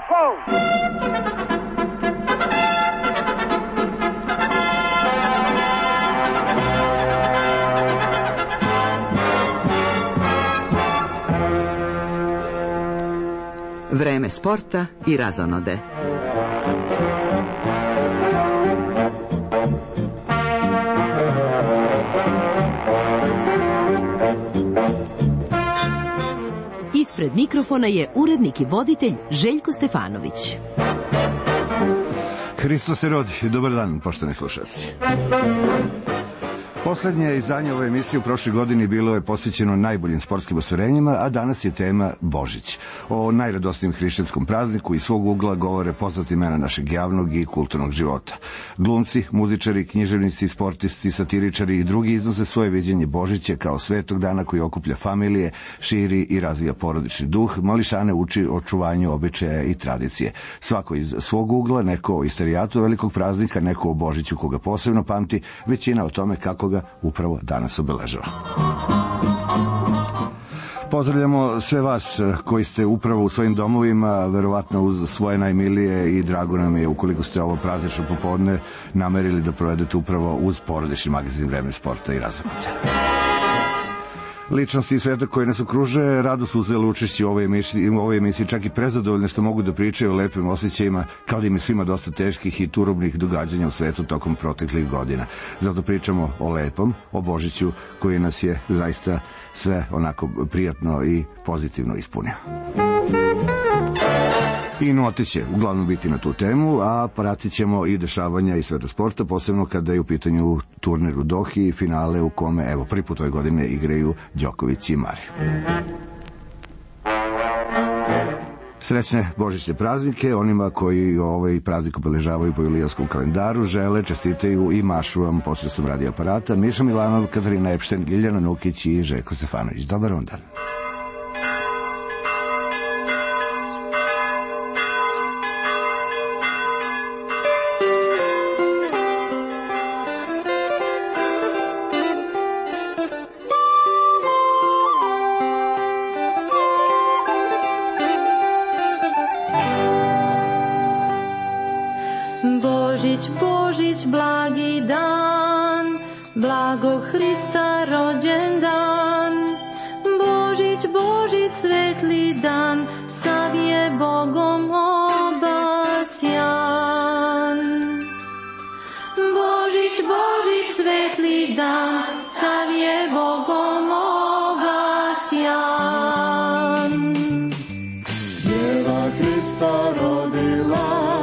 Franco! Vreme sporta i razonode. Ispred mikrofona je urednik i voditelj Željko Stefanović. Hristos se rodi. Dobar dan, poštovani slušalci. Poslednje izdanje ove emisije u prošloj godini bilo je posvećeno najboljim sportskim ostvarenjima, a danas je tema Božić. O najradosnijem hrišćanskom prazniku iz svog ugla govore poznati imena našeg javnog i kulturnog života. Glumci, muzičari, književnici, sportisti, satiričari i drugi iznose svoje viđenje Božića kao svetog dana koji okuplja familije, širi i razvija porodični duh, mališane uči o očuvanju običaja i tradicije. Svako iz svog ugla, neko o istorijatu velikog praznika, neko o Božiću koga posebno pamti, većina o tome kako ga upravo danas obeležava. Pozdravljamo sve vas koji ste upravo u svojim domovima, verovatno uz svoje najmilije, i drago nam je ukoliko ste ovo praznično popodne namerili da provedete upravo uz porodični magazin Vreme sporta i razonode. Ličnosti iz sveta koje nas okruže rado su uzeli učešće u ovoj emisiji, čak i prezadovoljne što mogu da pričaju o lepim osjećajima, kao da im je svima dosta teških i turobnih događanja u svetu tokom proteklih godina. Zato pričamo o lepom, o Božiću koji nas je zaista sve onako prijatno i pozitivno ispunio. I note će uglavnom biti na tu temu, a pratit ćemo i dešavanja iz sveta sporta, posebno kada je u pitanju turnir u Dohi i finale u kome, evo, prvi put ove godine igraju Đoković i Mariju. Srećne božićne praznike onima koji ovaj praznik obeležavaju po julijanskom kalendaru, žele, čestitaju i mašu vam posredstvom radio aparata Miša Milanov, Katarina Epšten, Ljiljana Nukić i Željko Stefanović. Dobar vam dan. Božić, blagi dan, blagog Hrista rođendan. Božić, svetli dan, sav je Bogom obasjan. Božić, svetli dan, sav je Bogom obasjan. Djeva Hrista rodila,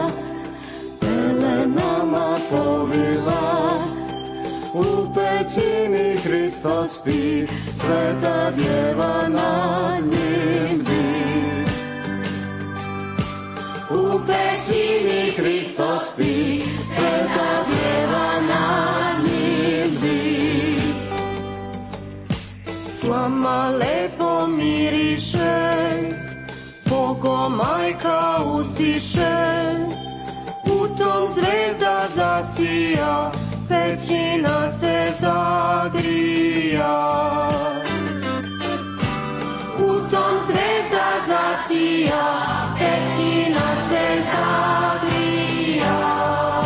povila, u pećini Hristos spi, sveta djeva nad njim bdi. U pećini Hristos spi, sveta djeva nad njim bdi. Slama lepo miriše, Bogo majka uzdiše, u tom zvezda zasija, pećina se zagrija. U tom zvezda zasija, pećina se zagrija.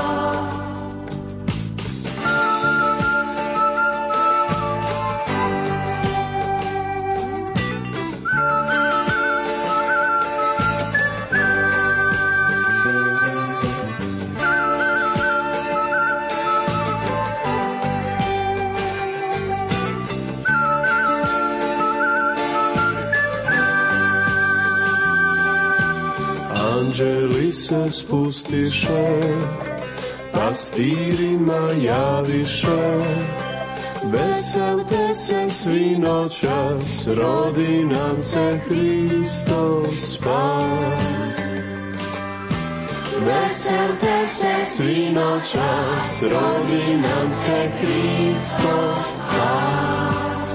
Anđeli se spustiše, pastirima javiše, veselte se svi noćas, rodi nam se Hristos spas. Veselte se svi noćas, rodi nam se Hristos spas.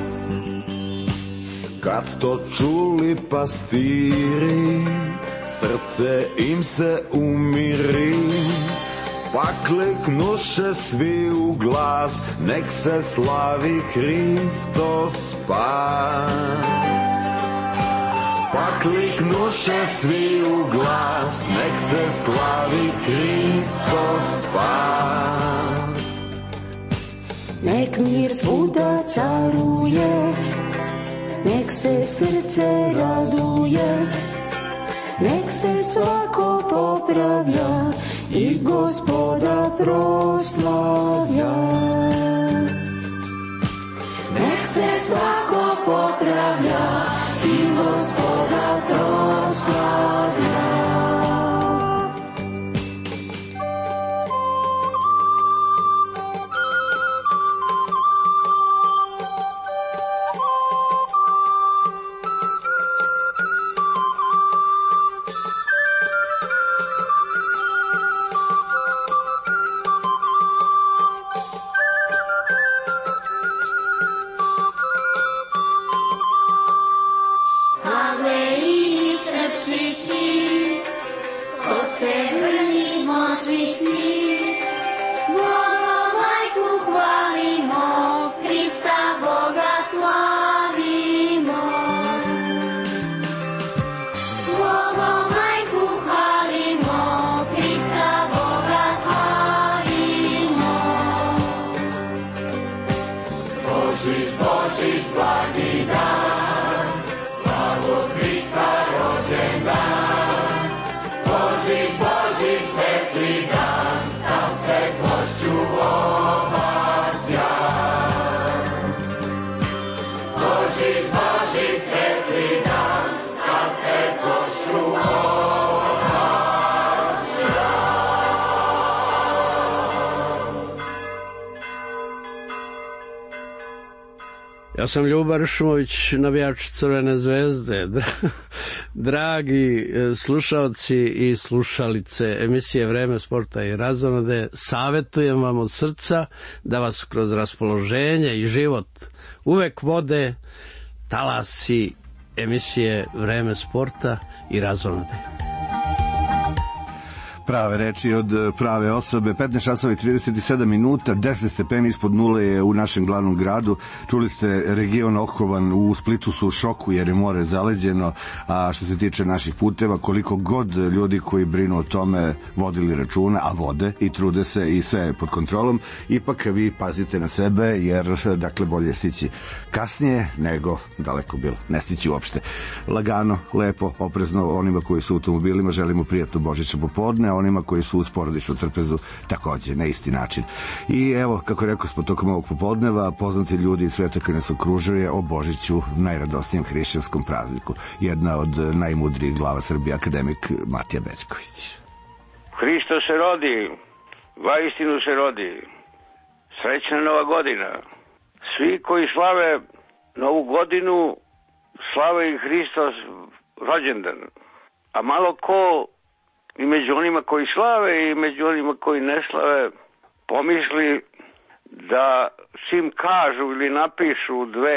Kad to čuli pastiri, srce im se umiri, pa kliknuše svi u glas, nek se slavi Hristos spas. Pa kliknuše svi u glas, nek se slavi Hristos spas. Nek mir svuda caruje, nek se srce raduje, nek se svako popravlja i Gospoda proslavlja. Nek se svako popravlja i Gospoda proslavlja. Ja sam Ljuba Ršumović, navijač Crvene zvezde. Dragi slušalci i slušalice emisije Vreme sporta i razonode, savjetujem vam od srca da vas kroz raspoloženje i život uvek vode talasi emisije Vreme sporta i razonode. Prave reči od prave osobe. 15 časova i 37 minuta, 10 stepeni ispod nule je u našem glavnom gradu. Čuli ste region Okovan, u Splitu su u šoku jer je more zaleđeno, a što se tiče naših puteva, koliko god ljudi koji brinu o tome vodili računa, a vode i trude se i sve pod kontrolom, ipak vi pazite na sebe jer dakle bolje stići kasnije nego daleko bilo. Ne stići uopšte. Lagano, lepo, oprezno onima koji su u automobilima želimo prijatno Božićno popodne, onima koji su uz porodičnu trpezu takođe na isti način. I evo, kako rekao smo tokom ovog popodneva, poznati ljudi iz sveta koji nas okružuje o Božiću, najradosnijem hrišćanskom prazniku. Jedna od najmudrijih glava Srbije, akademik Matija Bećković. Hristo se rodi, vaistinu se rodi. Srećna Nova godina. Svi koji slave Novu godinu, slave i Hristos rođendan. A malo ko i među onima koji slave i među onima koji ne slave pomisli da čim kažu ili napišu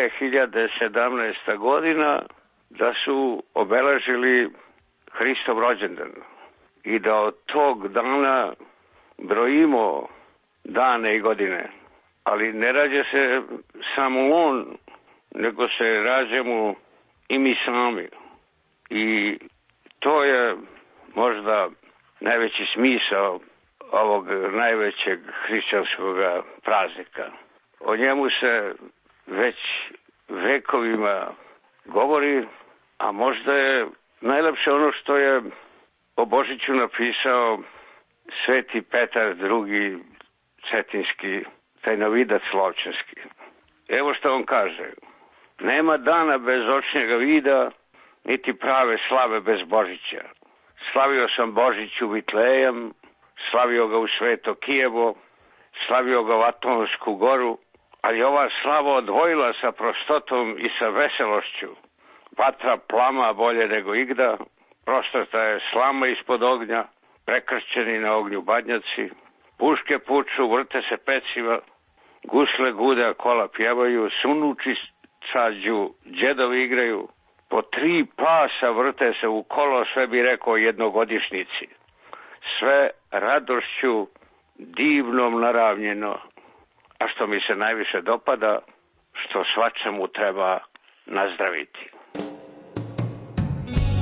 2017. godina da su obeležili Hristov rođendan i da od tog dana brojimo dane i godine. Ali ne rađa se samo on, nego se rađamo i mi sami. I to je možda najveći smisao ovog najvećeg hrišćanskog praznika. O njemu se već vekovima govori, a možda je najlepše ono što je o Božiću napisao Sveti Petar II. Cetinski, tajnovidac Lovćanski. Evo što on kaže: nema dana bez očnjega vida, niti prave slave bez Božića. Slavio sam Božić u Vitlejem, slavio ga u Sveto Kijevo, slavio ga u Atonsku goru, ali ova slava odvojila sa prostotom i sa veselošću. Vatra plama bolje nego igda, prostrata je slama ispod ognja, prekršćeni na ognju badnjaci, puške puču, vrte se peciva, gusle gude, a kola pjevaju, sunuči sađu, džedovi igraju, po 3 pasa vrte se u kolo, sve bi rekao jednogodišnjici. Sve radošću divnom naravnjeno, a što mi se najviše dopada, što svačemu treba nazdraviti.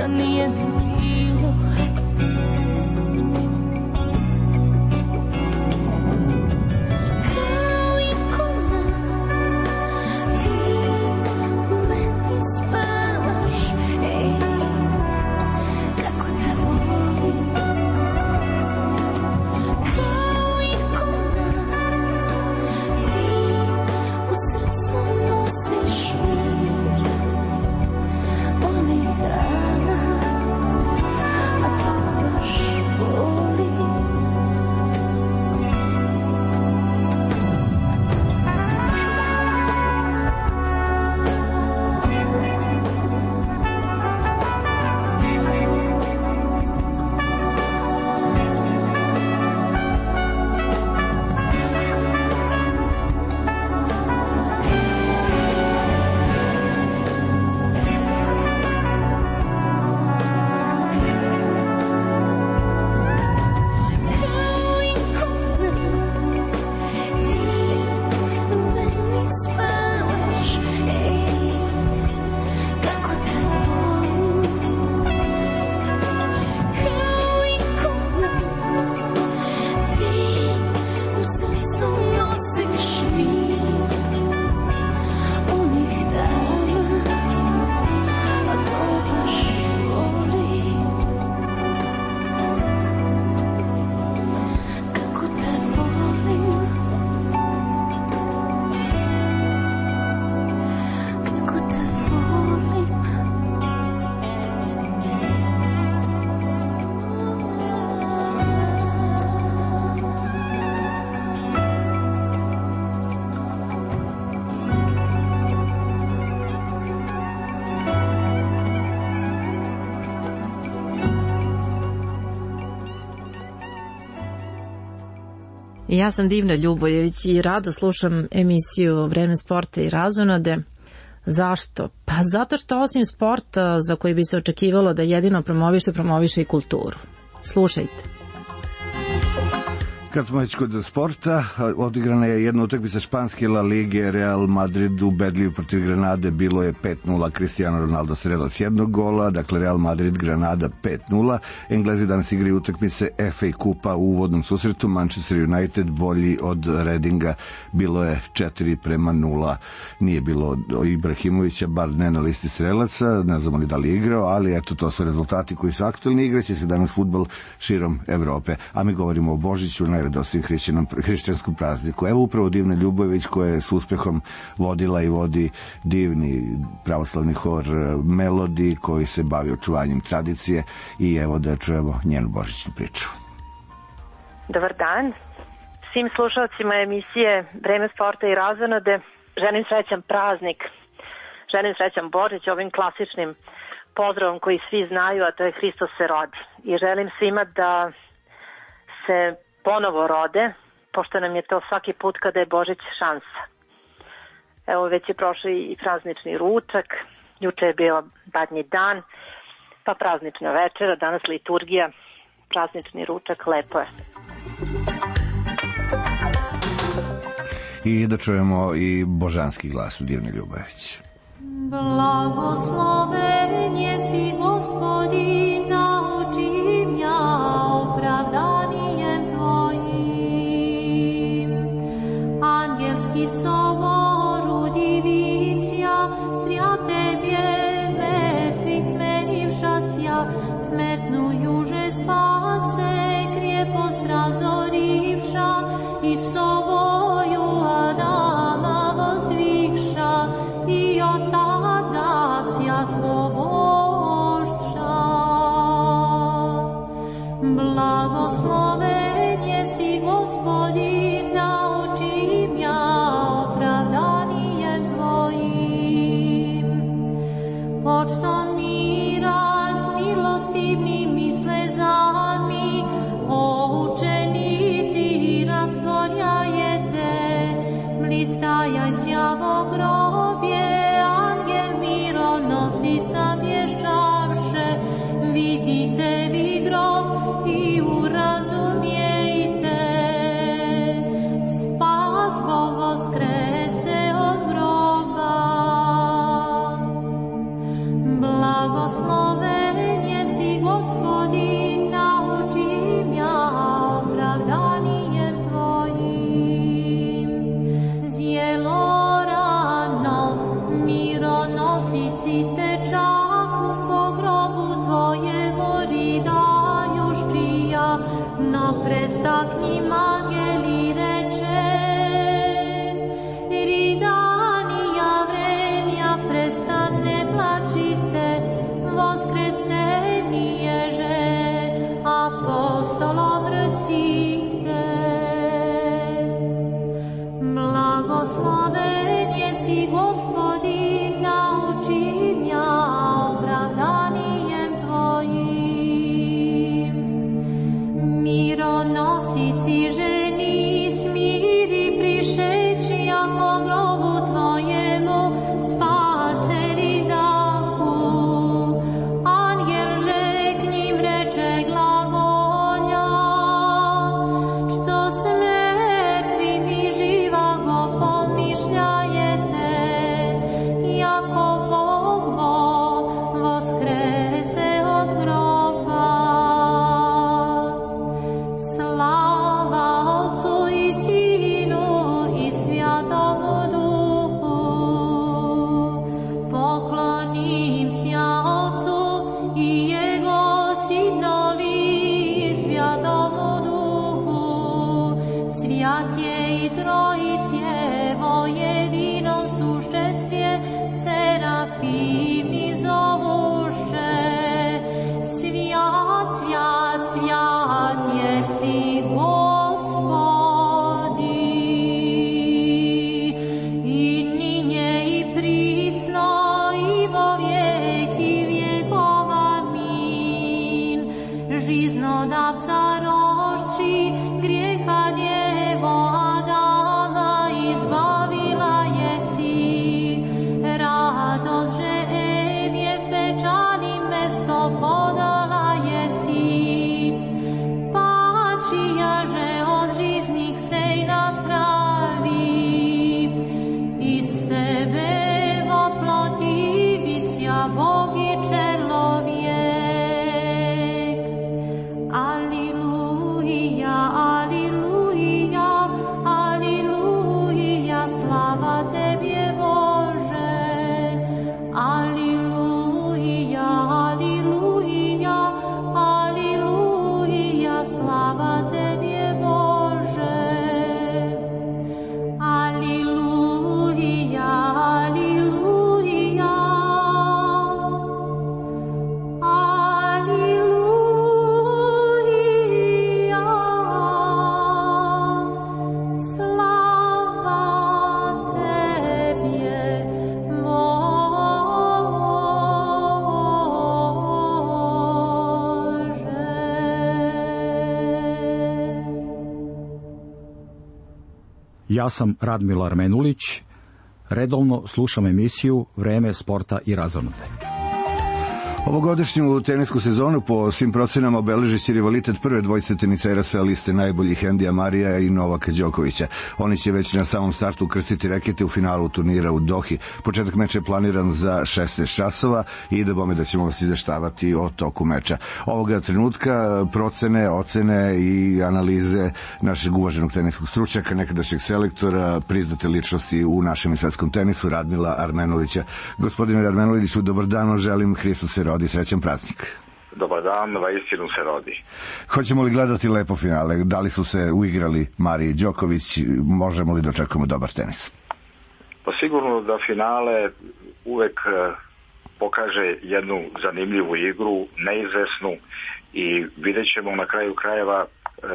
da nije ni bilo. Kao ikona ti u meni spavaš, ej, kako te volim. Kao ikona ti u srcu nosiš mir onih dana, a to baš boli. Ja sam Divna Ljubojević i rado slušam emisiju Vreme sporta i razonode. Zašto? Pa zato što osim sporta za koji bi se očekivalo da jedino promoviše i kulturu. Slušajte. Kad smo već kod sporta, odigrana je jedna utakmica španske La Lige, Real Madrid ubedljiv protiv Granade, bilo je 5-0, Cristiano Ronaldo strelac jednog gola, dakle Real Madrid Granada 5-0. Englezi danas igraju utakmice FA Kupa u uvodnom susretu, Manchester United bolji od Redinga, bilo je 4-0. Nije bilo Ibrahimovića, bar ne na listi strelaca, ne znamo li da li je igrao, ali eto, to su rezultati koji su aktualni. Igraće se danas fudbal širom Evrope, a mi govorimo o Božiću, najradosnijem hrišćanskom prazniku. Evo upravo Divna Ljubojević koja je s uspehom vodila i vodi divni pravoslavni hor Melodi koji se bavi očuvanjem tradicije i evo da čujemo njenu božićnu priču. Dobar dan svim slušalcima emisije Vreme sporta i razonode. Želim srećan praznik, želim srećan Božić ovim klasičnim pozdravom koji svi znaju, a to je Hristos se rodi. I želim svima da se ponovo rode, pošto nam je to svaki put kada je Božić šansa. Evo već je prošao i praznični ručak, juče je bio badnji dan, pa praznična večera, danas liturgija, praznični ručak, lepo je. I da čujemo i božanski glas Divne Ljubojević. Blagosloven jesi Gospodi, nauči mja opravdanijem Tvojim. Angelski sovor udivisja, zrja Tebje mrtvih menivšasja, smrtnu juže spase, krijepost razorivša, i sovoju Adama vozdvigša, i od tada sja slobošća. Blagosloven jesi Gospodin, nauči mja opravdanijem Tvojim. Počtom mira s milostivnim i slezami, o učenici rastvorjajete, blistajaj sjavo grobje, angel mironosica vješćavše, vidite vi grob i urazumijete, spas Bog voskrese od groba. Blagosloven Ja sam Radmila Armenulić, redovno slušam emisiju Vreme sporta i razonode. Ovogodišnju tenisku sezonu po svim procenama obeležiće rivalitet prve dvojice tenisera sa liste najboljih Endija Marija i Novaka Đokovića. Oni će već na samom startu ukrstiti rekete u finalu turnira u Dohi. Početak meča je planiran za 16 časova i da bome da ćemo vas izveštavati o toku meča. Ovoga trenutka procene, ocene i analize našeg uvaženog teniskog stručnjaka, nekadašnjeg selektora, priznate ličnosti u našem svetskom tenisu, Radmila Armenulića. Gospodine Armenuliću, dobar dan, želim Hristos se rodi, srećan praznik. Dobar dan, vaistinu se rodi. Hoćemo li gledati lepo finale? Da li su se uigrali Marija i Đoković? Možemo li dočekamo dobar tenis? Pa sigurno da finale uvek pokaže jednu zanimljivu igru, neizvesnu, i vidjet ćemo na kraju krajeva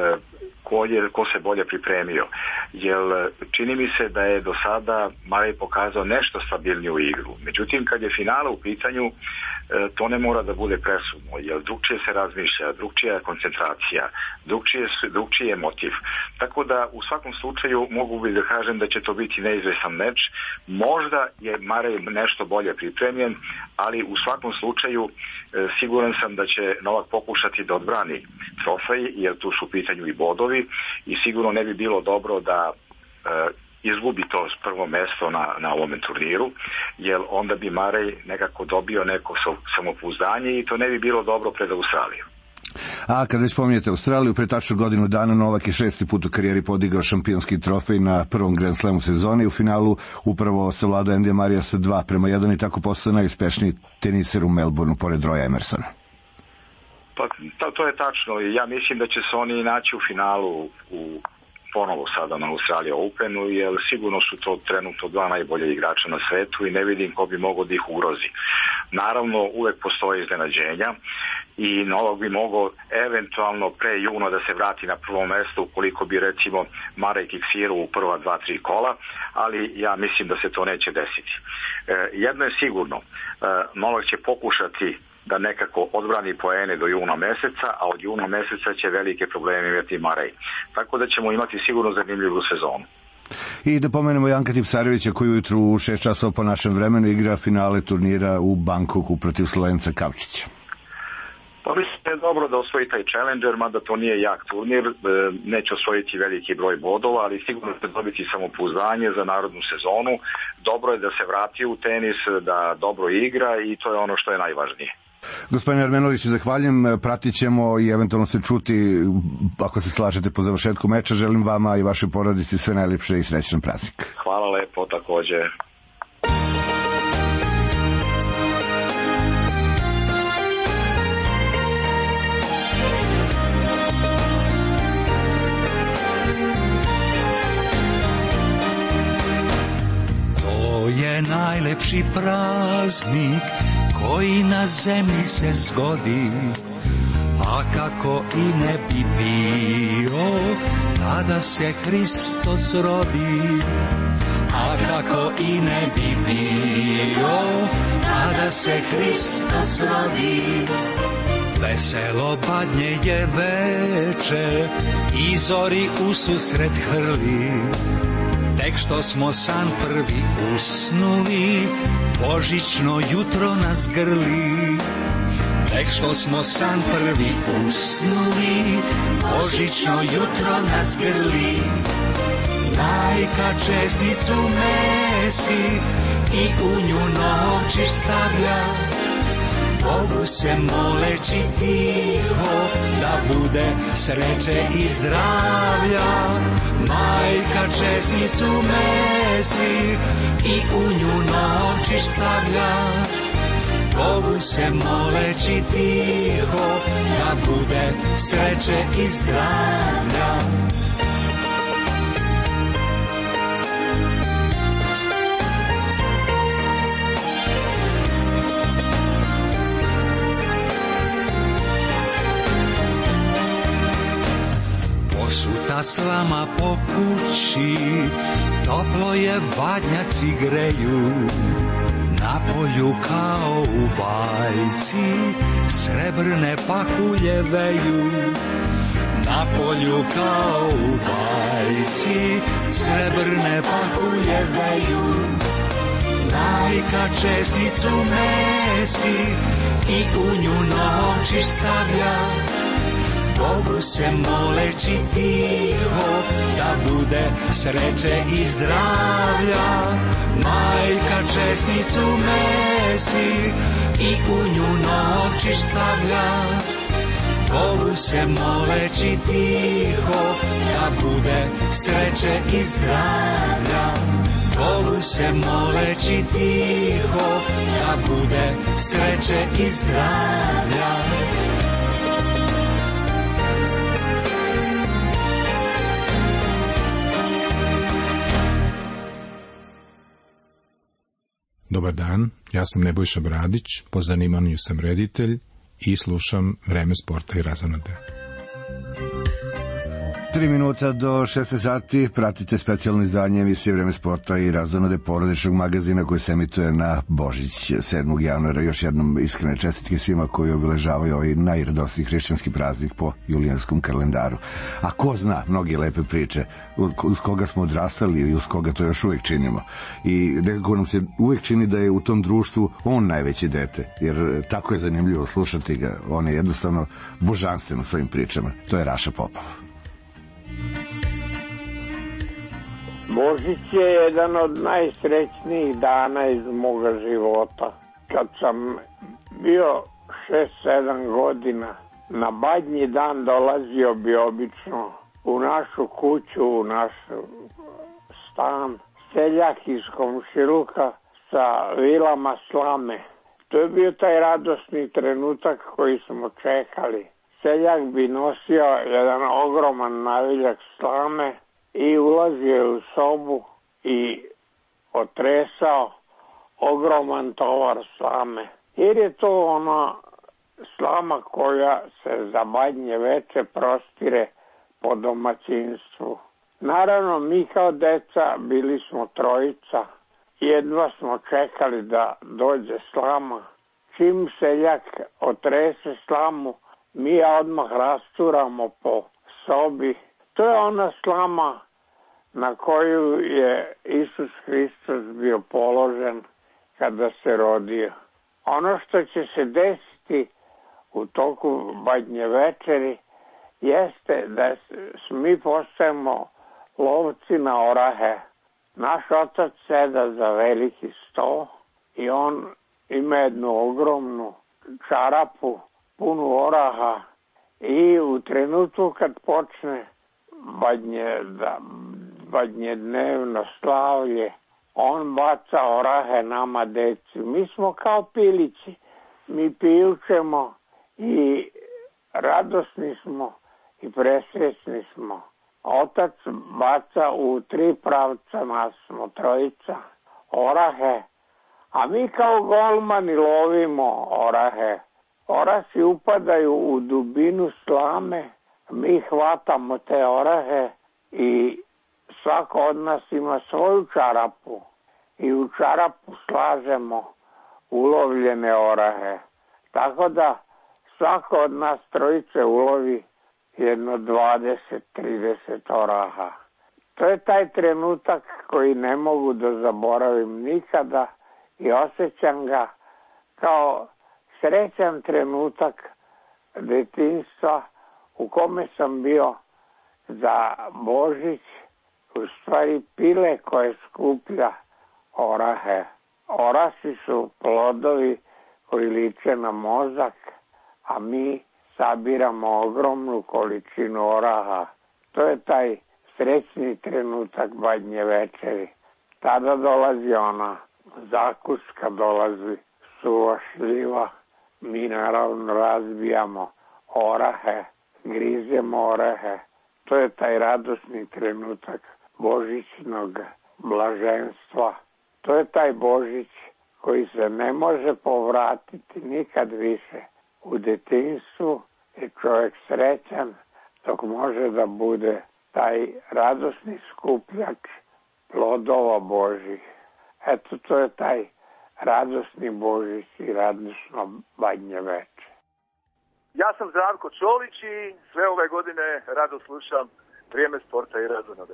ko se bolje pripremio. Jer čini mi se da je do sada Marej pokazao nešto stabilniju igru. Međutim, kad je finale u pitanju, to ne mora da bude presudno, jer drugčije se razmišlja, drugčija je koncentracija, drugčiji je motiv. Tako da u svakom slučaju mogu bi da kažem da će to biti neizvesan meč. Možda je Marej nešto bolje pripremljen, ali u svakom slučaju siguran sam da će Novak pokušati da odbrani trofej, jer tu su u pitanju i bodovi, i sigurno ne bi bilo dobro da izgubi to prvo mesto na ovom turniru, jer onda bi Marej nekako dobio neko samopouzdanje i to ne bi bilo dobro pred Australijom. A kada već spominjete Australiju, pre tačno godinu dana Novak je 6. put u karijeri podigao šampionski trofej na prvom Grand Slamu sezoni. U finalu upravo savladao Endija Marija sa 2:1 i tako postao najuspešniji teniser u Melbourneu pored Roya Emersona. Pa to je tačno i ja mislim da će se oni naći u finalu ponovo sada na Australia Openu, jer sigurno su to trenutno dva najbolja igrača na svetu i ne vidim ko bi mogao da ih ugrozi. Naravno, uvek postoje iznenađenja i Novak bi mogao eventualno pre juna da se vrati na prvo mesto ukoliko bi recimo Marej kiksirao u prva 2-3 kola, ali ja mislim da se to neće desiti. Jedno je sigurno, Novak će pokušati da nekako odbrani poene do juna meseca, a od juna meseca će velike probleme imati Marej. Tako da ćemo imati sigurno zanimljivu sezonu. I da pomenemo Janka Tipsarevića koji ujutru u 6 časova po našem vremenu igra finale turnira u Bangkoku protiv Slovenca Kavčića. Pa mislim da je dobro da osvoji taj Challenger, mada to nije jak turnir, neće osvojiti veliki broj bodova, ali sigurno će dobiti samopouzdanje za narodnu sezonu. Dobro je da se vrati u tenis, da dobro igra i to je ono što je najvažnije. Gospodine Armenović, zahvaljujem, pratit ćemo i eventualno se čuti, ako se slažete, po završetku meča. Želim vama i vašoj porodici sve najljepše i srećan praznik. Hvala lepo, takođe. To je najlepši praznik koji na zemlji se zgodi, a kako i ne bi bio kada se Hristos rodi, a kako i ne bi bio kada se Hristos rodi. Veselo badnje je veče i zori ususret hrli, tek što smo san prvi usnuli, božićno jutro nas grli. Tek što smo san prvi usnuli, božićno jutro nas grli. Majka česnicu mesi i u nju noći stavlja, Bogu se moleći tiho, da bude sreće i zdravlja. Majka česnicu mesi i u nju noći stavlja, Bogu se moleći tiho, da bude sreće i zdravlja. Posuta slama po kući, toplo je, badnjaci greju, na polju kao u bajci, srebrne pahulje veju. Na polju kao u bajci, srebrne pahulje veju. Majka česnicu mesi i u nju noći stavlja, Bogu se moleći tiho, da bude sreće i zdravlja. Majka česnicu mesi i u nju noći stavlja, Bogu se moleći tiho, da bude sreće i zdravlja. Bogu se moleći tiho, da bude sreće i zdravlja. Dobar dan, ja sam Nebojša Bradić, po zanimanju sam reditelj i slušam Vreme sporta i razonode. 3 minuta do 16 sati, pratite specijalno izdanje emisije Vreme sporta i razonode porodičnog magazina koji se emituje na Božić 7. januara. Još jednom iskrene čestitke svima koji obiležavaju ovaj najradosniji hrišćanski praznik po julijanskom kalendaru. A ko zna, mnogi lepe priče uz koga smo odrastali i uz koga to još uvijek činimo. I nekako nam se uvijek čini da je u tom društvu on najveće dete, jer tako je zanimljivo slušati ga. On je jednostavno božanstven u svojim pričama. To je Raša Popov. Božić je jedan od najsrećnijih dana iz moga života. Kad sam bio 6-7 godina, na Badnji dan dolazio bi obično u našu kuću, u naš stan, seljak iz komšiluka sa vilama slame. To je bio taj radosni trenutak koji smo čekali. Seljak bi nosio jedan ogroman naviljak slame i ulazio u sobu i otresao ogroman tovar slame. Jer je to ona slama koja se za Badnje veče prostire po domaćinstvu. Naravno, mi kao deca bili smo trojica. Jedva smo čekali da dođe slama. Čim seljak otrese slamu, mi odmah rasturamo po sobi. To je ona slama na koju je Isus Hristos bio položen kada se rodio. Ono što će se desiti u toku Badnje večeri jeste da mi postajemo lovci na orahe. Naš otac seda za veliki sto i on ima jednu ogromnu čarapu punu oraha i u trenutku kad počne badnje dnevno slavlje, on baca orahe nama deci. Mi smo kao pilići, mi pijućemo i radosni smo i presrećni smo. Otac baca u 3 pravca, nas smo 3 orahe, a mi kao golmani lovimo orahe. Orasi upadaju u dubinu slame, mi hvatamo te orahe i svako od nas ima svoju čarapu i u čarapu slažemo ulovljene orahe. Tako da svako od nas 3 ulovi jedno 20-30 oraha. To je taj trenutak koji ne mogu da zaboravim nikada i osjećam ga kao srećan trenutak detinjstva u kome sam bio za Božić, u stvari pile koje skuplja orahe. Orasi su plodovi koji liče na mozak, a mi sabiramo ogromnu količinu oraha. To je taj srećni trenutak Badnje večeri. Tada dolazi ona zakuska, dolazi suva šljiva. Mi naravno razbijamo orahe, grizemo orahe. To je taj radosni trenutak božićnog blaženstva. To je taj Božić koji se ne može povratiti nikad više. U detinjstvu je čovjek srećan dok može da bude taj radosni skupljač plodova Božih. Eto, to je taj radosni Božić i radosno Badnje večer. Ja sam Zdravko Čolić i sve ove godine rado slušam Vrijeme sporta i razonode.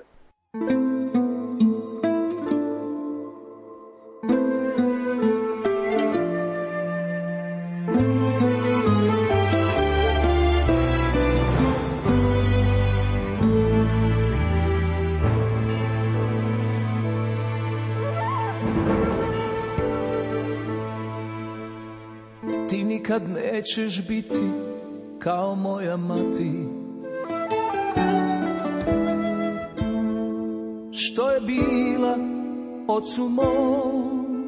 Ti nikad nećeš biti kao moja mati, što je bila ocu mom,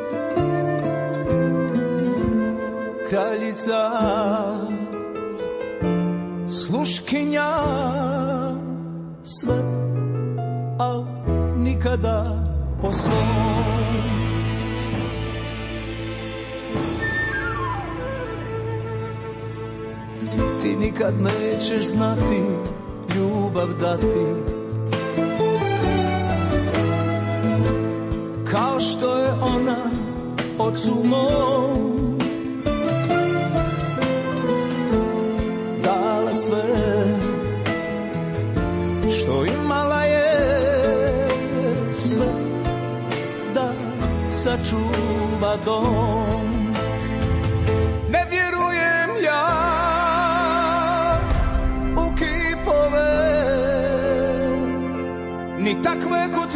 kraljica, sluškinja, sve, al nikada po svom. Ti nikad nećeš znati ljubav dati, kao što je ona ocu mom dala sve što imala je, sve da sačuva dom. Ne vjerujem ja ni takve ko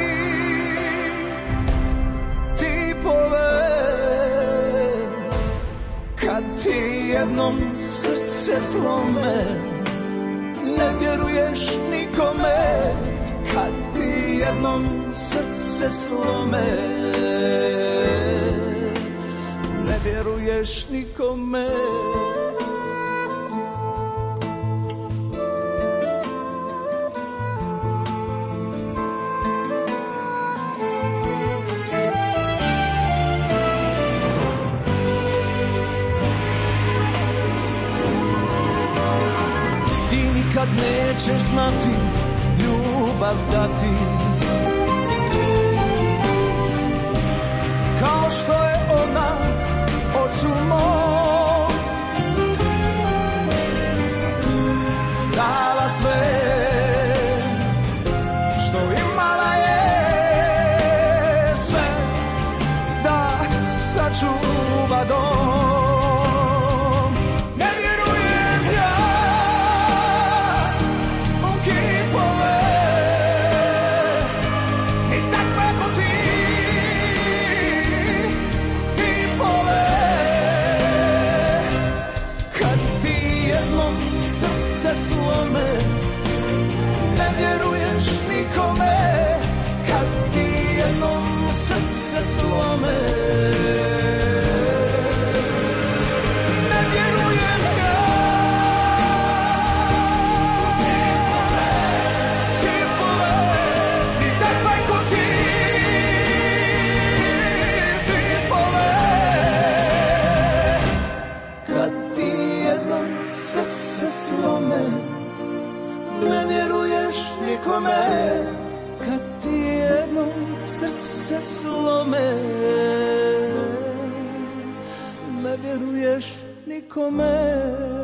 tipove, kad ti jednom srce slome, ne vjeruješ nikome, kad ti jednom srce slome, ne vjeruješ nikome. Kad nećeš znati ljubav dati, kao što je ona ocu mom dala sve što kad ti jednom srce slome, ne vjeruješ nikome.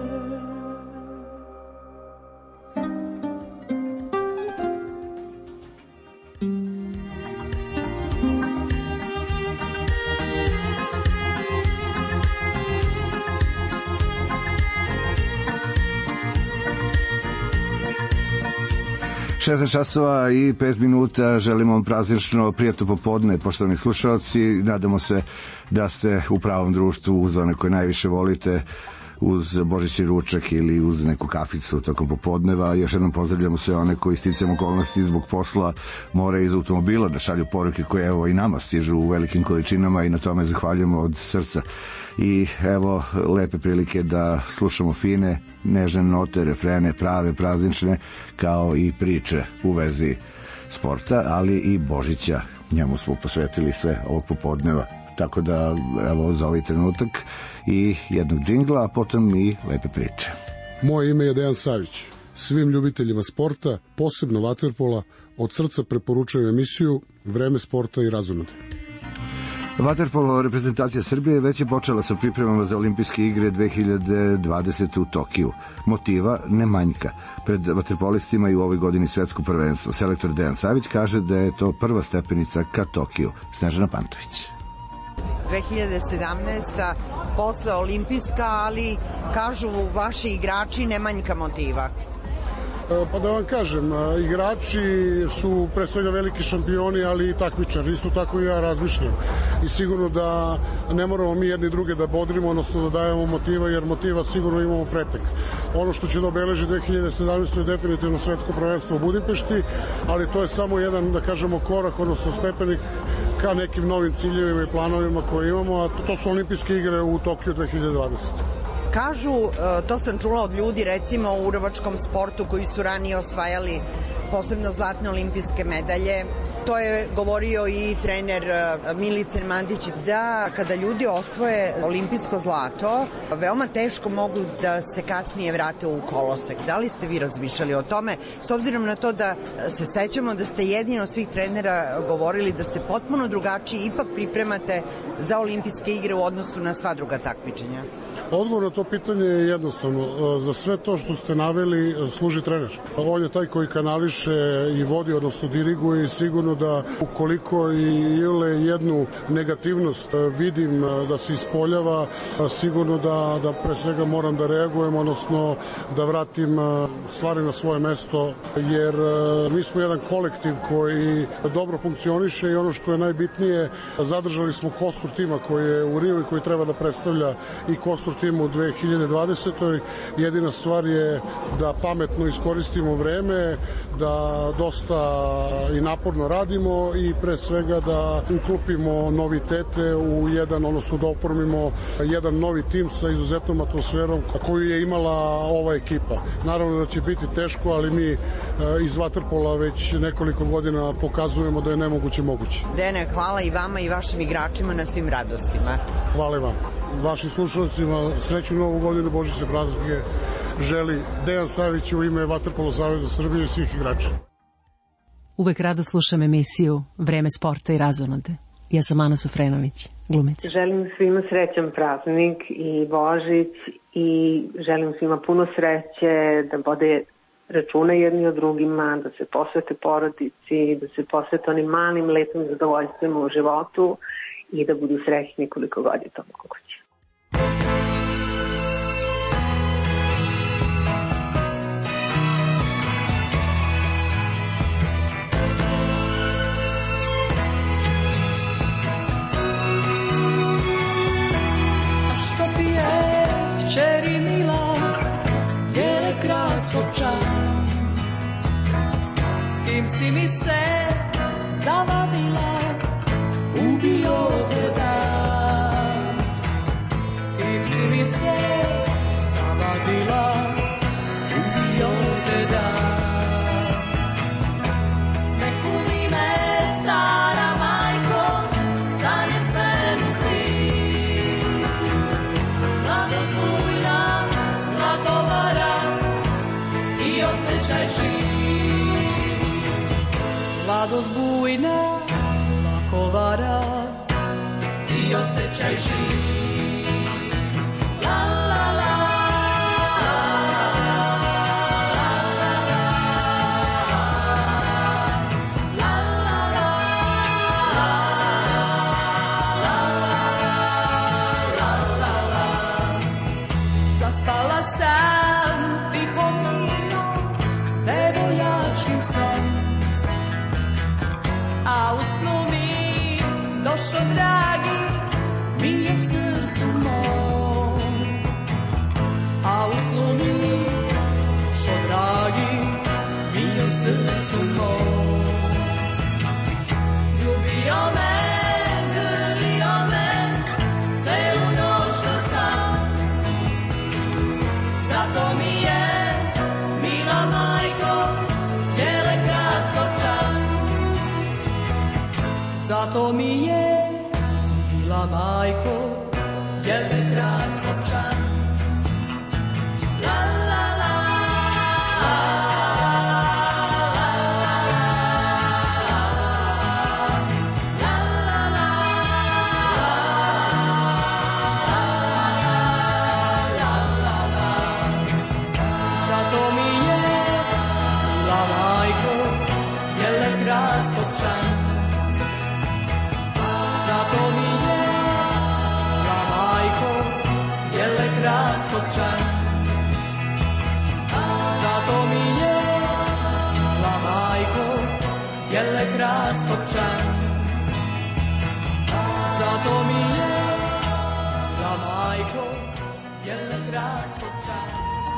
Časova i 5 minuta, želimo vam praznično prijatno popodne, poštovani slušalci. Nadamo se da ste u pravom društvu uz one koje najviše volite, uz božićni ručak ili uz neku kaficu tokom popodneva. Još jednom pozdravljamo sve one koji sticajem okolnosti zbog posla moraju iz automobila da šalju poruke koje evo i nama stižu u velikim količinama i na tome zahvaljujemo od srca. I evo lepe prilike da slušamo fine, nežne note, refrene, prave, praznične, kao i priče u vezi sporta, ali i Božića. Njemu smo posvetili sve ovog popodneva. Tako da, evo, za ovaj trenutak i jednog džingla, a potom i lepe priče. Moje ime je Dejan Savić. Svim ljubiteljima sporta, posebno vaterpola, od srca preporučujem emisiju Vreme sporta i razonode. Vaterpolo reprezentacija Srbije već je počela sa pripremama za olimpijske igre 2020 u Tokiju. Motiva ne manjka. Pred vaterpolistima i u ovoj godini svetsko prvenstvo. Selektor Dejan Savić kaže da je to prva stepenica ka Tokiju. Snežana Pantović. 2017. posle olimpijska, ali kažu vaši igrači ne manjka motiva. Pa da vam kažem, igrači su pre svega veliki šampioni, ali i takmičari, isto tako i ja razmišljam. I sigurno da ne moramo mi jedni druge da bodrimo, odnosno da dajemo motiva, jer motiva sigurno imamo pretek. Ono što će da obeleži 2017. je definitivno svetsko prvenstvo u Budimpešti, ali to je samo jedan, da kažemo, korak, odnosno stepenik ka nekim novim ciljevima i planovima koje imamo, a to su olimpijske igre u Tokiju 2020. Kažu, to sam čula od ljudi recimo u rvačkom sportu koji su ranije osvajali posebno zlatne olimpijske medalje, to je govorio i trener Milice Mandić, da kada ljudi osvoje olimpijsko zlato, veoma teško mogu da se kasnije vrate u kolosek. Da li ste vi razmišljali o tome, s obzirom na to da se sećamo da ste jedino svih trenera govorili da se potpuno drugačiji ipak pripremate za olimpijske igre u odnosu na sva druga takmičenja? Odgovor na to pitanje je jednostavno. Za sve to što ste naveli služi trener. On je taj koji kanališe i vodi, odnosno diriguje, i sigurno da ukoliko i jednu negativnost vidim da se ispoljava, sigurno da pre svega moram da reagujem, odnosno da vratim stvari na svoje mesto, jer mi smo jedan kolektiv koji dobro funkcioniše i ono što je najbitnije, zadržali smo kostur tima koji je u Riju i koji treba da predstavlja i kostur timu u 2020. Jedina stvar je da pametno iskoristimo vreme, da dosta i naporno radimo i pre svega da uklopimo novitete u jedan, odnosno da oformimo jedan novi tim sa izuzetnom atmosferom koju je imala ova ekipa. Naravno da će biti teško, ali mi iz vaterpola već nekoliko godina pokazujemo da je nemoguće moguće. Dene, hvala i vama i vašim igračima na svim radostima. Hvala i vam. Vašim slušalcima sreću Novu godinu, Božićne praznike želi Dejan Savić u ime Vaterpolo saveza Srbije i svih igrača. Uvek rado slušam emisiju Vreme sporta i razonode. Ja sam Ana Sofrenović, glumica. Želim svima srećan praznik i Božić i želim svima puno sreće, da vode računa jedni o drugima, da se posvete porodici, da se posvete onim malim lepim zadovoljstvima u životu i da budu srećni koliko god je to moguće. A što ti je, kćeri mila, je kraskopča? S kim si mi se zavadila, ubio te dan? S kim si mi se zavadila, ubio te dan? Ne kuni me, stara majko, zanesen ti. Mladost bujna, glatovara i osjećaj živ. radost bujna lako vara, ti osjećaj živ. La la la. Dragi, mi je srcu mom, a u snu mi, što dragi, mi je srcu mom. Ljubio me, grlio me, celu noć do san, zato mi je, mila majko, Jelengrad Sopčan. Zato mi je, mila majko, Jelengrad Sopčan. La la la, la la la, zato mi je, mila majko, Jelengrad Sopčan. Zato mi je, mila majko, Jelengrad Sopčan. Zato mi je, mila majko, Jelengrad Sopčan. Zato mi je, mila majko, Jelengrad Sopčan.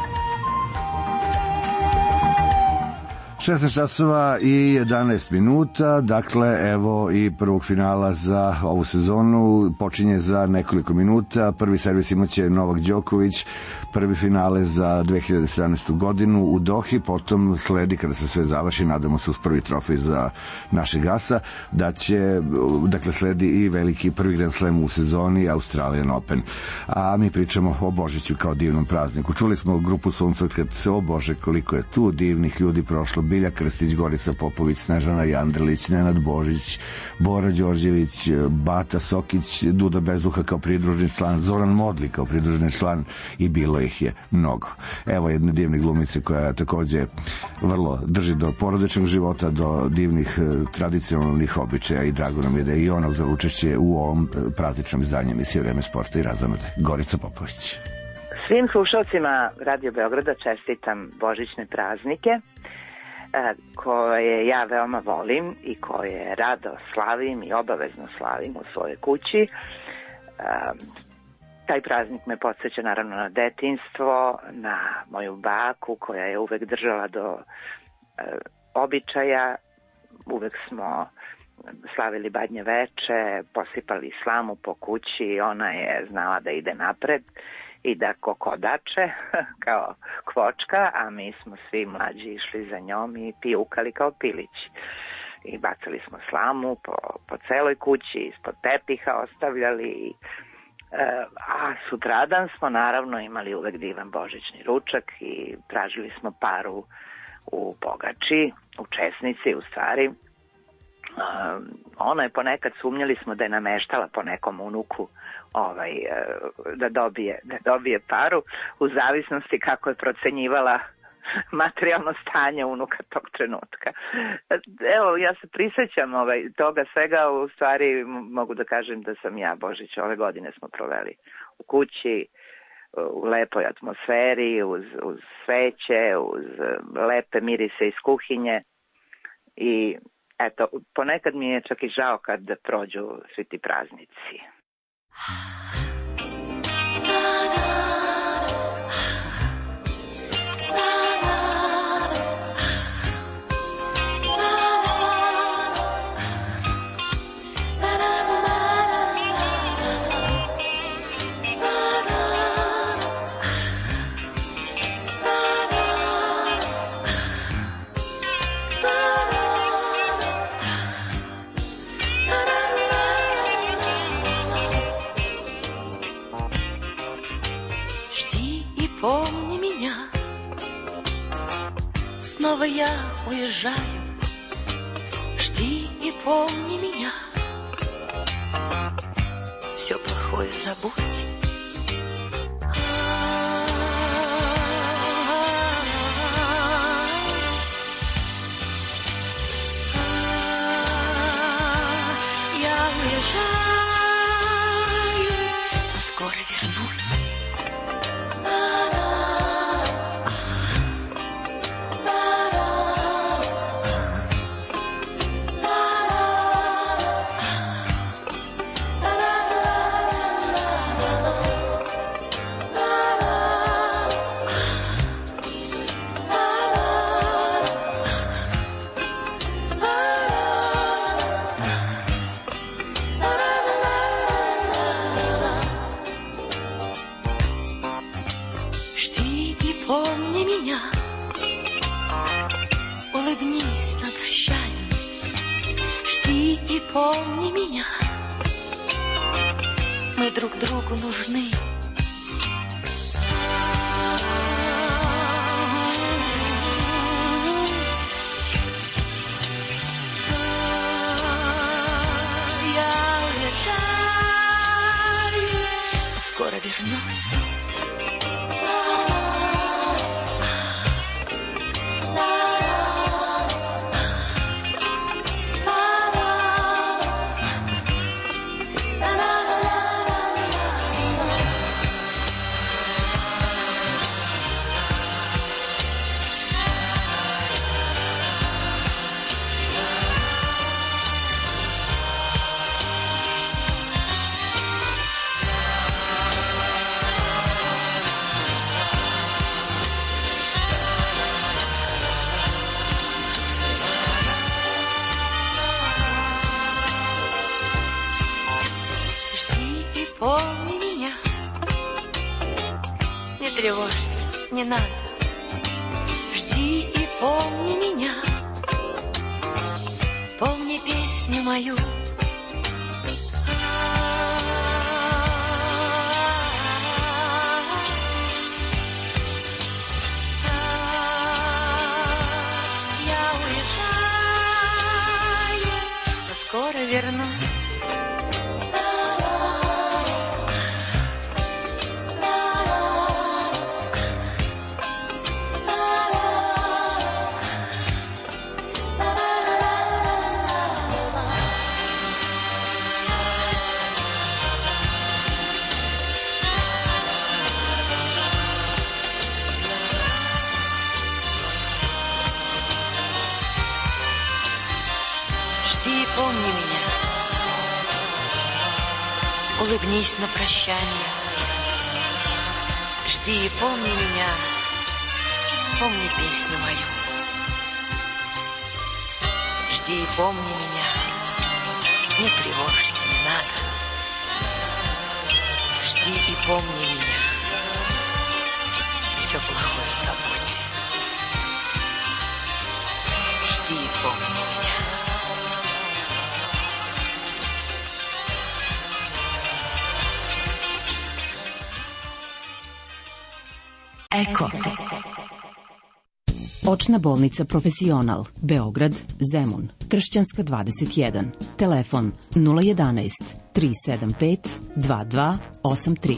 16 časova i 11 minuta, dakle evo i prvog finala za ovu sezonu počinje za nekoliko minuta. Prvi servis imaće Novak Đoković, prvi finale za 2017. godinu u Dohi, potom sledi kada se sve završi, nadamo se uz prvi trofej za našeg asa, da će, dakle sledi i veliki prvi Grand Slam u sezoni Australian Open. A mi pričamo o Božiću kao divnom prazniku. Čuli smo grupu Suncokret, o Bože koliko je tu divnih ljudi prošlo, Bilja Krstić, Gorica Popović, Snežana Jandrlić, Nenad Božić, Bora Đorđević, Bata Sokić, Duda Bezuha kao pridružni član, Zoran Modli kao pridružni član i bilo ih je mnogo. Evo jedne divne glumice koja takođe vrlo drži do porodičnog života, do divnih tradicionalnih običaja i drago nam je da je i ona uzela učešće u ovom prazničnom izdanju emisije Vreme sporta i razonode. Gorica Popović. Svim slušalcima Radio Beograda čestitam božićne praznike koje ja veoma volim i koje rado slavim i obavezno slavim u svojoj kući. Taj praznik me podsjeća naravno na detinjstvo, na moju baku koja je uvek držala do običaja. Uvek smo slavili Badnje veče, posipali slamu po kući, ona je znala da ide napred i da kokodače kao kvočka, a mi smo svi mlađi išli za njom i pijukali kao pilići. I bacali smo slamu po celoj kući, ispod tepiha ostavljali. A sutradan smo naravno imali uvek divan božićni ručak i tražili smo paru u pogači, u česnici u stvari. Ona je ponekad, sumnjali smo da je nameštala po nekom unuku da dobije paru, u zavisnosti kako je procenjivala materijalno stanje unuka tog trenutka. Evo, ja se prisjećam toga svega, u stvari mogu da kažem da sam ja Božić ove godine smo proveli u kući, u lepoj atmosferi, uz sveće, uz lepe mirise iz kuhinje i eto, ponekad mi je čak i žao kad prođu svi ti praznici. Помни меня, снова я уезжаю. Жди помни меня, все плохое забудь. Я уезжаю, но скоро вернусь. Улыбнись на прощание, жди и помни меня. Мы друг другу нужны. Я уезжаю, скоро вернусь. Помни меня, не тревожься, не надо. Жди и помни меня, помни песню мою. Я уезжаю, но скоро вернусь. Помни меня, улыбнись на прощание, жди и помни меня, помни песню мою. Жди и помни меня, не тревожься, не надо. Жди и помни меня, все плохое забудь. Жди и помни меня. Eko. Očna bolnica Profesional, Beograd, Zemun, Tršćanska 21. Telefon 011 375 2283.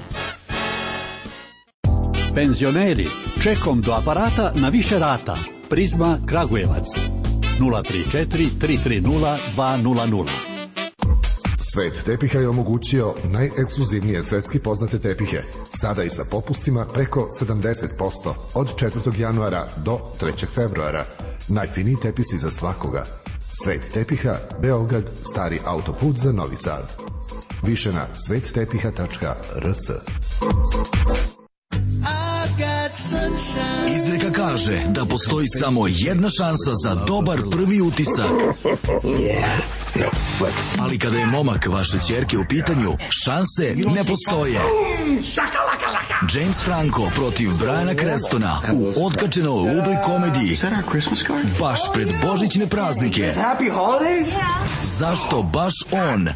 Penzioneri, čekom do aparata na više rata. Prizma Kragujevac 034 330 200. Svet tepiha je omogućio najekskluzivnije svetski poznate tepihe, sada i sa popustima preko 70% od 4. januara do 3. februara. Najfiniji tepisi za svakoga. Svet tepiha, Beograd, Stari autoput za Novi Sad. Više na svettepiha.rs. Izreka kaže da postoji samo jedna šansa za dobar prvi utisak. Ali kada je momak vaše ćerke u pitanju, šanse ne postoje. James Franco protiv Briana Crestona u otkačenoj ludoj komediji baš pred božićne praznike. Zašto baš on?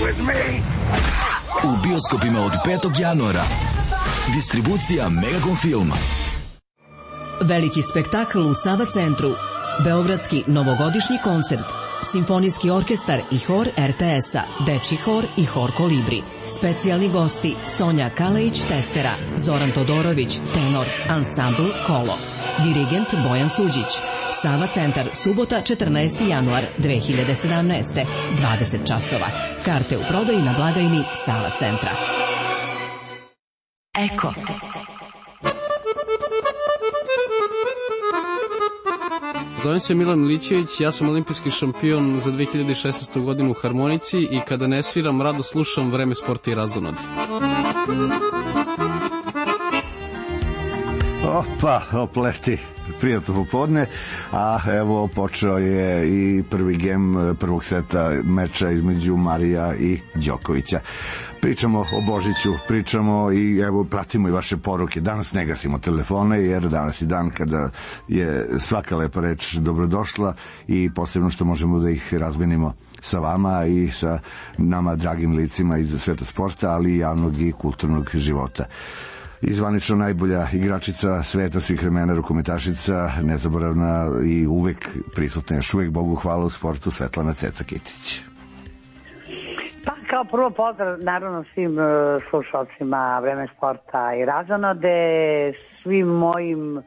U bioskopima od 5. januara. Distribucija Megacom Film. Veliki spektakl u Sava centru. Beogradski novogodišnji koncert. Simfonijski orkestar i hor RTS-a, Dečji hor i hor Kolibri. Specijalni gosti Sonja Kalejić Testera, Zoran Todorović tenor, ansambl Kolo. Dirigent Bojan Suđić. Sava centar, subota 14. januar 2017. 20 časova. Karte u prodaji na blagajni Sava centra. Eko. Zovem se Milan Milićević, ja sam olimpijski šampion za 2016. godinu u harmonici i kada ne sviram, rado slušam Vreme sporta i razonode. Opa, opleti, prijatno popodne, a evo počeo je i prvi gem prvog seta meča između Marija i Đokovića. Pričamo o Božiću, pričamo i evo pratimo i vaše poruke. Danas ne gasimo telefone jer danas je dan kada je svaka lepa reč dobrodošla i posebno što možemo da ih razmenimo sa vama i sa nama dragim licima iz sveta sporta, ali i javnog i kulturnog života. Izvanično najbolja igračica sveta svih vremena, rukometašica, nezaboravna i uvek prisutna, još uvek Bogu hvala u sportu, Svetlana Ceca Kitić. Pa kao prvo pozdrav naravno svim slušalcima Vreme sporta i razonode, svim mojim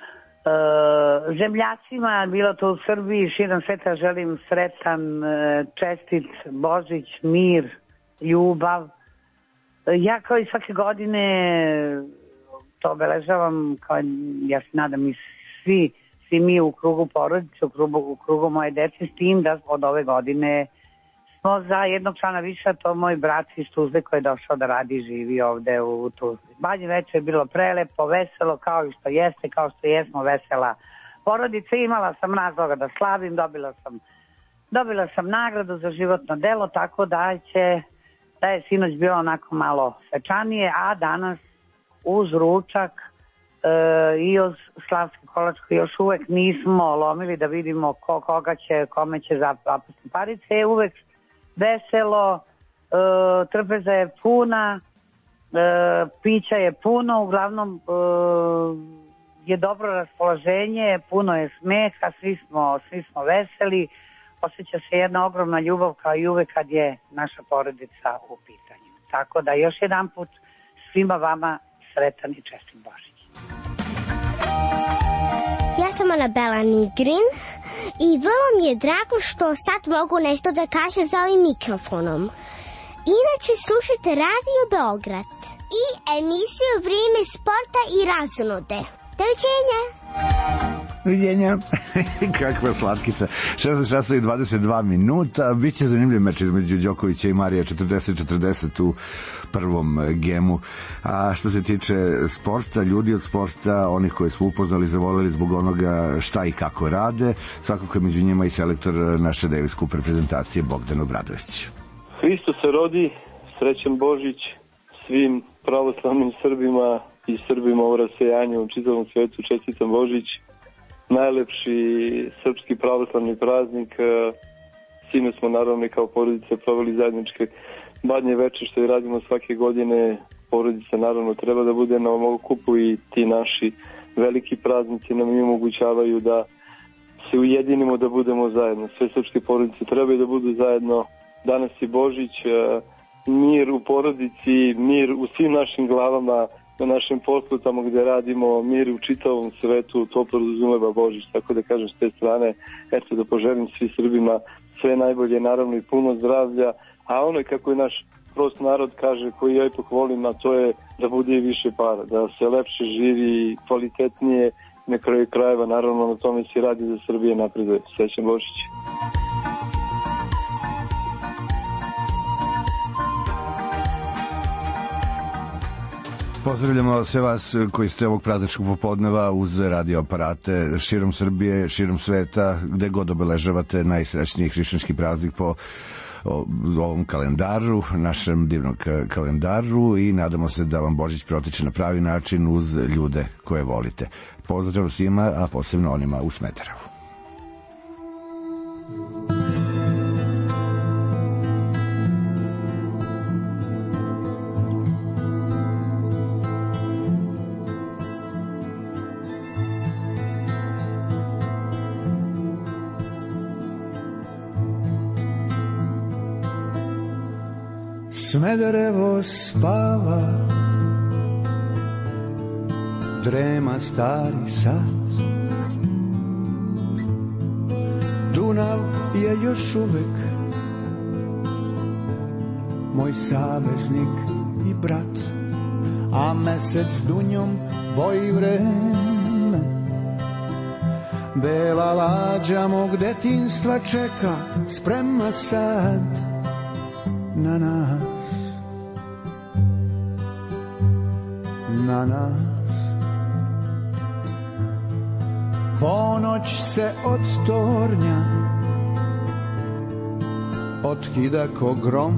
zemljacima, bilo to u Srbiji, širom sveta, želim sretan, čestit Božić, mir, ljubav. Ja kao i svake godine to obeležavam, kao ja se nadam i svi mi u krugu porodice, u krugu moje dece, s tim da od ove godine smo za jednog člana više, to moj brat iz Tuzle koji je došao da radi i živi ovde u Tuzli. Banje večer je bilo prelepo, veselo, kao i što jeste, kao što jesmo vesela porodica. Imala sam razloga da slavim, dobila sam nagradu za životno delo, tako da je sinoć bilo onako malo svečanije, a danas uz ručak i uz slavski kolač koji još uvek nismo lomili da vidimo kome će zapasti parice, uvek veselo, trpeza je puna, pića je puno, uglavnom je dobro raspoloženje, puno je smeha, svi smo veseli, osjeća se jedna ogromna ljubav kao i uvek kad je naša porodica u pitanju. Tako da još jedan put svima vama sretan i čestit Božić. Ja sam Anabela Nigrin i vrlo mi je drago što sad mogu nešto da kažem za ovim mikrofonom. Inače slušajte Radio Beograd i emisiju Vrijeme sporta i razonode. Doviđenja! Vidjenja. Kakva slatkica. 16 časova i 22 minuta. Biće zanimljiv meč između Đokovića i Marija, 40-40 u prvom gemu. A što se tiče sporta, ljudi od sporta, onih koji smo upoznali, zavoleli zbog onoga šta i kako rade, svakako je među njima i selektor naše Davis Cup reprezentacije Bogdan Obradović. Hristo se rodi, srećan Božić svim pravoslavnim Srbima i Srbima u rasejanju u čitavom svetu, čestitam Božić. Najlepši srpski pravoslavni praznik. Sine smo naravno kao porodice proveli zajedničke badnje večer što i radimo svake godine. Porodica naravno treba da bude na ovom okupu i ti naši veliki praznici nam i omogućavaju da se ujedinimo, da budemo zajedno. Sve srpske porodice trebaju da budu zajedno. Danas je Božić, mir u porodici, mir u svim našim glavama, na našem poslu, tamo gde radimo, mir u čitavom svetu, to podrazumeva Božić, tako da kažem s te strane, eto da poželim svi Srbima sve najbolje, naravno i puno zdravlja, a ono je kako je naš prost narod kaže, koji ja ipak volim, a to je da bude i više para, da se lepše živi, kvalitetnije, na kraju krajeva, naravno na tome se radi da Srbije napreduje. Srećan Božić. Pozdravljamo sve vas koji ste ovog prazničkog popodneva uz radio aparate širom Srbije, širom sveta, gde god obeležavate najsrećniji hrišćanski praznik po ovom kalendaru, našem divnom kalendaru, i nadamo se da vam Božić protiče na pravi način uz ljude koje volite. Pozdrav svima, a posebno onima u Smederevu. Smederevo spava, drema stari sat. Dunav je još uvek moj saveznik i brat, a mesec Dunjom boji vreme. Bela lađa mog detinjstva čeka, spremna sad na nas, na nas. Ponoć se od tornja otkida ko grom,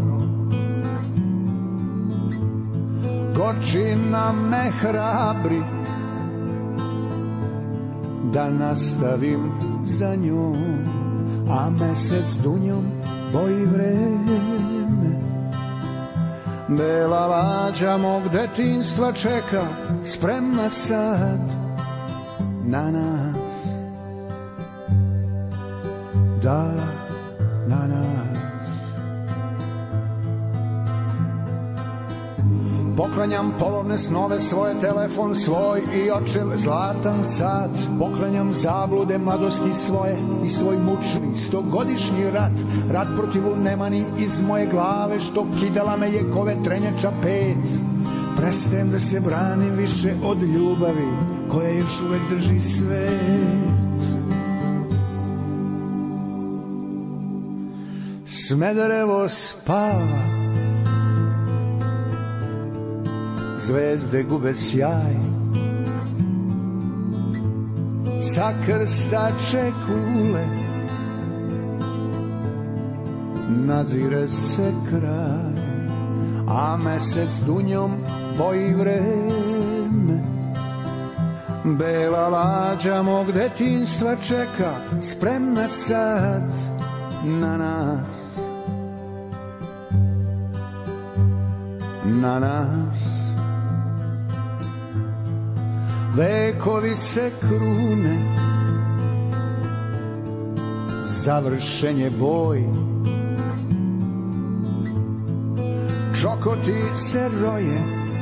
gorčina me hrabri da nastavim za njom, a mesec Dunjom boji vreme. Bela lađa mog detinjstva čeka, spremna sad na nas, da, na nas. Poklanjam polovne snove, svoje telefon svoj i očev zlatan sat. Poklanjam zablude mladosti svoje i svoj mučni 100-godišnji rat. Rat protiv nemani iz moje glave, što kidala me jekove trenjača 5. Prestajem da se branim više od ljubavi koja još uvek drži svet. Smederevo spava, zvezde gube sjaj, sa krstače kule nazire se kraj, a mesec Dunjom boji vreme. Bela lađa mog detinjstva čeka, spremna sad na nas, na nas. Vekovi se krune, završen je boj, čokoti se roje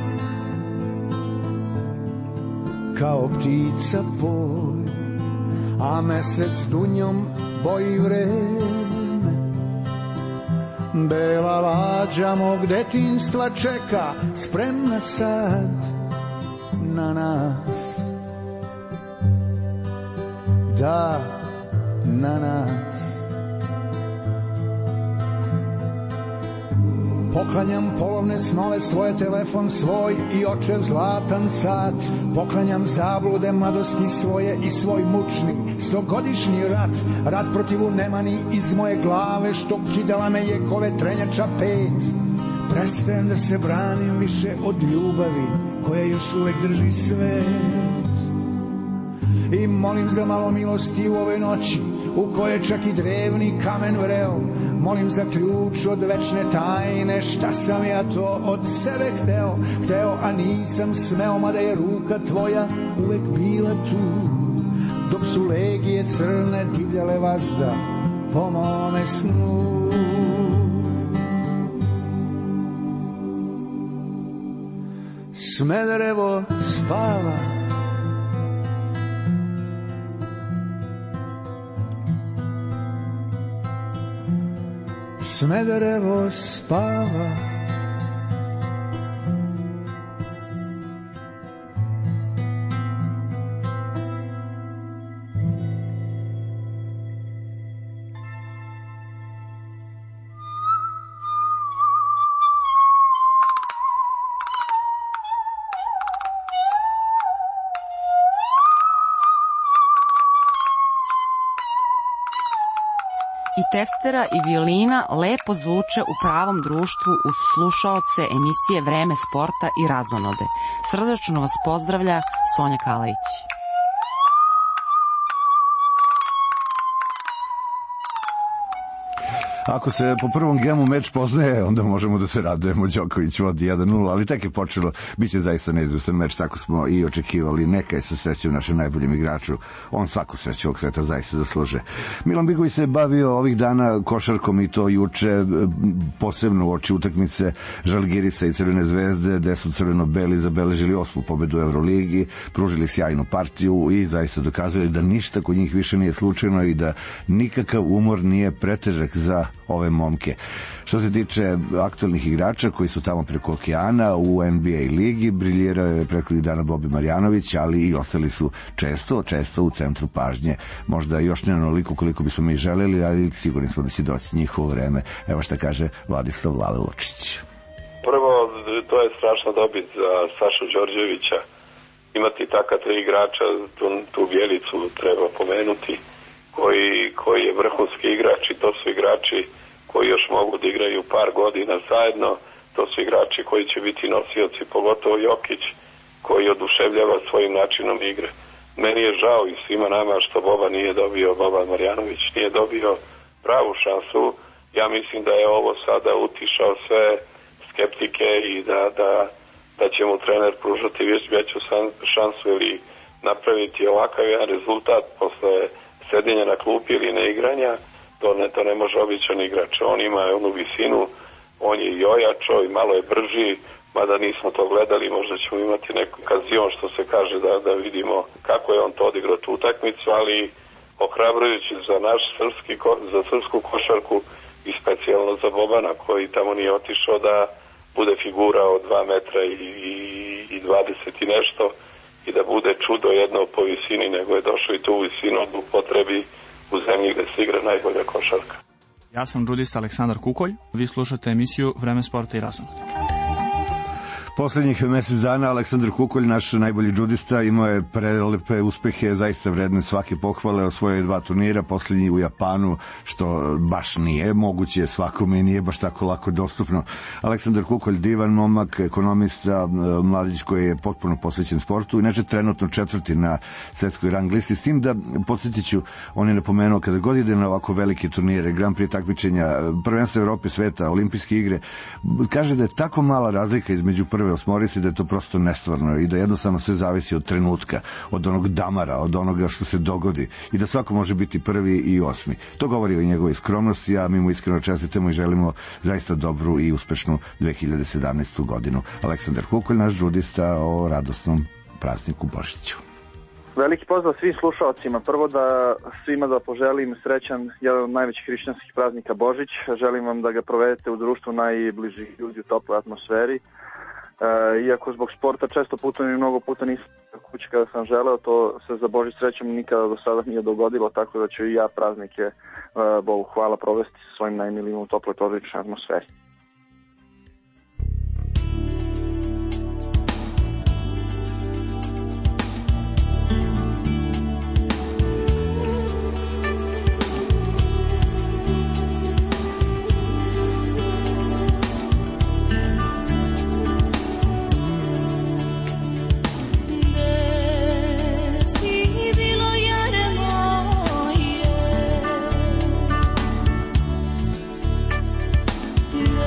kao ptica poj, a mesec Dunjom boji vreme. Bela lađa mog detinjstva čeka, spremna sad na nas, da, na nas. Poklanjam polovne snove, svoje telefon svoj i očev zlatan sat. Poklanjam zablude mladosti svoje i svoj mučni 100-godišnji rat. Rat protiv nemani iz moje glave, što kidala me jekove trenjača 5. Prestajem da se branim više od ljubavi koja još uvek drži svet. I molim za malo milosti u ove noći, u koje čak i drevni kamen vreo. Molim za ključ od večne tajne, šta sam ja to od sebe hteo, a nisam smeo, mada je ruka tvoja uvek bila tu, dok su legije crne divljale vazda po mome snu. Smederevo spava, Smederevo spava. I testera i violina lepo zvuče u pravom društvu uz slušaoce emisije Vreme sporta i razonode. Srdačno vas pozdravlja Sonja Kalajić. Ako se po prvom gemu meč poznaje, onda možemo da se radujemo. Đoković vodi 1-0, ali tek je počelo. Biće zaista neizvestan meč, tako smo i očekivali. Neka je sa srećem našem najboljem igraču. On svaku sreću ovog sveta zaista zasluže. Milan Bigović se bavio ovih dana košarkom i to juče, posebno u oči utakmice Žalgirisa i Crvene zvezde, gde su crveno-beli zabeležili 8. pobedu u Euroligi, pružili sjajnu partiju i zaista dokazali da ništa kod njih više nije slučajno i da nikakav umor nije pretežak za ove momke. Što se tiče aktualnih igrača koji su tamo preko okeana u NBA ligi, briljirao je preko dana Bobi Marjanović, ali i ostali su često u centru pažnje. Možda još ne onoliko koliko bismo mi želeli, ali sigurni smo da će doći njihovo vreme. Evo šta kaže Vladislav Lale Lučić. Prvo, to je strašna dobit za Sašu Đorđevića. Imati taka 3 igrača, tu Bjelicu treba pomenuti, koji je vrhunski igrač i to su igrači koji još mogu da igraju par godina zajedno, to su igrači koji će biti nosioci, pogotovo Jokić, koji oduševljava svojim načinom igre. Meni je žao i svima nama što Boban Marjanović nije dobio pravu šansu. Ja mislim da je ovo sada utišao sve skeptike i da će mu trener pružati veću šansu ili napraviti ovakav jedan rezultat posle sedenja na klupi ili neigranja. To ne može običan igrač. On ima onu visinu, on je i ojačao i malo je brži, mada nismo to gledali, možda ćemo imati neku kazion što se kaže da vidimo kako je on to odigrao tu utakmicu, ali ohrabrujući za srpsku košarku i specijalno za Bobana koji tamo nije otišao da bude figura od 2 metra i 20 i nešto i da bude čudo jedno po visini, nego je došao i tu visinu od upotrebi u zemlji gde se igra najbolja košarka. Ja sam džudista Aleksandar Kukolj, vi slušate emisiju Vreme sporta i razonode. Poslednjih mesec dana Aleksandar Kukolj, naš najbolji džudista, imao je prelepe uspehe, zaista vredne svake pohvale, osvojio je 2 turnira, poslednji u Japanu, što baš nije moguće svakome i nije baš tako lako dostupno. Aleksandar Kukolj, divan momak, ekonomista, mladić koji je potpuno posvećen sportu, inače trenutno 4. na svetskoj rang listi, s tim da, podsjetiću, on je napomenuo kada god ide na ovako velike turnire, Grand Prix takmičenja, prvenstva Evrope, sveta, olimpijske igre, kaže da je tako mala razlika između prve osmorice da je to prosto nestvarno i da jednostavno sve zavisi od trenutka, od onog damara, od onoga što se dogodi i da svako može biti 1. i 8. To govori o njegovoj skromnosti, a mi mu iskreno čestitamo i želimo zaista dobru i uspešnu 2017. godinu. Aleksandar Kukolj, naš džudista, o radosnom prazniku Božiću. Veliki pozdrav svim slušalcima. Prvo da svima da poželim srećan jedan od najvećih hrišćanskih praznika Božić. Želim vam da ga provedete u društvu najbližih ljudi u toploj atmosferi. Iako zbog sporta često putujem i mnogo puta nisam kući kada sam želeo, to se za Božić srećom nikada do sada nije dogodilo, tako da ću i ja praznike, Bogu hvala, provesti sa svojim najmilijim u toploj porodičnoj atmosferi. Yeah.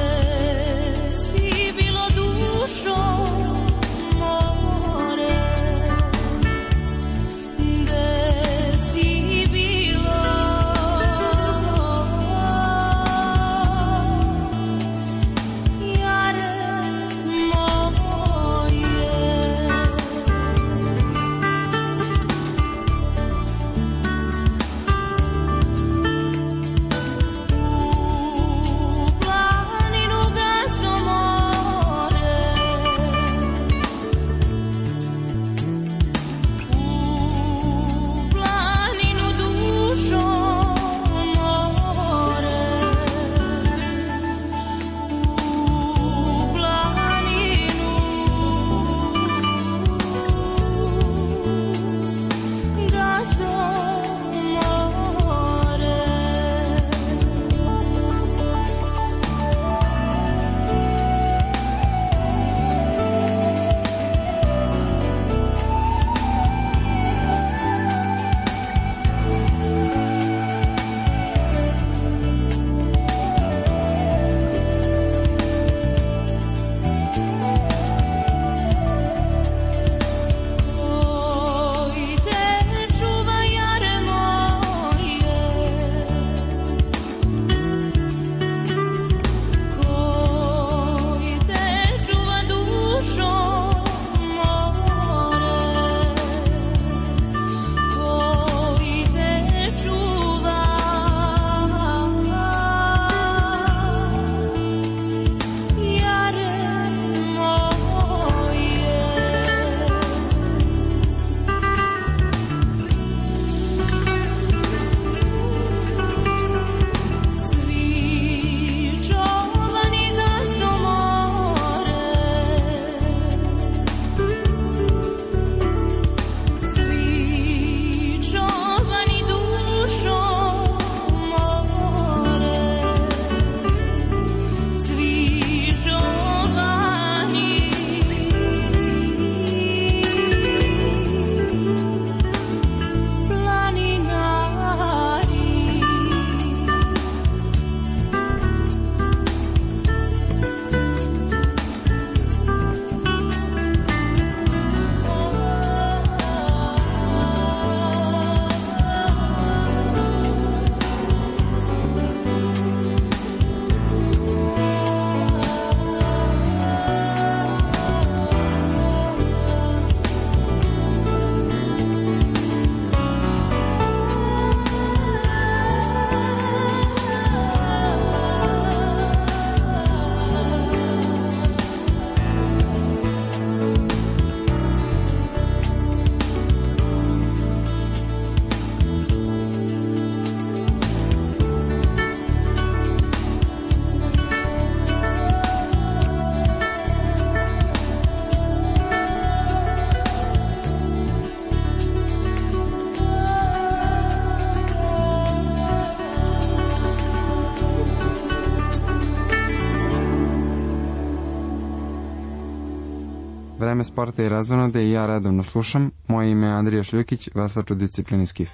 Vreme sporta i razonode i ja redovno slušam. Moje ime je Andrija Šljukić, veslač u disciplini skif.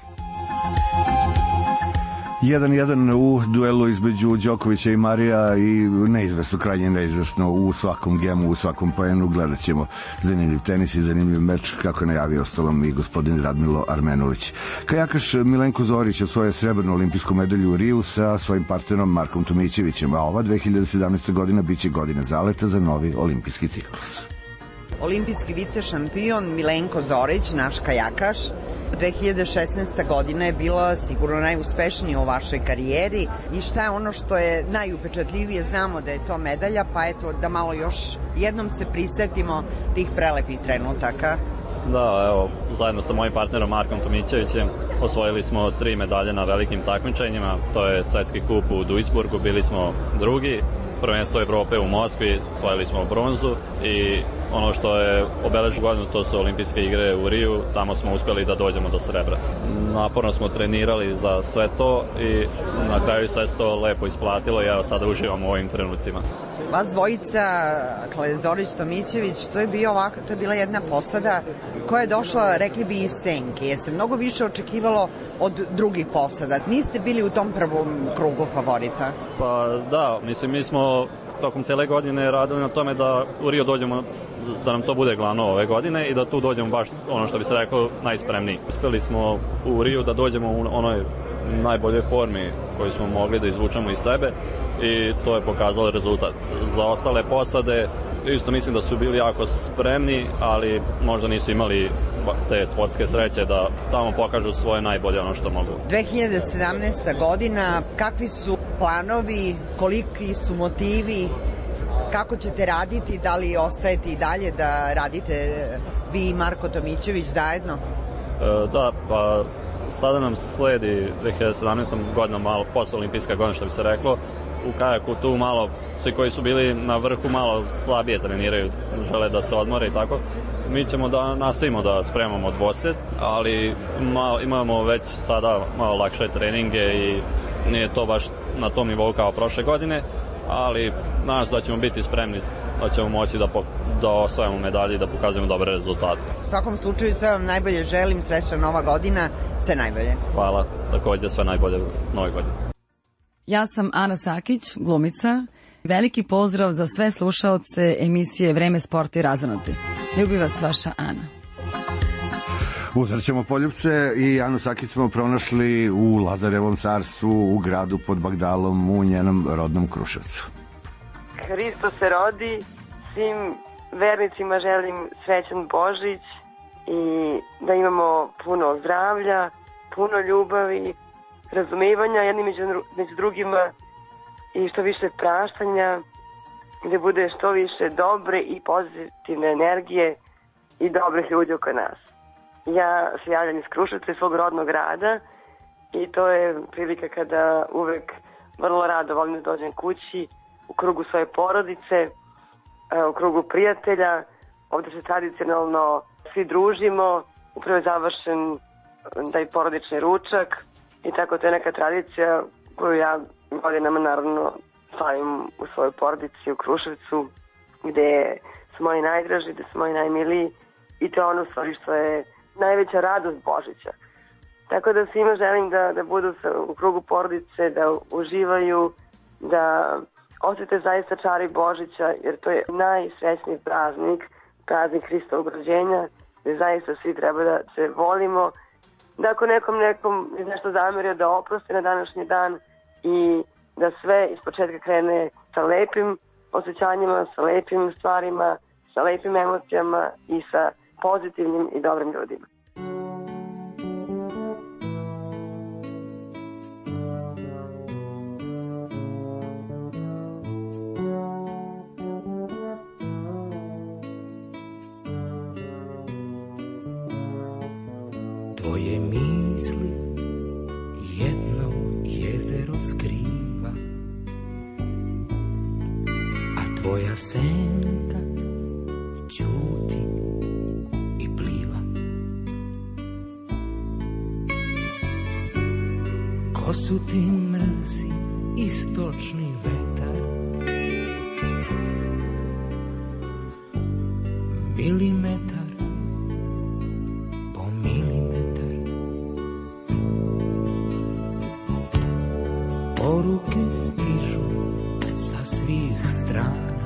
1-1 u duelu između Đokovića i Marija i neizvesno, krajnje neizvesno u svakom gemu, u svakom poenu. Gledat ćemo zanimljiv tenis i zanimljiv meč, kako je najavio ostalom i gospodin Radmilo Armenulić. Kajakaš Milenko Zorić osvojio srebrnu olimpijsku medalju u Riju sa svojim partnerom Markom Tomićevićem, a ova 2017. godina biće godina zaleta za novi olimpijski ciklus. Olimpijski vice šampion Milenko Zorić, naš kajakaš, 2016. godina je bila sigurno najuspešnija u vašoj karijeri. I šta je ono što je najupečatljivije? Znamo da je to medalja, pa eto da malo još jednom se prisetimo tih prelepih trenutaka. Da, evo, zajedno sa mojim partnerom Markom Tomićevićem osvojili smo 3 medalje na velikim takmičenjima. To je svetski kup u Duisburgu, bili smo drugi, prvenstvo Evrope u Moskvi, osvojili smo bronzu i ono što je obeležilo godinu, to su olimpijske igre u Riju, tamo smo uspeli da dođemo do srebra. Naporno smo trenirali za sve to i na kraju sve se to lepo isplatilo i evo sada uživamo u ovim trenucima. Vas dvojica, Zorić, Tomićević, to je bila jedna posada koja je došla, rekli bi, iz senke. Je se mnogo više očekivalo od drugih posada. Niste bili u tom prvom krugu favorita? Pa da, mislim, mi smo tokom cele godine radili na tome da u Rio dođemo, da nam to bude glavno ove godine i da tu dođemo baš, ono što bi se rekao, najspremniji. Uspeli smo u Riju da dođemo u onoj najboljoj formi koju smo mogli da izvučemo iz sebe i to je pokazalo rezultat. Za ostale posade isto mislim da su bili jako spremni, ali možda nisu imali te sportske sreće da tamo pokažu svoje najbolje, ono što mogu. 2017. godina, kakvi su planovi, koliki su motivi, kako ćete raditi, da li ostajete i dalje da radite vi i Marko Tomićević zajedno? Da, pa sada nam sledi 2017. godina, malo posle olimpijska godina, što bi se reklo. U kajaku tu malo, svi koji su bili na vrhu malo slabije treniraju, žele da se odmore i tako. Mi ćemo da nastavimo da spremamo dvosed, ali imamo već sada malo lakše treninge i nije to baš na tom nivou kao prošle godine, ali nadam se da ćemo biti spremni, da ćemo moći da osvajamo medalje i da pokazujemo dobre rezultate. U svakom slučaju sve vam najbolje želim, srećna nova godina, sve najbolje. Hvala, takođe sve najbolje nove godine. Ja sam Ana Sakić, glumica. Veliki pozdrav za sve slušaoce emisije Vreme sporta i razonode. Ljubi vas vaša Ana. Uzraćemo poljupce i Anu Sakić smo pronašli u Lazarevom carstvu, u gradu pod Bagdalom, u njenom rodnom Kruševcu. Hristos se rodi, svim vernicima želim srećan Božić i da imamo puno zdravlja, puno ljubavi, razumevanja jedni među drugima i što više praštanja, gde bude što više dobre i pozitivne energije i dobrih ljudi oko nas. Ja se javljam iz Kruševca, iz svog rodnog grada i to je prilika kada uvek vrlo rado volim da dođem kući u krugu svoje porodice, u krugu prijatelja. Ovde se tradicionalno svi družimo, upravo je završen taj porodični ručak i tako to je neka tradicija koju ja godinama naravno slavim u svojoj porodici u Kruševcu, gde su moji najdraži, gde su moji najmiliji i to je ono stvari što je najveća radost Božića. Tako da svima želim da budu u krugu porodice, da uživaju, da osjete zaista čari Božića, jer to je najsrećniji praznik Hristovog rođenja, gde zaista svi treba da se volimo, da ako nekom je nešto zamerio da oprosti na današnji dan i da sve iz početka krene sa lepim osjećanjima, sa lepim stvarima, sa lepim emocijama i sa pozitivnim i dobrim ljudima. Tvoje misli jedno jezero skriva, a tvoja senka ćuti i pliva. Ko su ti mrzi istočni vetar, milimetar po milimetar. Poruke stižu sa svih strana,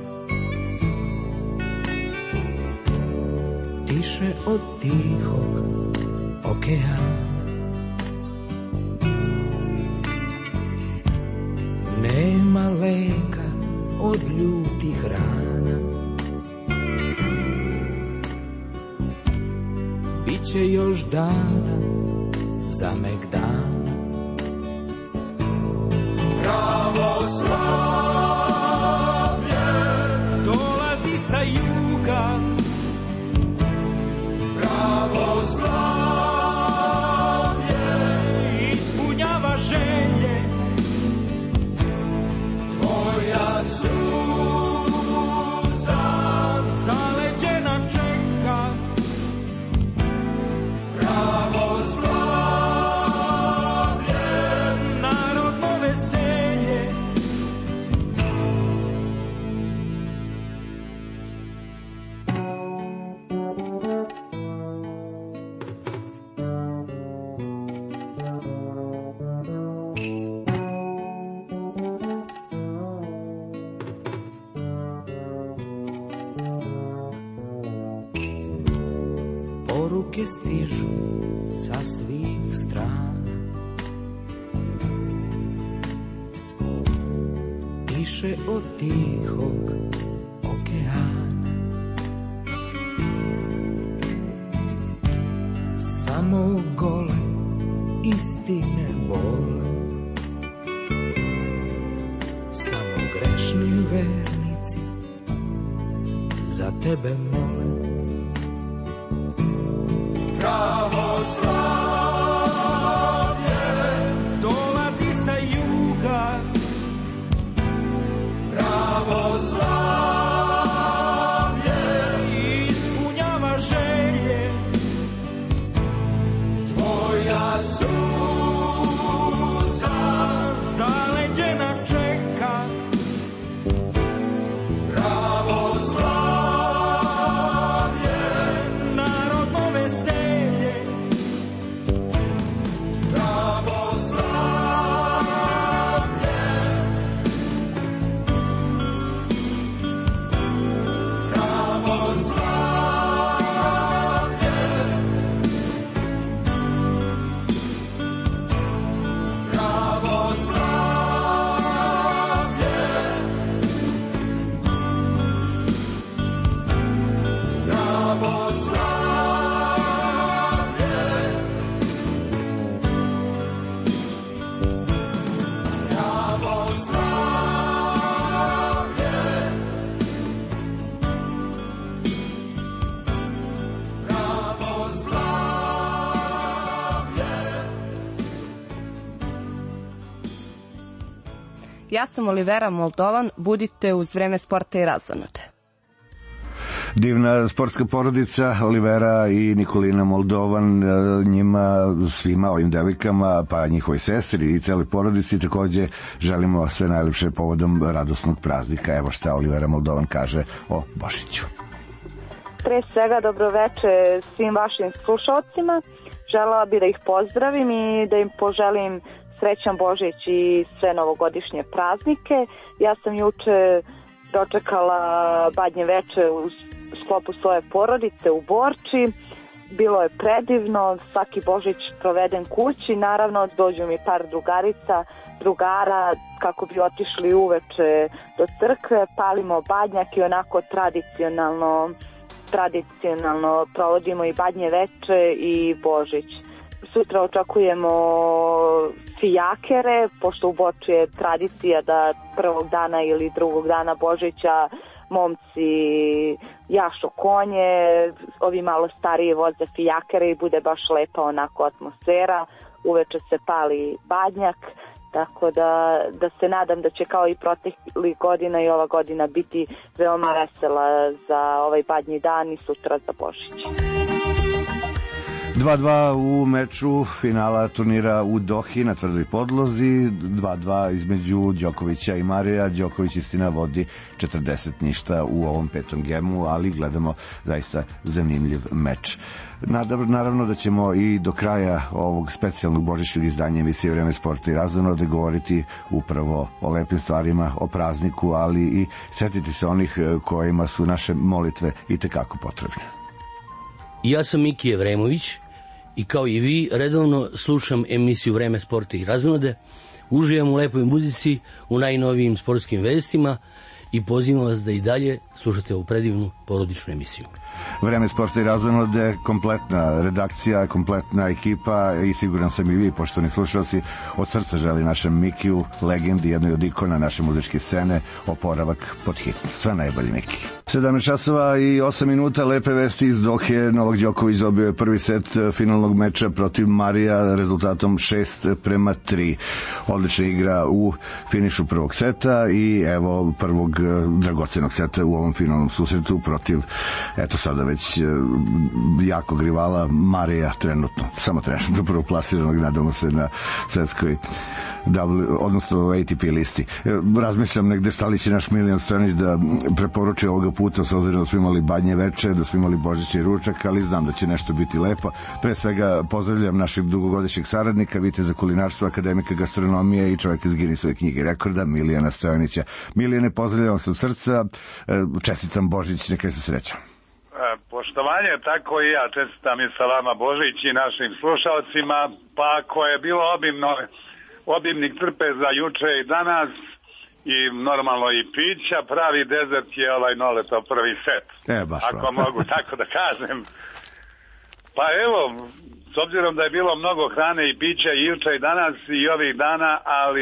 tiše od tihog okeana. Nema leka od ljutih rana, biće još dana za megdana. Pravoslavlje dolazi sa juga, pravoslavlje ispunjava želje, tvoja suza zaleđena čeka. Pravoslavlje narodno veselje, poruke stižu sa svih strana, tiše od tihog okeana. Samo gole istine bole, samo grešni vernici za tebe mole. pravoslavlje dolazi sa juga, pravoslavlje ispunjava želje, tvoja suza zaleđena čeka. Pravoslavlje narodno veselje, pravoslavlje, pravoslavlje, pravoslavlje, Ja sam Olivera Moldovan, budite uz Vreme sporta i razonode. Divna sportska porodica Olivera i Nikolina Moldovan, njima svima ovim devojkama, pa njihovoj sestri i celoj porodici takođe želimo sve najlepše povodom radosnog praznika. Evo šta Olivera Moldovan kaže o Božiću. Pre svega dobroveče svim vašim slušalcima. Želela bih da ih pozdravim i da im poželim srećan Božić i sve novogodišnje praznike. Ja sam juče dočekala badnje veče u sklopu svoje porodice u Borči. Bilo je predivno, svaki Božić proveden kući. Naravno, dođu mi par drugara kako bi otišli uveče do crkve. Palimo badnjak i onako tradicionalno provodimo i badnje veče i Božić. Sutra očekujemo fijakere, pošto u Borči je tradicija da prvog dana ili drugog dana Božića momci jašu konje, ovi malo stariji voze fijakere i bude baš lepa onako atmosfera. Uveče se pali badnjak, tako da se nadam da će kao i protekli godina i ova godina biti veoma vesela za ovaj badnji dan i sutra za Božić. 2:2 u meču finala turnira u Dohi na tvrdoj podlozi, 2:2 između Đokovića i Marija. Đoković istina vodi 40-0 u ovom petom gemu, ali gledamo zaista zanimljiv meč. Naravno da ćemo i do kraja ovog specijalnog božićnog izdanja emisije Vreme sporta i razonode govoriti upravo o lepim stvarima, o prazniku, ali i setiti se onih kojima su naše molitve i tekako potrebne. Ja sam Miki Evremović i kao i vi redovno slušam emisiju Vreme sporta i razonode, uživam u lepoj muzici, u najnovijim sportskim vestima i pozivam vas da i dalje slušate ovu predivnu porodičnu emisiju. Vreme sporta i razonode, kompletna redakcija, kompletna ekipa i siguran sam i vi, poštovani slušalci, od srca želi našem Mikiju, legendi, jednoj od ikona naše muzičke scene, oporavak pod hitno. Sve najbolje, Miki. 17 časova i 8 minuta, lepe vesti iz Dohe. Novak Đoković dobio je prvi set finalnog meča protiv Marija rezultatom 6:3. Odlična igra u finišu prvog seta i evo prvog dragocenog seta u ovom finalnom susretu protiv, eto sada već jakog rivala Marija trenutno, samo trenutno prvog plasiranog, nadamo se na svetskoj odnosno ATP listi. Razmišljam negde šta li će naš Milijan Stojanić da preporuči ovoga puta, s obzirom da smo imali badnje veče, da smo imali božićni ručak, ali znam da će nešto biti lepo. Pre svega pozdravljam našeg dugogodišnjeg saradnika, viteza kulinarstva, akademika gastronomije i čovjeka iz Guinnessove knjige rekorda, Milijana Stojanića. Milijane, pozdravljam se od srca, čestitam Božić, neka se sreća. Poštovanje, tako i ja čestitam i sa vama Božić i našim slušalcima, pa ako je bilo obimnik trpeza juče i danas i normalno i pića, pravi dezert je ovaj Noletov prvi set. Ako mogu tako da kažem. Pa evo, s obzirom da je bilo mnogo hrane i pića i juče i danas i ovih dana, ali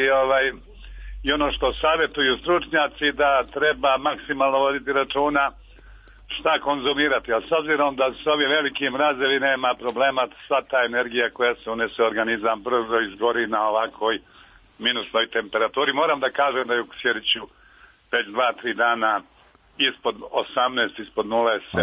i ono što savjetuju stručnjaci da treba maksimalno voditi računa šta konzumirati, a s obzirom da su ovi veliki mrazevi nema problema, sva ta energija koja se unese u organizam brzo izgori na ovakvoj minusnoj temperaturi. Moram da kažem da je u Kosjeriću već 2-3 dana ispod 18, ispod 0 se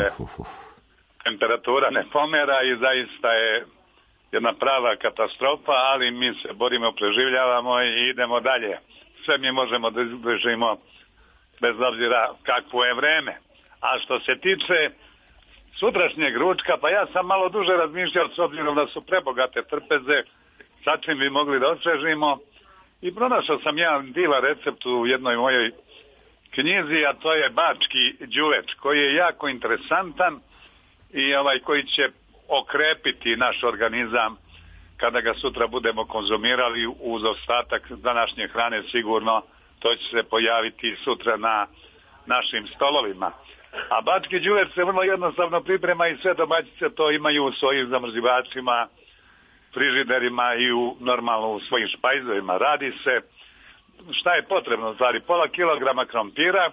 temperatura ne pomera i zaista je jedna prava katastrofa, ali mi se borimo, preživljavamo i idemo dalje. Sve mi možemo da izdržimo bez obzira kakvo je vreme. A što se tiče sutrašnjeg ručka, pa ja sam malo duže razmišljao s obzirom da su prebogate trpeze, sa čim bi mogli da osvežimo. I pronašao sam jedan divan recept u jednoj mojoj knjizi, a to je bački đuveč, koji je jako interesantan i koji će okrepiti naš organizam kada ga sutra budemo konzumirali uz ostatak današnje hrane. Sigurno to će se pojaviti sutra na našim stolovima. A bački đuveč se vrlo jednostavno priprema i sve domaćice to imaju u svojim zamrzivačima, frižiderima i normalno u svojim špajzovima. Radi se, šta je potrebno, stvari, pola kilograma krompira,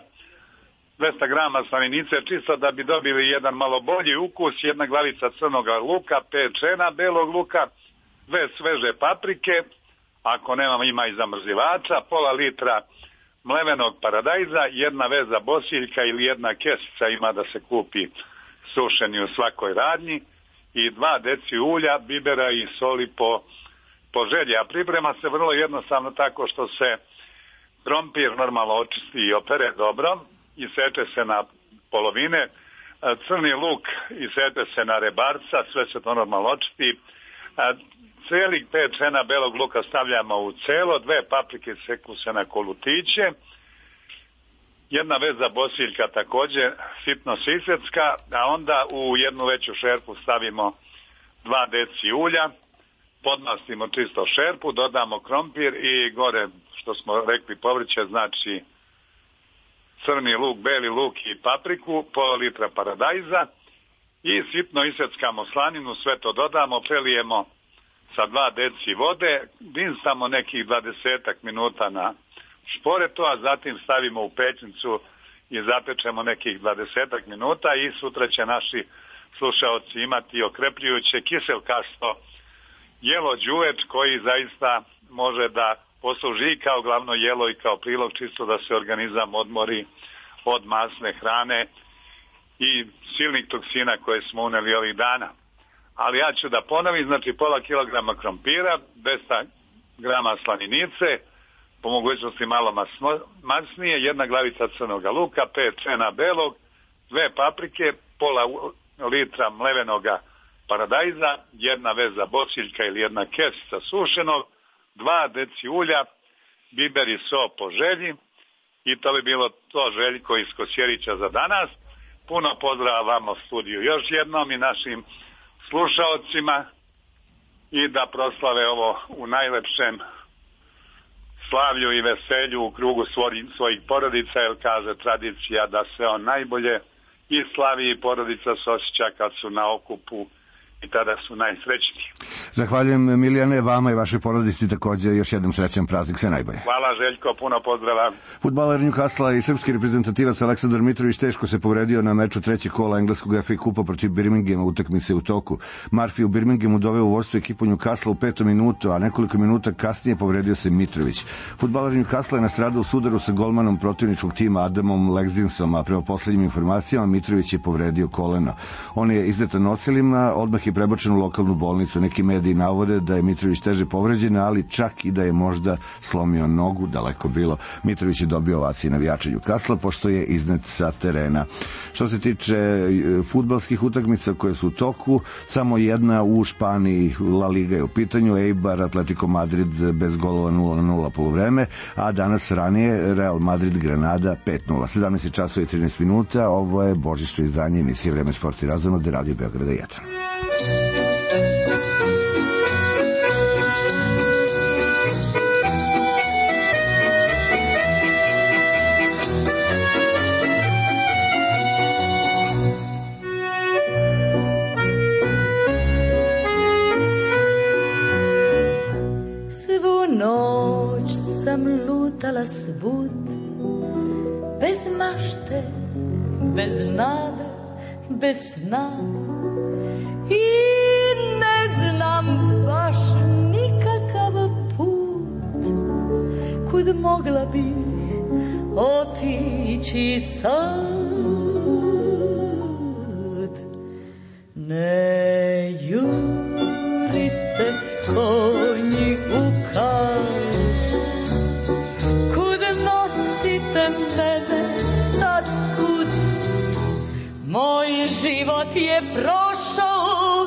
200 grama slaninice, čisto da bi dobili jedan malo bolji ukus, jedna glavica crnog luka, 5 čena belog luka, 2 sveže paprike, ako nemamo ima i zamrzivača, pola litra mlevenog paradajza, jedna veza bosiljka ili jedna kesica ima da se kupi sušeni u svakoj radnji i 2 deci ulja, bibera i soli po želji. A priprema se vrlo jednostavno tako što se krompir normalno očisti i opere dobro i seče se na polovine, crni luk i seče se na rebarca, sve se to normalno očisti. Cijelih 5 čena belog luka stavljamo u celo, 2 paprike seku se na kolutiće, jedna veza bosiljka također sitno sisecka, a onda u jednu veću šerpu stavimo 2 deci ulja, podmastimo čisto šerpu, dodamo krompir i gore, što smo rekli, povrće, znači crni luk, beli luk i papriku, pola litra paradajza i sitno iseckamo slaninu, sve to dodamo, prelijemo sa 2 deci vode, dinstamo nekih 20 minuta na šporetu, a zatim stavimo u pećnicu i zapečemo nekih 20 minuta i sutra će naši slušaoci imati okrepljujuće kiselkasto jelo đuveč koji zaista može da posluži i kao glavno jelo i kao prilog, čisto da se organizam odmori od masne hrane i silnih toksina koje smo uneli ovih dana. ali ja ću da ponovim, znači pola kilograma krompira, 200 grama slaninice, po mogućnosti malo masnije, 1 glavica crnog luka, 5 čena belog, 2 paprike, pola litra mlevenoga paradajza, 1 veza bosiljka ili 1 kesica sušenog, 2 deci ulja, biber i so po želji, i to bi bilo to, Željko iz Kosjerića za danas. Puno pozdrava vama u studiju još jednom i našim slušaocima, i da proslave ovo u najlepšem slavlju i veselju u krugu svojih porodica, jer kaže tradicija da se on najbolje i slavi i porodica se osjeća kad su na okupu i tada su najsrećniji. Zahvaljujem, Milijane, vama i vašoj porodici također još jednom srećan praznik, sve najbolje. Hvala, Željko, puno pozdrava. Fudbaler Newcastle i srpski reprezentativac Aleksandar Mitrović teško se povredio na meču trećeg kola engleskog FA kupa protiv Birminghama, utakmice u toku. Murphy u Birminghamu doveo u vodstvo ekipu Newcastle u 5. minutu, a nekoliko minuta kasnije povredio se Mitrović. Fudbaler Newcastle je nastradao u sudaru sa golmanom protivničkog tima Adamom Legzdinsom, a prema poslednjim informacijama Mitrović je povredio koleno. On je izdetan ocelima, odmah je prebačen u lokalnu bolnicu. Neki mediji navode da je Mitrović teže povređen, ali čak i da je možda slomio nogu, daleko bilo. Mitrović je dobio ovacije navijača Newcastle pošto je iznet sa terena. Što se tiče fudbalskih utakmica koje su u toku, samo jedna u Španiji, La Liga je u pitanju, Eibar Atletico Madrid bez golova 0-0 poluvreme, a danas ranije Real Madrid Granada 5-0. 17 časova i 13 minuta, ovo je božićno izdanje emisije Vreme sporta i razonode, Radio Beograda 1. Noć sam lutala svud, bez mašte, bez nade, bez sna, i ne znam baš nikakav put kud mogla bih otići sad. Ne jurite konji u kas, kud nosite mene sad kud, moj život je prošao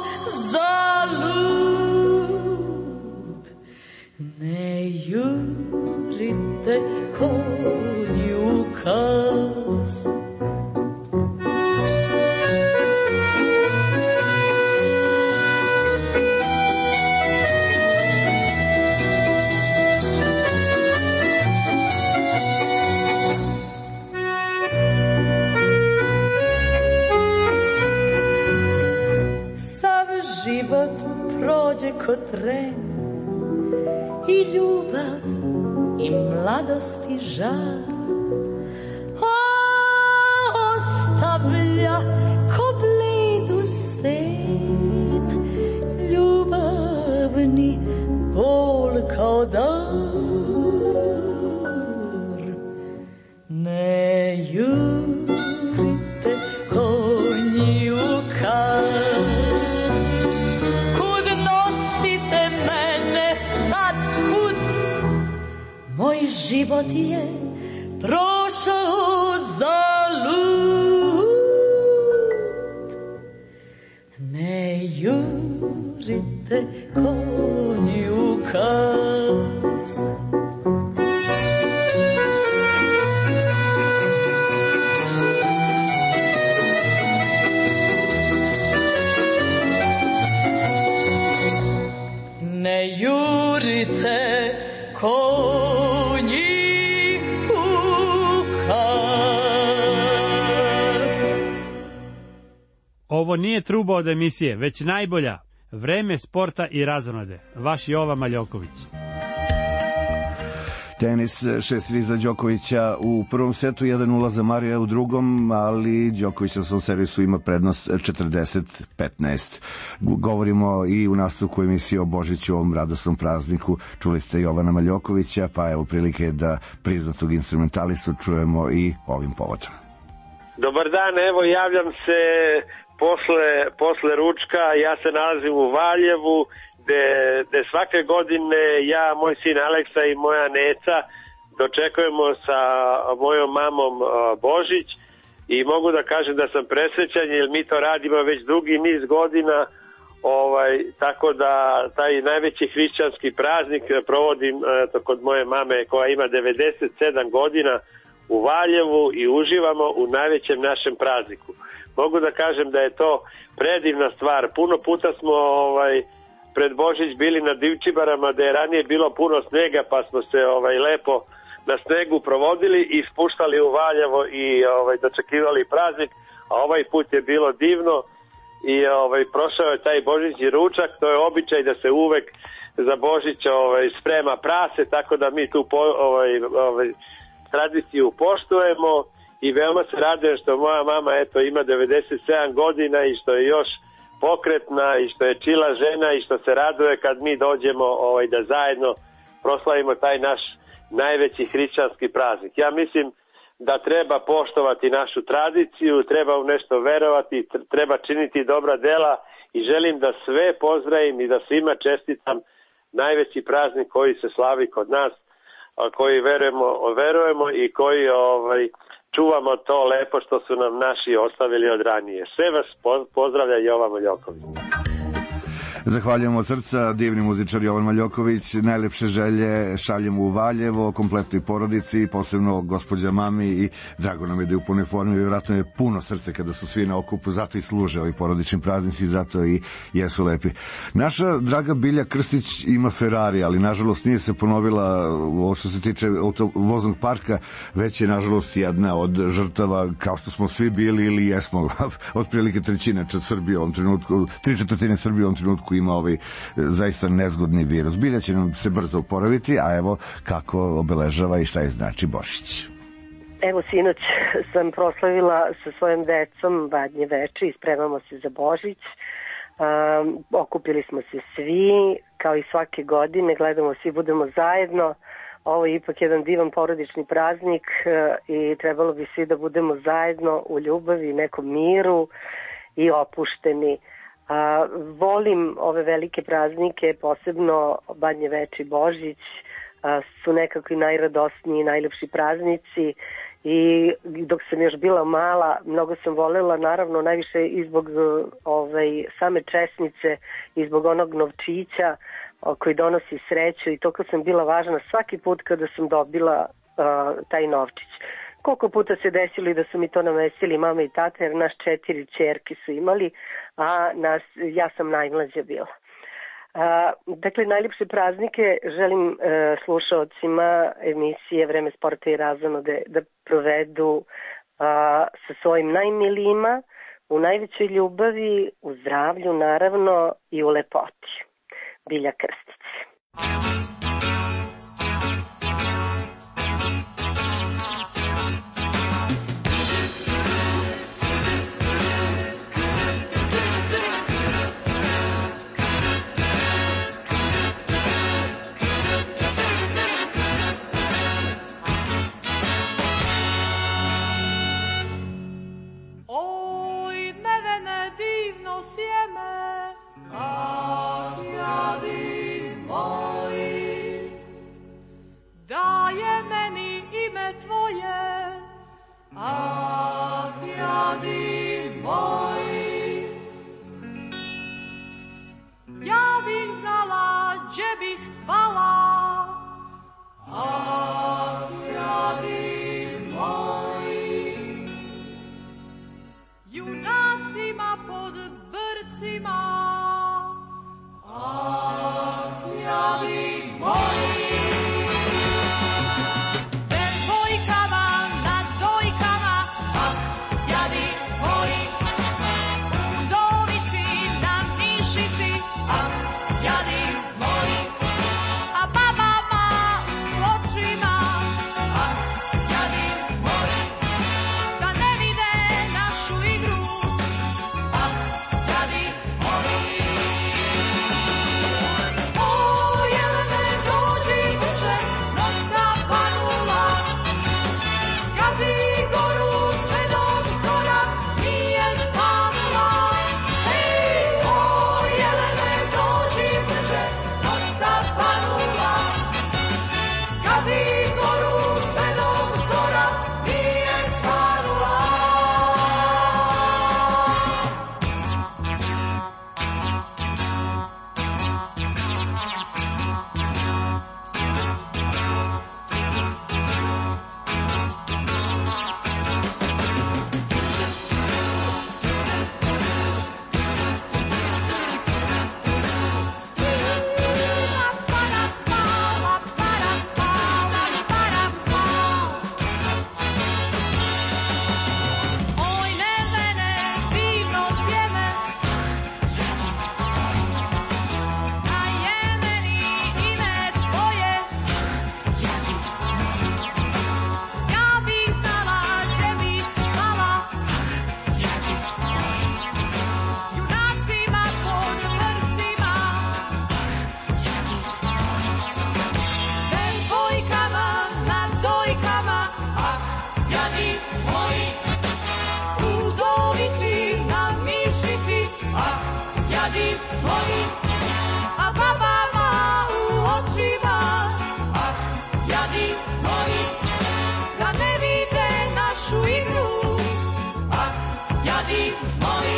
zalud. Ne jurite konji u kas. Život prođe ko tren, i ljubav i mladost i žar, a ostavlja ko bledu sen, ljubavni bol kao dar. Ne jurite konji u kas, moj život je prošao zalud. Ne jurite konji u kas. Ne jurite konji u kas. Ovo nije truba od emisije, već najbolja. Vreme sporta i razonode. Vaš Jova Maljoković. Tenis 6-3 za Đokovića u prvom setu, 1-0 za Marija u drugom, ali Đoković na svom servisu ima prednost 40-15. Govorimo i u nastavku emisije o Božiću, ovom radosnom prazniku. Čuli ste Jovana Maljokovića, pa evo prilike da priznatog instrumentalistu čujemo i ovim povodom. Dobar dan, evo javljam se posle ručka ja se nalazim u Valjevu, gde svake godine ja, moj sin Aleksa i moja Neca dočekujemo sa mojom mamom Božić i mogu da kažem da sam presrećan jer mi to radimo već dugi niz godina, tako da taj najveći hrišćanski praznik provodim kod moje mame koja ima 97 godina u Valjevu i uživamo u najvećem našem prazniku. Mogu da kažem da je to predivna stvar. Puno puta smo pred Božić bili na Divčibarama gde je ranije bilo puno snega pa smo se lepo na snegu provodili i spuštali u Valjevo i dočekivali praznik, a ovaj put je bilo divno i prošao je taj božićni ručak. To je običaj da se uvek za Božić sprema prase, tako da mi tu tradiciju poštujemo i veoma se radujem što moja mama ima 97 godina i što je još pokretna i što je čila žena i što se raduje kad mi dođemo da zajedno proslavimo taj naš najveći hrišćanski praznik. Ja mislim da treba poštovati našu tradiciju, treba u nešto verovati, treba činiti dobra dela i želim da sve pozdravim i da svima čestitam najveći praznik koji se slavi kod nas, koji verujemo i koji čuvamo to lepo što su nam naši ostavili od ranije. Sve vas pozdravlja Jovan Maljoković. Zahvaljujemo od srca, divni muzičar Jovan Maljoković, najlepše želje šaljemo u Valjevo, kompletnoj porodici, posebno gospođa mami i drago nam je da je u punoj formi, vjerojatno je puno srce kada su svi na okupu, zato i služe ovi porodični praznici, zato i jesu lepi. Naša draga Bilja Krstić ima Ferrari, ali nažalost nije se ponovila ovo što se tiče voznog parka, već je nažalost jedna od žrtava, kao što smo svi bili ili jesmo, otprilike trećina Srbije u ovom trenutku, 3/4 Srbije u ovom trenutku ima zaista nezgodni virus. Bilja će nam se brzo oporaviti, a evo kako obeležava i šta je znači Božić. Evo, sinoć sam proslavila sa svojom decom Badnje veče i spremamo se za Božić. Okupili smo se svi, kao i svake godine, gledamo svi, budemo zajedno. Ovo je ipak jedan divan porodični praznik i trebalo bi svi da budemo zajedno u ljubavi, nekom miru i opušteni. Volim ove velike praznike, posebno Badnje veče i Božić, su nekako i najradosniji i najlepši praznici i dok sam još bila mala mnogo sam volela, naravno najviše i zbog same česnice i zbog onog novčića koji donosi sreću i to kad sam bila važna svaki put kada sam dobila taj novčić. Koliko puta se desilo i da su mi to namestili mama i tata, jer nas 4 ćerke su imali, a ja sam najmlađa bila. Dakle, najljepše praznike želim slušaocima emisije Vreme sporta i razonode da provedu sa svojim najmilijima, u najvećoj ljubavi, u zdravlju naravno i u lepoti. Bilja Krstić. Sjeme, ah, jadi moj jadi moji, udovici na mišici, ah, jadi moji, a babama u očima, ah, jadi moji, da ne vide našu igru, ah, jadi moji.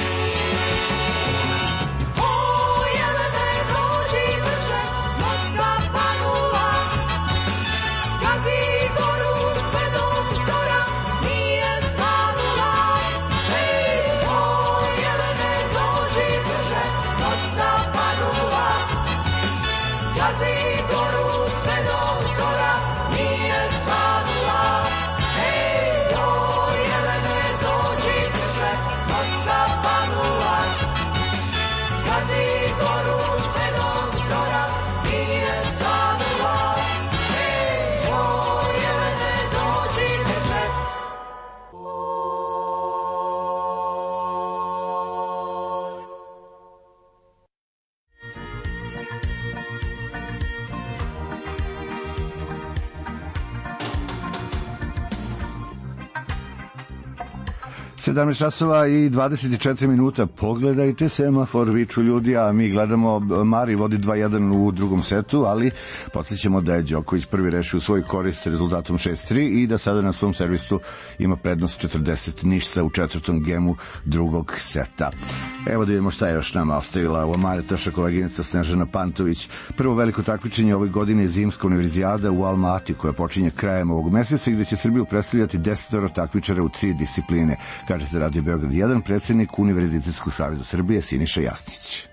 Sedamnaest časova i 24 minuta. Pogledajte semafor, viču ljudi, a mi gledamo. Mari vodi 2-1 u drugom setu, ali podsjećamo da je Đoković prvi rešio u svoj korist rezultatom 6-3 i da sada na svom servisu ima prednost 40-0 u četvrtom gemu drugog seta. Evo da vidimo šta je još nama ostavila u Amare taša koleginica Snežana Pantović. Prvo veliko takmičenje ove godine je zimska univerzijada u Almati, koja počinje krajem ovog meseca i gde će Srbiju predstavljati 10 takmičara u 3 discipline, kaže se Radio Beograd 1, predsjednik Univerzitetskog saveza Srbije Siniša Jasnić.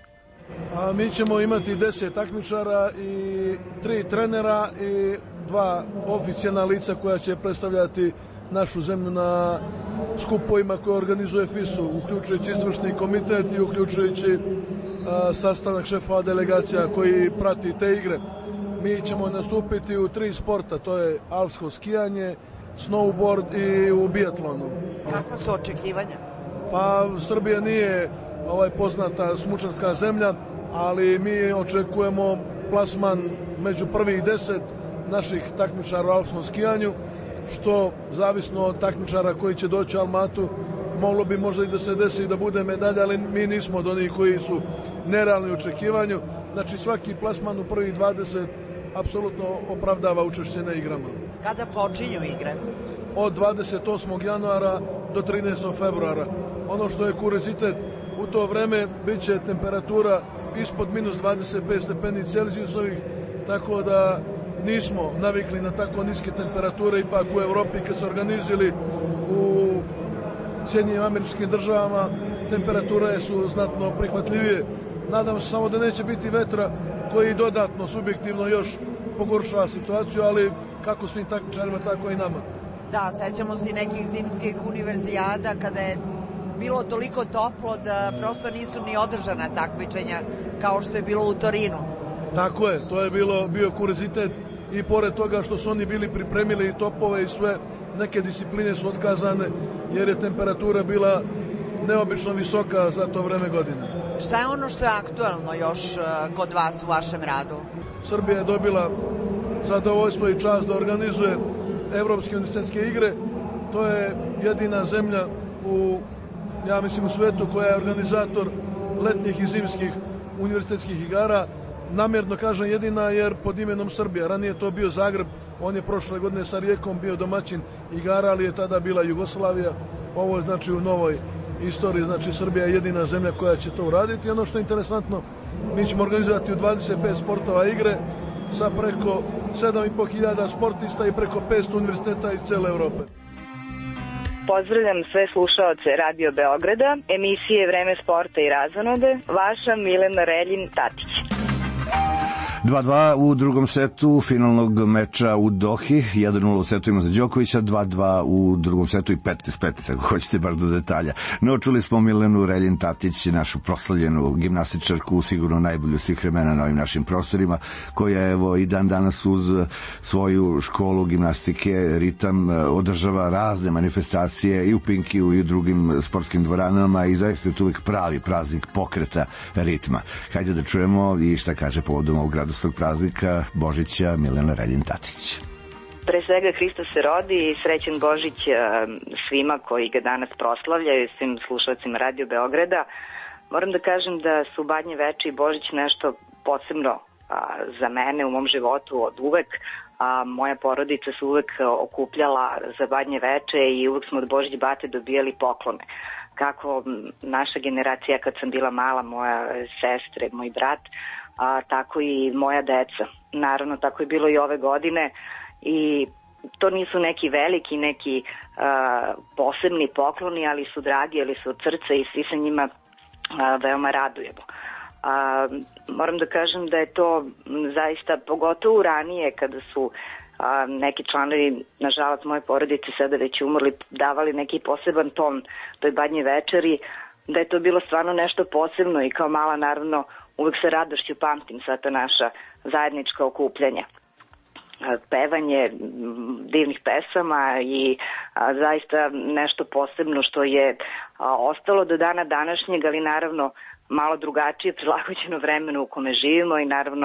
A mi ćemo imati 10 takmičara i 3 trenera i 2 oficijalna lica koja će predstavljati našu zemlju na skupovima koje organizuje FISU, uključujući izvršni komitet i uključujući sastanak šefova delegacija koji prati te igre. Mi ćemo nastupiti u 3 sporta, to je alpsko skijanje, snowboard i u biatlonu. Kakva su očekivanja? Pa Srbija nije poznata smučarska zemlja, ali mi očekujemo plasman među prvih 10 naših takmičara u alpskom skijanju, što zavisno od takmičara koji će doći u Almatu, moglo bi možda i da se desi da bude medalja, ali mi nismo od onih koji su nerealni u očekivanju. Znači svaki plasman u prvih 20 apsolutno opravdava učešće na igrama. Kada počinju igre? Od 28. januara do 13. februara. Ono što je kuriozitet, u to vreme bit će temperatura ispod minus 25 stepeni Celzijusovih, tako da nismo navikli na tako niske temperature, ipak u Evropi kad se organizili u Sjedinjenim Američkim Državama temperature su znatno prihvatljivije. Nadam se samo da neće biti vetra koji dodatno subjektivno još pogoršava situaciju, ali kako svim takmičarima, tako i nama. Da, sećamo se nekih zimskih univerzijada kada je bilo toliko toplo da prosto nisu ni održana takmičenja kao što je bilo u Torinu. Tako je, to je bio kuriozitet i pored toga što su oni bili pripremili i topove i sve, neke discipline su otkazane jer je temperatura bila neobično visoka za to vreme godine. Šta je ono što je aktuelno još kod vas u vašem radu? Srbija je dobila zadovoljstvo i čast da organizuje Evropske univerzitetske igre. To je jedina zemlja u svetu koja je organizator letnjih i zimskih univerzitetskih igara. Namjerno kažem jedina jer pod imenom Srbija. Ranije je to bio Zagreb, on je prošle godine sa Rijekom bio domaćin igara, ali je tada bila Jugoslavija. Ovo je znači u novoj istoriji, znači Srbija je jedina zemlja koja će to uraditi. Ono što je interesantno, mi ćemo organizovati u 25 sportova igre sa preko 7.500 sportista i preko 500 univerziteta iz cele Evrope. Pozdravljam sve slušaoce Radio Beograda, emisije Vreme sporta i razonode, vaša Milena Reljin-Tatić. 2-2 u drugom setu finalnog meča u Dohi, 1-0 u setu ima za Đokovića, 2-2 u drugom setu i 15-15, ako hoćete bar do detalja. No, čuli smo Milenu Reljin-Tatić, našu proslavljenu gimnastičarku, sigurno najbolju svih vremena na ovim našim prostorima, koja evo i dan danas uz svoju školu gimnastike Ritam održava razne manifestacije i u Pinkiju i u drugim sportskim dvoranama i zaista je to uvijek pravi praznik pokreta ritma. Hajde da čujemo i šta kaže povodom ovog radostnog praznika Božića Milena Reljin-Tatić. Pre svega Hristos se rodi i srećan Božić svima koji ga danas proslavljaju, svim slušalcima Radio Beograda. Moram da kažem da su Badnje veče i Božić nešto posebno za mene u mom životu od uvek. Moja porodica se uvek okupljala za Badnje veče i uvek smo od Božić bate dobijali poklone. Kako naša generacija kad sam bila mala, moja sestre, moj brat, tako i moja deca. Naravno, tako je bilo i ove godine i to nisu neki veliki, neki posebni pokloni, ali su dragi, ali su od srca i svi se njima veoma radujemo. Moram da kažem da je to zaista, pogotovo ranije kada su neki članovi, nažalost moje porodice sada već umrli, davali neki poseban ton toj Badnje večeri, da je to bilo stvarno nešto posebno i kao mala naravno uvek sa radošću pamtim sva ta naša zajednička okupljanja. Pevanje divnih pesama i zaista nešto posebno što je ostalo do dana današnjeg, ali naravno malo drugačije, prilagođeno vremenu u kome živimo i naravno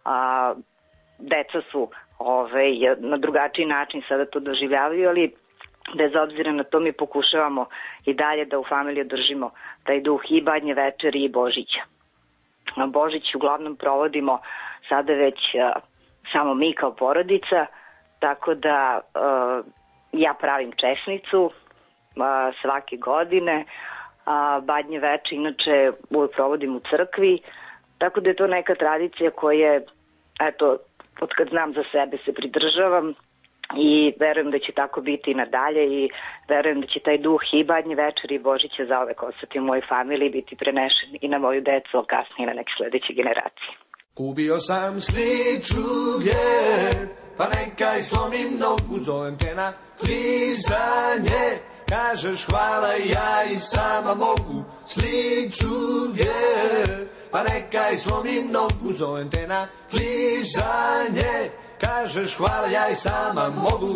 deca su na drugačiji način sada to doživljavaju, ali bez obzira na to mi pokušavamo i dalje da u familiji držimo taj duh i Badnje večeri i Božića. Božić uglavnom provodimo sada već samo mi kao porodica, tako da ja pravim česnicu svake godine, Badnje veče inače uvijek provodim u crkvi, tako da je to neka tradicija koja, eto, od kad znam za sebe se pridržavam i verujem da će tako biti i nadalje i verujem da će taj duh i Badnje večeri i Božića zauvek ostati u mojoj familiji, biti prenešen i na moju decu, a kasnije na neke sledeće generacije. Kupio sam sličuge, pa nekaj slomim nogu, zovem te na klizanje, kažeš hvala, ja i sama mogu. Sličuge, pa nekaj slomim nogu, zovem te na klizanje, kažeš hvala, ja i sama mogu.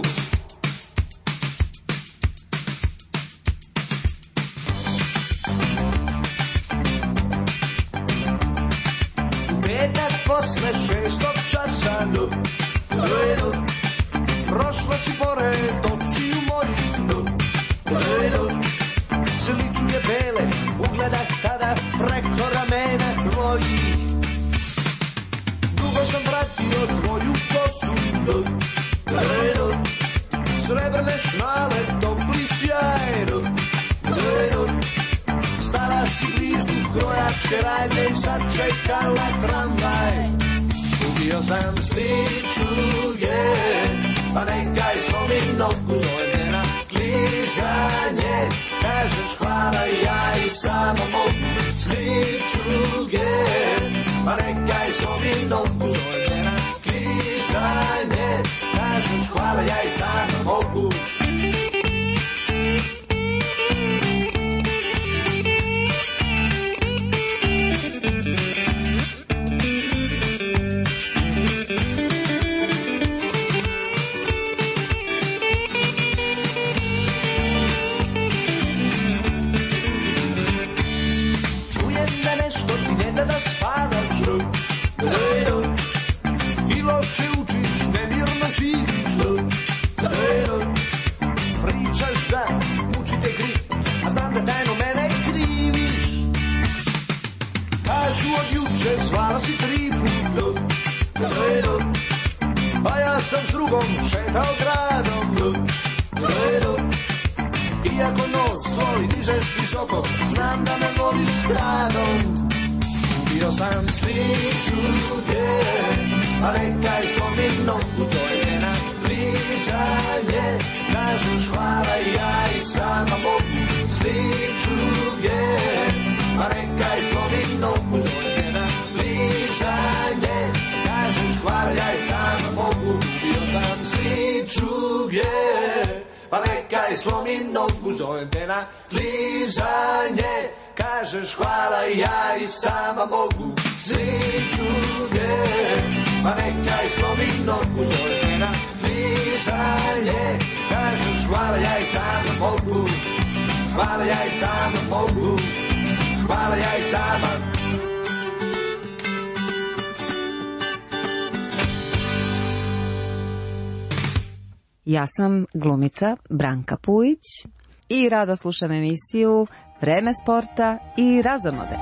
Posle 6. časa, prošla si pored očiju mojih, sličuje bele, ugledah tada preko ramena tvojih. Dugo sam pratio tvoju kosu, srebrne šnale, topli sjaj, stala si blizu krojačke rajne i sačekala tramvaj. Kupio sam sličuge, pa nekaj slomim nogu, zovem te na klizanje, kažeš hvala, ja i sama mogu. Sličuge, pa nekaj slomim nogu, zovem te na klizanje, kažeš hvala, ja i sama mogu. Da spavaš i loše učiš, nemirno živiš, pričaš da mučite grih, a znam da tajno mene kriviš. Kažu od juče zvala si 3 put, a ja sam s drugom šetao gradom. Iako nos svoj dižeš visoko, znam da me voliš gradom. Kupio sam sličuge, a nekaj slomim nogu, zovem te na klizanje, kažeš hvala, ja i sama mogu. Sličuge, a nekaj slomim nogu, zovem te na klizanje, kažeš hvala, ja i sama mogu. Kupio sam sličuge, pa nekaj slomim nogu, zovem te na klizanje, kažeš hvala, ja i sama mogu. Sličuge, pa nekaj slomim nogu, zovem te na klizanje, kažeš hvala, ja i sama mogu. Hvala, ja i sama mogu. Hvala, ja i sama. Ja sam glumica Branka Pujić i rado slušam emisiju Vreme sporta i razonode.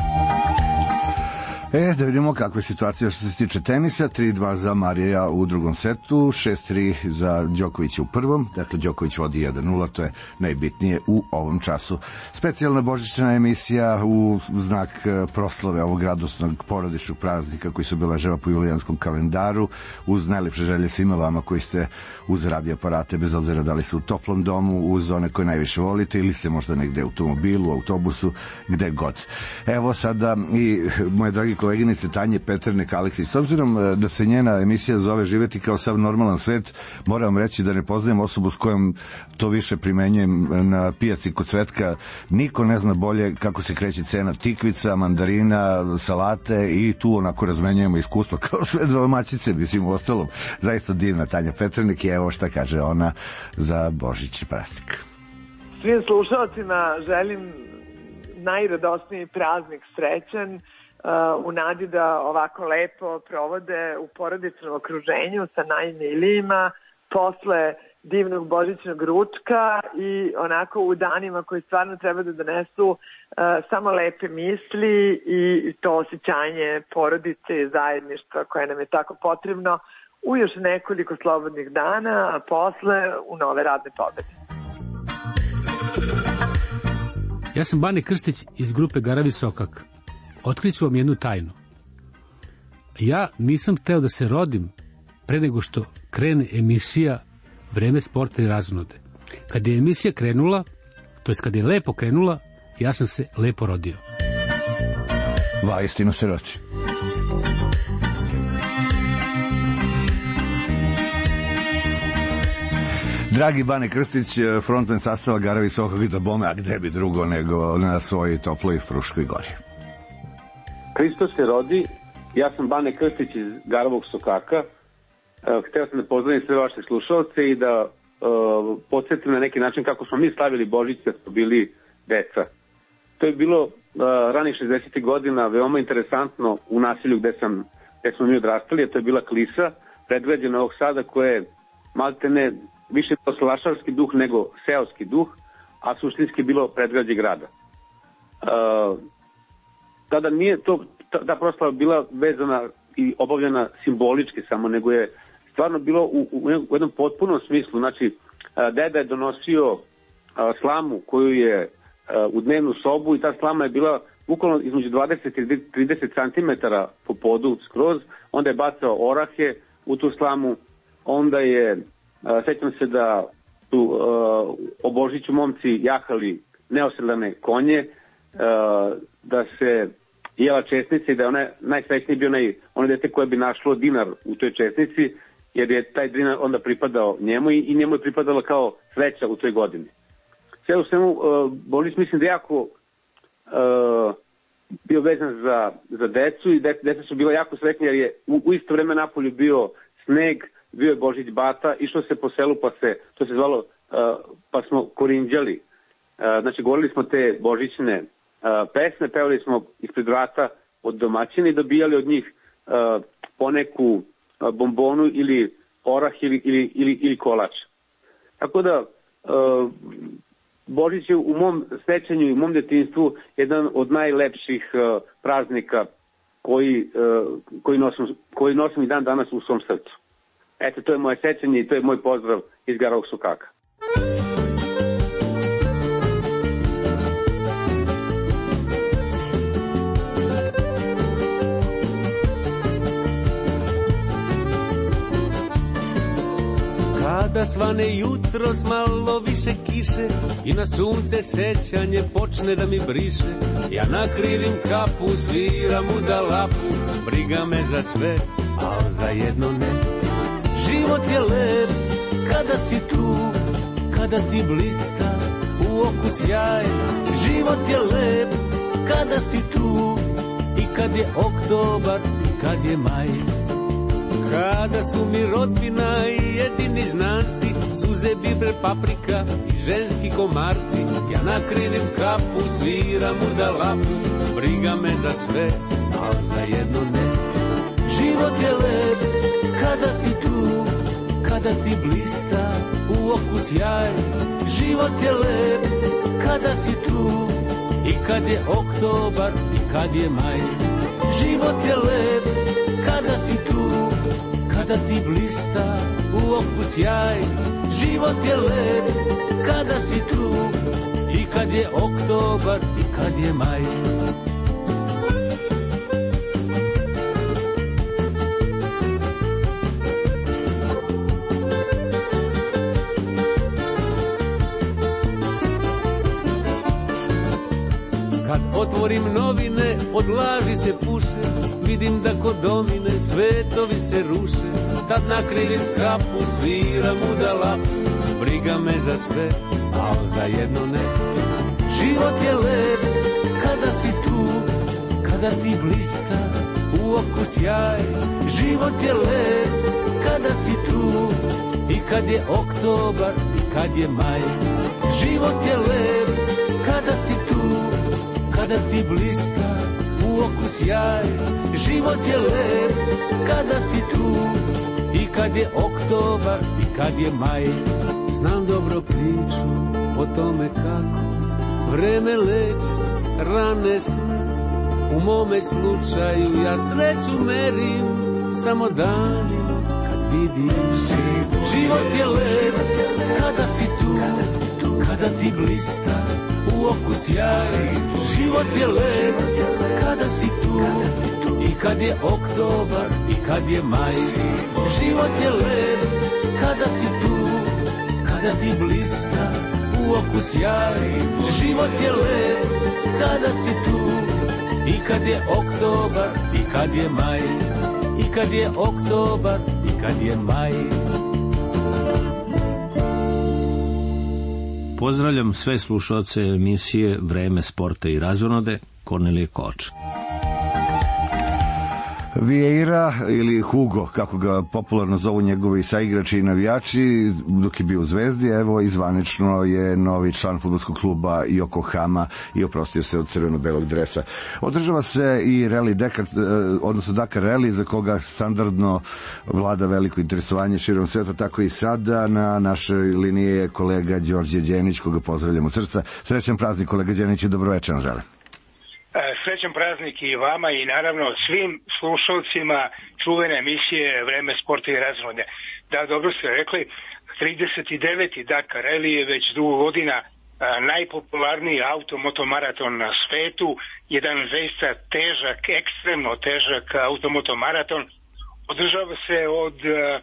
Da vidimo kakva je situacija što se tiče tenisa. 3-2 za Marija u drugom setu, 6-3 za Đokovića u prvom. Dakle, Đoković vodi 1-0, to je najbitnije u ovom času. Specijalna božićna emisija u znak proslave ovog radosnog porodičnog praznika koji se obeležava po julijanskom kalendaru, uz najlepše želje svima vama koji ste uz radio aparate, bez obzira da li su u toplom domu, uz one koje najviše volite ili ste možda negde u automobilu, autobusu, gde god. Evo sada i moje dragi koleginice Tanje Peternek Aleksić. S obzirom da se njena emisija zove Živeti kao sav normalan svet, moram reći da ne poznajem osobu s kojom to više primenjujem na pijaci kod Cvetka. Niko ne zna bolje kako se kreće cena tikvica, mandarina, salate i tu onako razmenjujemo iskustvo kao sve domaćice, mislim, u ostalom. Zaista divna Tanja Peternek i evo šta kaže ona za Božić praznik. Svim slušalcima želim najradosniji praznik srećan, u nadi da ovako lepo provode u porodičnom okruženju sa najmilijima posle divnog božićnog ručka i onako u danima koji stvarno treba da donesu samo lepe misli i to osjećanje porodice i zajedništva koje nam je tako potrebno u još nekoliko slobodnih dana, a posle u nove radne pobede. Ja sam Bane Krstić iz grupe Garavi Sokak. Otkriću vam jednu tajnu. Ja nisam hteo da se rodim pre nego što krene emisija Vreme sporta i razonode. Kad je emisija krenula, to jest kad je lepo krenula, ja sam se lepo rodio. Vaistinu se rodi. Dragi Bane Krstić, frontman sastava Garavi Sokak i da bome, a gde bi drugo nego na svojoj toploj Fruškoj gori. Hristos se rodi, ja sam Bane Krstić iz Garavog Sokaka. Hteo sam da pozdravim sve vaše slušalce i da podsjetim na neki način kako smo mi slavili Božić kad smo bili deca. To je bilo ranih 60. godina veoma interesantno u naselju gde smo mi odrastali, a to je bila Klisa, predgrađe Novog Sada, koje je maltene više to slašarski duh nego seoski duh, a suštinski bilo predgrađe grada. Tada nije ta proslava bila vezana i obavljena simbolički samo, nego je stvarno bilo u jednom potpunom smislu. Znači, deda je donosio slamu koju je u dnevnu sobu i ta slama je bila bukvalno između 20 i 30 cm po podu skroz, onda je bacao orahe u tu slamu, onda je, sećam se da su o Božiću momci jahali neosedlane konje, da se jela česnica i da je najsrećniji bio onaj dete koje bi našlo dinar u toj česnici, jer je taj dinar onda pripadao njemu i njemu je pripadala kao sreća u toj godini. Sve u svemu, Božić mislim da jako bio vezan za decu i deca su bila jako sretnija jer je u isto vreme napolju bio sneg, bio je Božić bata, išlo se po selu to se zvalo, pa smo korinđali. Znači, govorili smo te božićne pesme, pevali smo ispred vrata od domaćina i dobijali od njih poneku bombonu ili orah ili kolač. Tako da Božić je u mom sećanju i u mom detinjstvu jedan od najlepših praznika koji nosim i dan danas u svom srcu. Eto, to je moje sećanje i to je moj pozdrav iz Garavog Sokaka. Kada svane jutros malo više kiše i na sunce sećanje počne da mi briše, ja nakrivim kapu, sviram udalapu, briga me za sve, al za jedno ne. Život je lep kada si tu, kada ti blista u oku sjaj. Život je lep kada si tu i kad je oktobar, kad je maj. Kada su mi rodbina i jedini znanci, suze, biber, paprika i ženski komarci, ja nakrivim kapu, sviram udalapu, briga me za sve, al za jedno ne. Život je lep kada si tu, kada ti blista u oku sjaj. Život je lep kada si tu, i kad je oktobar i kad je maj. Život je lep kada si tu, kada ti blista u oku sjaj. Život je lep kada si tu, i kad je oktobar i kad je maj. Kad otvorim novine, od laži se puše, vidim da kod domine svetovi se ruše. Tad nakrivim kapu, sviram udalapu, briga me za sve, al za jedno ne. Život je lep kada si tu, kada ti blista u oku sjaj. Život je lep kada si tu, i kad je oktobar i kad je maj. Život je lep kada si tu, kada ti blista u oku sjaj. Život je lep kada si tu, i kad je oktobar i kad je maj. Znam dobro priču o tome kako vreme leči rane sve. U mome slučaju ja sreću merim samo danima kad vidiš. Život je lep kada si tu, kada ti blista u oku sjaj. Život je lep kada si tu, i kad je oktobar i kad je maj. Život je lep kada si tu, kada ti blista u oku sjaj. Život je lep kada si tu, i kad je oktobar i kad je maj. I kad je oktobar i kad je maj. Pozdravljam sve slušaoce emisije Vreme sporta i razonode, Kornelije Koč. Vieira ili Hugo, kako ga popularno zovu njegovi saigrači i navijači, dok je bio u Zvezdi, evo i zvanično je novi član fudbalskog kluba Yokohama i oprostio se od crveno-belog dresa. Održava se i Rally Dakar, odnosno Dakar Rally, za koga standardno vlada veliko interesovanje širom sveta, tako i sada. Na našoj liniji je kolega Đorđe Đenić, koga pozdravljam od srca. Srećan praznik, kolega Đenić, i dobrovečer želim. Srećan praznik i vama i naravno svim slušalcima čuvene emisije Vreme sporta i razonode. Da, dobro ste rekli, 39. Dakar Rally je već dugo godina najpopularniji automotomaraton na svetu, jedan zaista težak, ekstremno težak automotomaraton. Održava se od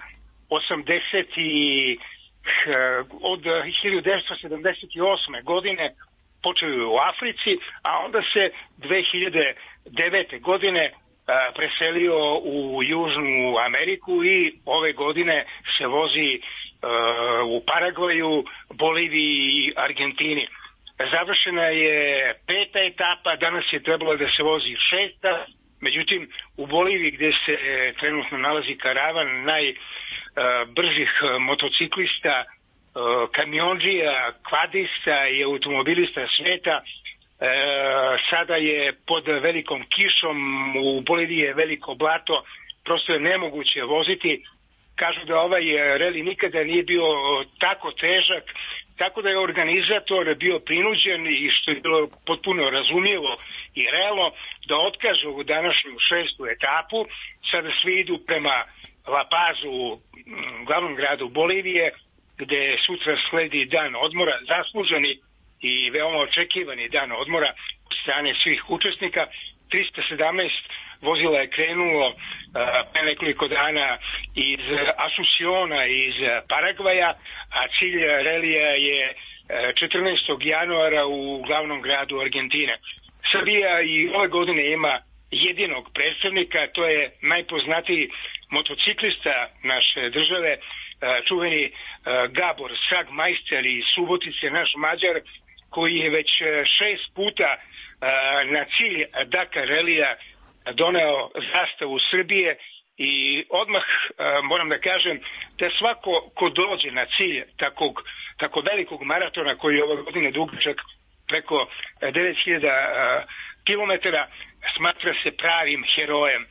1978. godine, počeo je u Africi, a onda se 2009. godine preselio u Južnu Ameriku i ove godine se vozi u Paragvaju, Boliviji i Argentini. Završena je 5. etapa, danas je trebalo da se vozi 6. Međutim, u Boliviji gde se trenutno nalazi karavan najbržih motociklista, kamionđija, kvadista i automobilista sveta, sada je pod velikom kišom, u Boliviji je veliko blato, prosto je nemoguće voziti. Kažu da ovaj reli nikada nije bio tako težak, tako da je organizator bio prinuđen, i što je bilo potpuno razumljivo i realno, da otkaže u današnju 6. etapu. Sada svi idu prema La Pazu, glavnom gradu Bolivije, gde sutra sledi dan odmora, zasluženi i veoma očekivani dan odmora od strane svih učesnika. 317 vozila je krenulo pre nekoliko dana iz Asunciona, iz Paragvaja, a cilj relija je 14. januara u glavnom gradu Argentine. Srbija i ove godine ima jedinog predstavnika, to je najpoznatiji motociklista naše države, čuveni Gabor Sagmajster iz Subotice, naš Mađar, koji je već 6 puta na cilj Dakar relija doneo zastavu Srbije, i odmah moram da kažem da svako ko dođe na cilj tako velikog maratona, koji je ove godine dugačak preko 9000 kilometara, smatra se pravim herojem.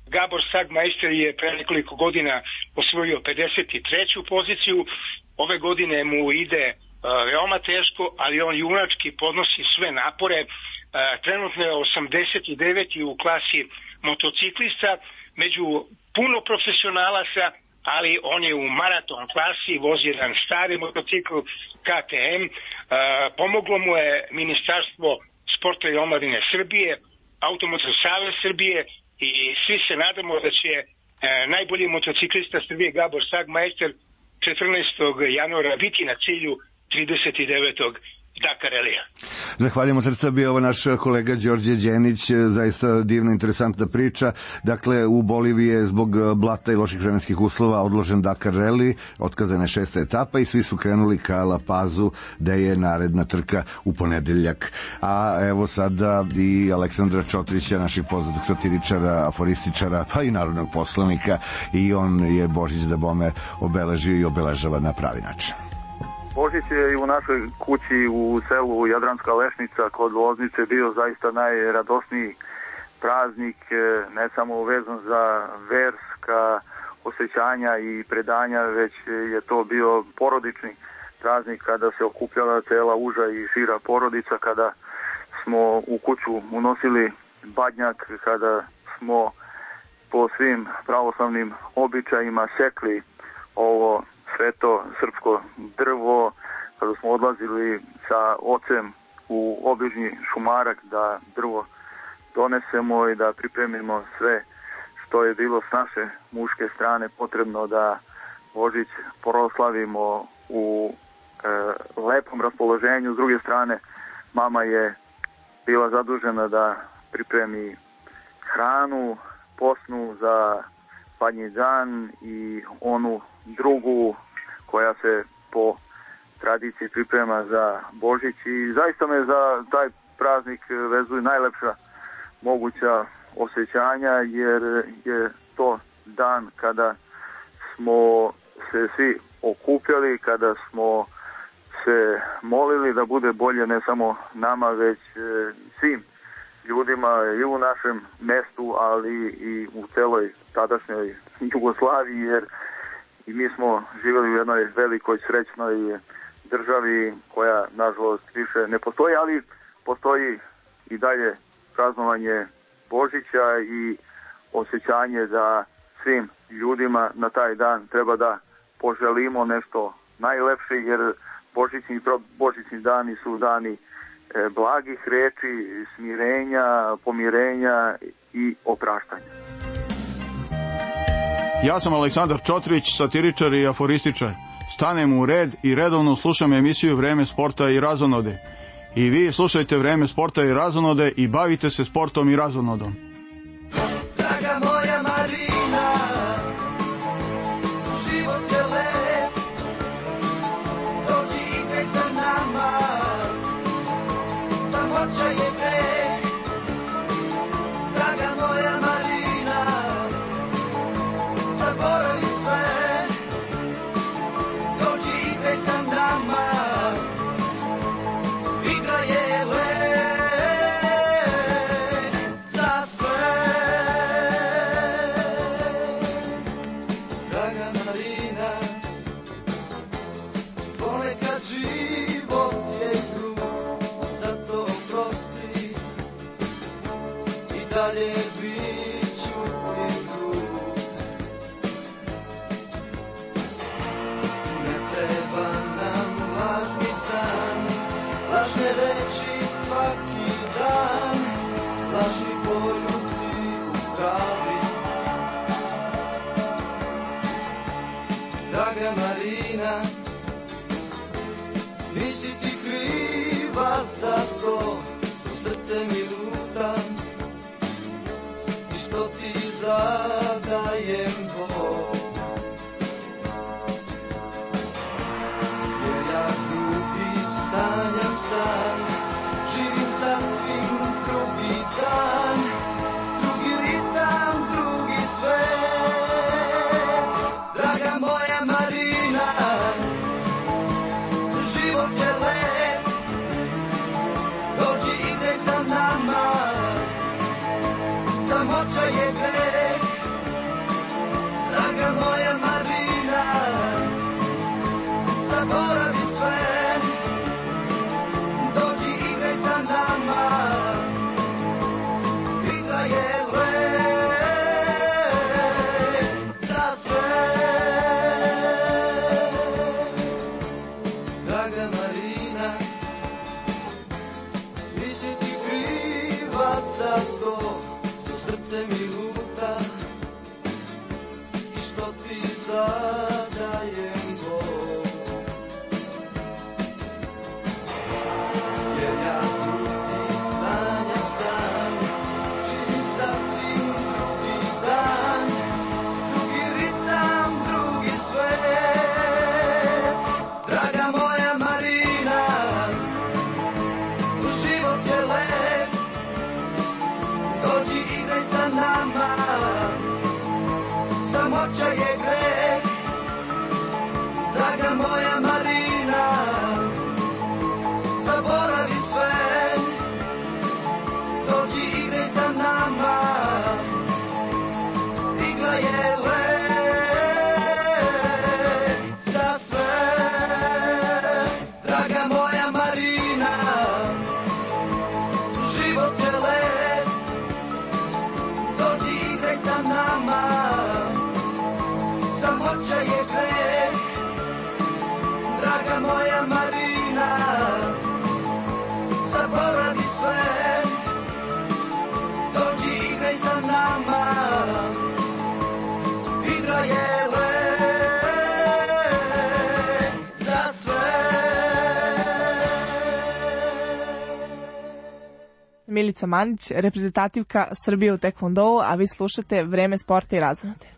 Gabor Sagmeister je pre nekoliko godina osvojio 53. poziciju. Ove godine mu ide veoma teško, ali on junački podnosi sve napore. Trenutno je 89. u klasi motociklista, među puno profesionalaca, ali on je u maraton klasi, vozi jedan stari motocikl KTM. Pomoglo mu je Ministarstvo sporta i omladine Srbije, Automotor savez Srbije i svi se nadamo da će najbolji motociklista Srbije Gabor Sagmeister 14. januara biti na cilju 39. Dakar Rallyja. Zahvaljujemo srca, bio ovo naš kolega Đorđe Đenić, zaista divna, interesantna priča. Dakle, u Boliviji je zbog blata i loših vremenskih uslova odložen Dakar Rally, otkazana je 6. etapa i svi su krenuli ka La Pazu, da je naredna trka u ponedeljak. A evo sada i Aleksandra Čotrića, naših poznatog satiričara, aforističara, pa i narodnog poslanika, i on je Božić da bome obeležio i obeležava na pravi način. Božić je i u našoj kući u selu Jadranska Lešnica kod Loznice bio zaista najradosniji praznik, ne samo vezan za verska osjećanja i predanja, već je to bio porodični praznik kada se okupljala cela uža i šira porodica, kada smo u kuću unosili badnjak, kada smo po svim pravoslavnim običajima sekli ovo sveto srpsko drvo, kada smo odlazili sa ocem u obližnji šumarak da drvo donesemo i da pripremimo sve što je bilo s naše muške strane potrebno da Božić proslavimo u lepom raspoloženju. S druge strane, mama je bila zadužena da pripremi hranu posnu za Badnji dan i onu drugu koja se po tradiciji priprema za Božić, i zaista me za taj praznik vezuju najlepša moguća osjećanja, jer je to dan kada smo se svi okupljali, kada smo se molili da bude bolje ne samo nama, već svim ljudima i u našem mestu, ali i u celoj tadašnjoj Jugoslaviji, jer i mi smo živjeli u jednoj velikoj srećnoj državi koja nažalost više ne postoji, ali postoji i dalje praznovanje Božića i osjećanje da svim ljudima na taj dan treba da poželimo nešto najlepše, jer božićni dani su dani blagih reči, smirenja, pomirenja i opraštanja. Ja sam Aleksandar Čotrić, satiričar i aforističar. Stanem u red i redovno slušam emisiju Vreme sporta i razonode. I vi slušajte Vreme sporta i razonode i bavite se sportom i razonodom. Draga moja Marina, život je lep, dođi igraj sa nama, samoća je greh. Draga moja Marina, zaboravi sve, dođi igraj sa nama, igra je lek za sve. Draga Marina, ponekad život je krug, zato oprosti i dalje bit ću ti drug. Ne treba nam lažni san, lažne reči svaki dan, lažni poljubci u travi. Draga Marina, nisi ti kriva za to, srce mi luta i što ti zadajem bol. Jer ja ljubi sanjam san, živim sasvim drugi dan, drugi ritam, drugi svet. Draga moja Marina, život je lep, Samoća je greh, draga moja Marina, zaboravi sve, dođi igraj sa nama, igra je lek za sve. Milica Mandić, reprezentativka Srbije u tekvondou, a vi slušate Vreme sporta i razonode.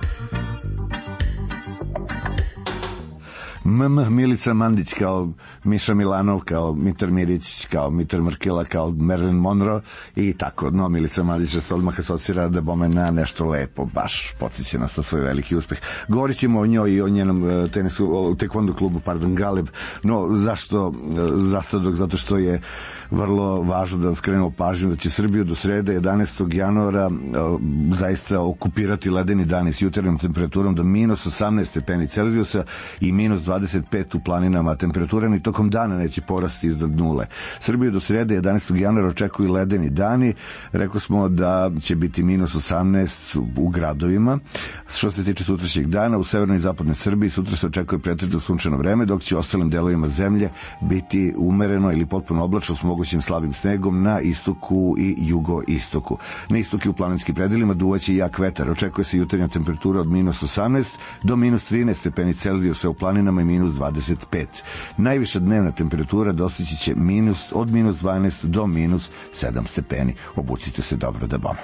Milica Mandić kao Miša Milanov, kao Mitar Mirić, kao Mitar Mrkila, kao Marilyn Monroe i tako. No, Milica Mandić se odmah asocira da bome na nešto lepo, baš podsjeća nas na svoj veliki uspeh. Govorit ćemo o njoj i o njenom tenisu, tekvondu klubu, Galeb. No, zašto zasadok? Zato što je vrlo važno da skrenemo pažnju da će Srbiju do srede 11. januara zaista okupirati ledeni dani s jutarnjom temperaturom do minus 18 stepeni Celzijusa i minus 25 u planinama. Temperatura ni tokom dana neće porasti iznad nule. Srbiju do srede 11. januara očekuju ledeni dani. Rekao smo da će biti minus 18 u gradovima. Što se tiče sutrašnjeg dana, u severnoj i zapadnoj Srbiji sutra se očekuje pretežno sunčano vreme, dok će u ostalim delovima zemlje biti umereno ili potpuno oblačno s mogućim slabim snegom na istoku i jugoistoku. Na istoku u planinskim predelima duvaće jak vetar. Očekuje se jutarnja temperatura od minus 18 do minus 13 stepeni Celzijusa u planinama i minus 25. Najviša dnevna temperatura dostići će od minus 12 do minus 7 stepeni. Obucite se dobro da bom.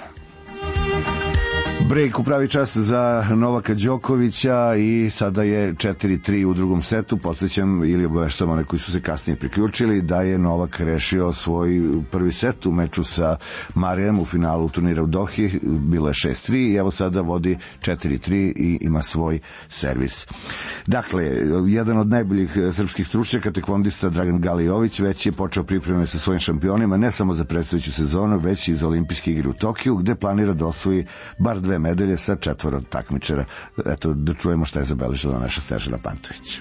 Break u pravi čas za Novaka Đokovića i sada je 4-3 u drugom setu. Podsjećam ili obaveštavam one koji su se kasnije priključili da je Novak rešio svoj prvi set u meču sa Marijem u finalu turnira u Dohi. Bilo je 6-3 i evo sada vodi 4-3 i ima svoj servis. Dakle, jedan od najboljih srpskih stručnjaka, tekvondista Dragan Galijović, već je počeo pripreme sa svojim šampionima ne samo za predstojeću sezonu, već i za olimpijske igre u Tokiju, gde planira da osvoji bar 2 medalje sa 4 takmičara. Eto, da čujemo šta je zabeležila naša Snežana Pantović.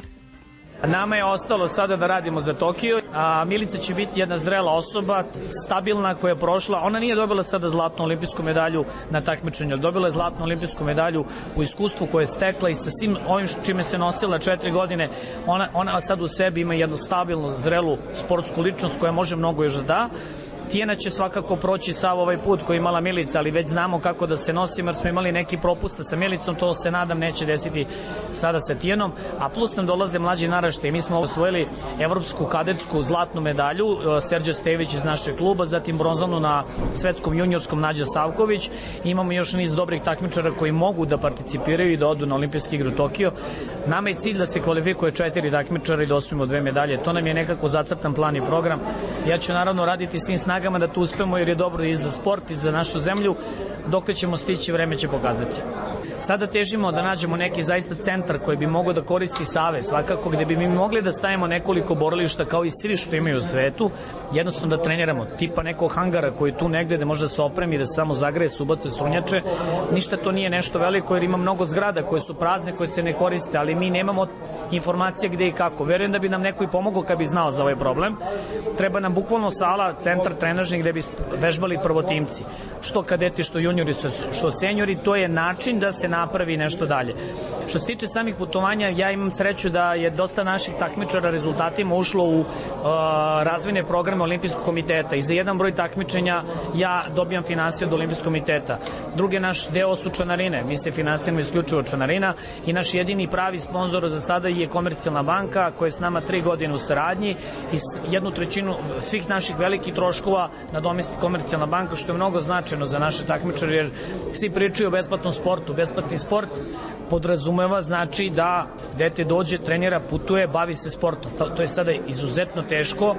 Nama je ostalo sada da radimo za Tokio, a Milica će biti jedna zrela osoba, stabilna, koja je prošla. Ona nije dobila sada zlatnu olimpijsku medalju na takmičenju, dobila je zlatnu olimpijsku medalju u iskustvu koje je stekla i sa svim ovim čime se nosila 4 godine. Ona sad u sebi ima jednu stabilnu, zrelu sportsku ličnost koja može mnogo još da da. Tijena će svakako proći sav ovaj put koji je imala Milica, ali već znamo kako da se nosimo jer smo imali neki propusta sa Milicom, to se nadam neće desiti sada sa Tijenom, a plus nam dolaze mlađi naraštaji. Mi smo osvojili evropsku kadetsku zlatnu medalju, Serđa Stević iz našeg kluba, zatim bronzanu na svetskom juniorskom Nađa Stavković. Imamo još niz dobrih takmičara koji mogu da participiraju i da odu na olimpijske igre u Tokio. Nama je cilj da se kvalifikuje 4 takmičara i da osvojimo 2 medalje. To nam je nekako zacrtan plan i program. Ja ću naravno raditi svim snagama da tu uspemo jer je dobro i za sport i za našu zemlju. Dok ćemo stići, vreme će pokazati. Sada težimo da nađemo neki zaista centar koji bi mogao da koristi Save, svakako gde bi mi mogli da stavimo nekoliko borilišta kao i svi što imaju u svetu, jednostavno da treniramo, tipa nekog hangara koji tu negde da može da se opremi, da se samo zagreje, subace, strunjače. Ništa to nije nešto veliko jer ima mnogo zgrada koje su prazne, koje se ne koriste, ali mi nemamo informacije gde i kako. Verujem da bi nam neko i pomogao kad bi znao za ovaj problem. Treba nam bukvalno sala, centar trenažni gde bi vežbali prvotimci. Što kadeti, što juniori, što seniori, to je način da se napravi nešto dalje. Što se tiče samih putovanja, ja imam sreću da je dosta naših takmičara rezultatima ušlo u razvojne programe Olimpijskog komiteta i za jedan broj takmičenja ja dobijam finansije od Olimpijskog komiteta. Drugi naš deo su članarine, mi se finansijamo isključivo članarina i naš jedini pravi sponsor za sada je Komercijalna banka koja je s nama 3 godine u saradnji i 1/3 svih naših velikih troškova nadomesti Komercijalna banka, što je mnogo značajno za naše takmičare jer svi pričaju o besplatnom sportu. Besplatni sport podrazumeva znači da dete dođe, trenira, putuje, bavi se sportom. To je sada izuzetno teško.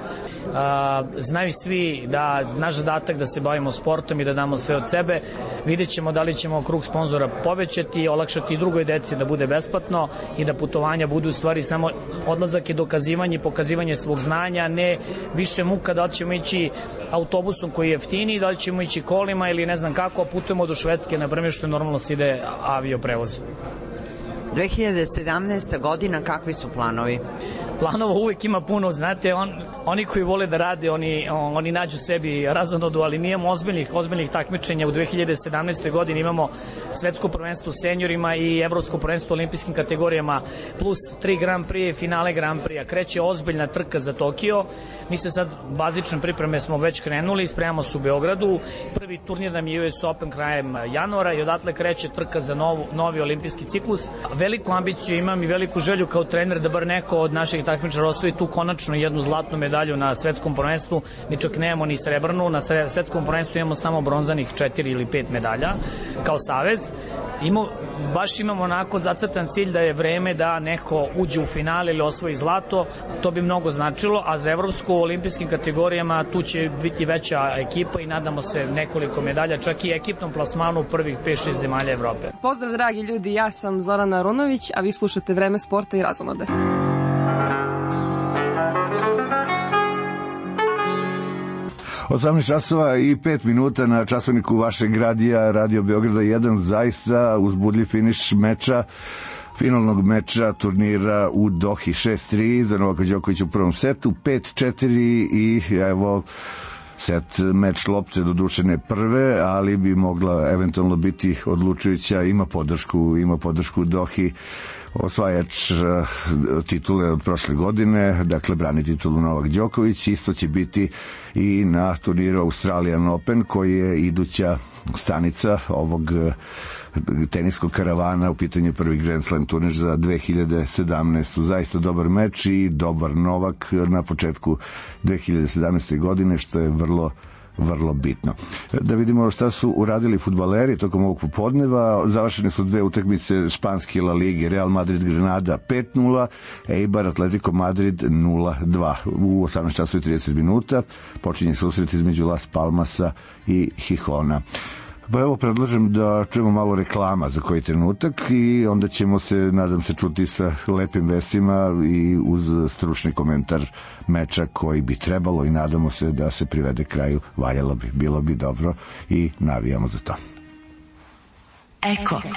Znaju svi da naš zadatak da se bavimo sportom i da damo sve od sebe. Vidjet ćemo da li ćemo krug sponzora povećati i olakšati i drugoj deci da bude besplatno i da putovanja budu u stvari samo odlazak i dokazivanje i pokazivanje svog znanja, ne više muka da li ćemo ići autobusom koji je jeftiniji, da li ćemo ići kolima ili ne znam kako, a putujemo do Švedske, na primjer, što je normalno se ide avio prevoz. 2017. godina, kakvi su planovi? planova uvek ima puno, znate, oni koji vole da rade, oni nađu sebi razonodu, ali mi imamo ozbiljnih takmičenja. U 2017. godini imamo svetsko prvenstvo u seniorima i evropsko prvenstvo u olimpijskim kategorijama, plus 3 Grand Prix, finale Grand Prix-a. Kreće ozbiljna trka za Tokio. Mi se sad, bazične pripreme smo već krenuli, spremamo se u Beogradu. Prvi turnir nam je US Open krajem januara i odatle kreće trka za novi olimpijski ciklus. Veliku ambiciju imam i veliku želju kao trener da bar neko od naših takmičara osvoji tu konačno jednu zlatnu medalju na svetskom prvenstvu. Mi čak nemamo ni srebrnu, na svetskom prvenstvu imamo samo bronzanih 4 ili 5 medalja kao savez. Baš imamo onako zacrtan cilj da je vreme da neko uđe u finale ili osvoji zlato, to bi mnogo značilo, a za evropsku u olimpijskim kategorijama tu će biti veća ekipa i nadamo se nekoliko medalja, čak i ekipnom plasmanu u prvih 5-6 zemalja Evrope. Pozdrav dragi ljudi, ja sam Zorana Arunović, a vi slušate Vreme sporta i razonode. 18 časova i 5 minuta na časovniku vašeg radija, Radio Beograda 1, zaista uzbudljiv finiš meča, finalnog meča turnira u Dohi, 6-3 za Novaka Đokovića u prvom setu, 5-4 i evo set meč lopte do duše ne prve, ali bi mogla eventualno biti odlučujuća, ima podršku Dohi, osvajač titule od prošle godine, dakle brani titulu Novak Đoković. Isto će biti i na turniru Australian Open, koji je iduća stanica ovog teniskog karavana, u pitanju prvi Grand Slam turnir za 2017. Zaista dobar meč i dobar Novak na početku 2017. godine, što je vrlo bitno. Da vidimo šta su uradili fudbaleri tokom ovog popodneva. Završene su 2 utakmice španske La Lige, Real Madrid Granada 5-0, Eibar Atletico Madrid 0-2. U 18 časova i 30 minuta počinje susret između Las Palmasa i Gijona. Pa evo, predlažem da čujemo malo reklama za koji trenutak i onda ćemo se, nadam se, čuti sa lepim vestima i uz stručni komentar meča koji bi trebalo i nadamo se da se privede kraju. Valjalo bi, bilo bi dobro i navijamo za to. Eko.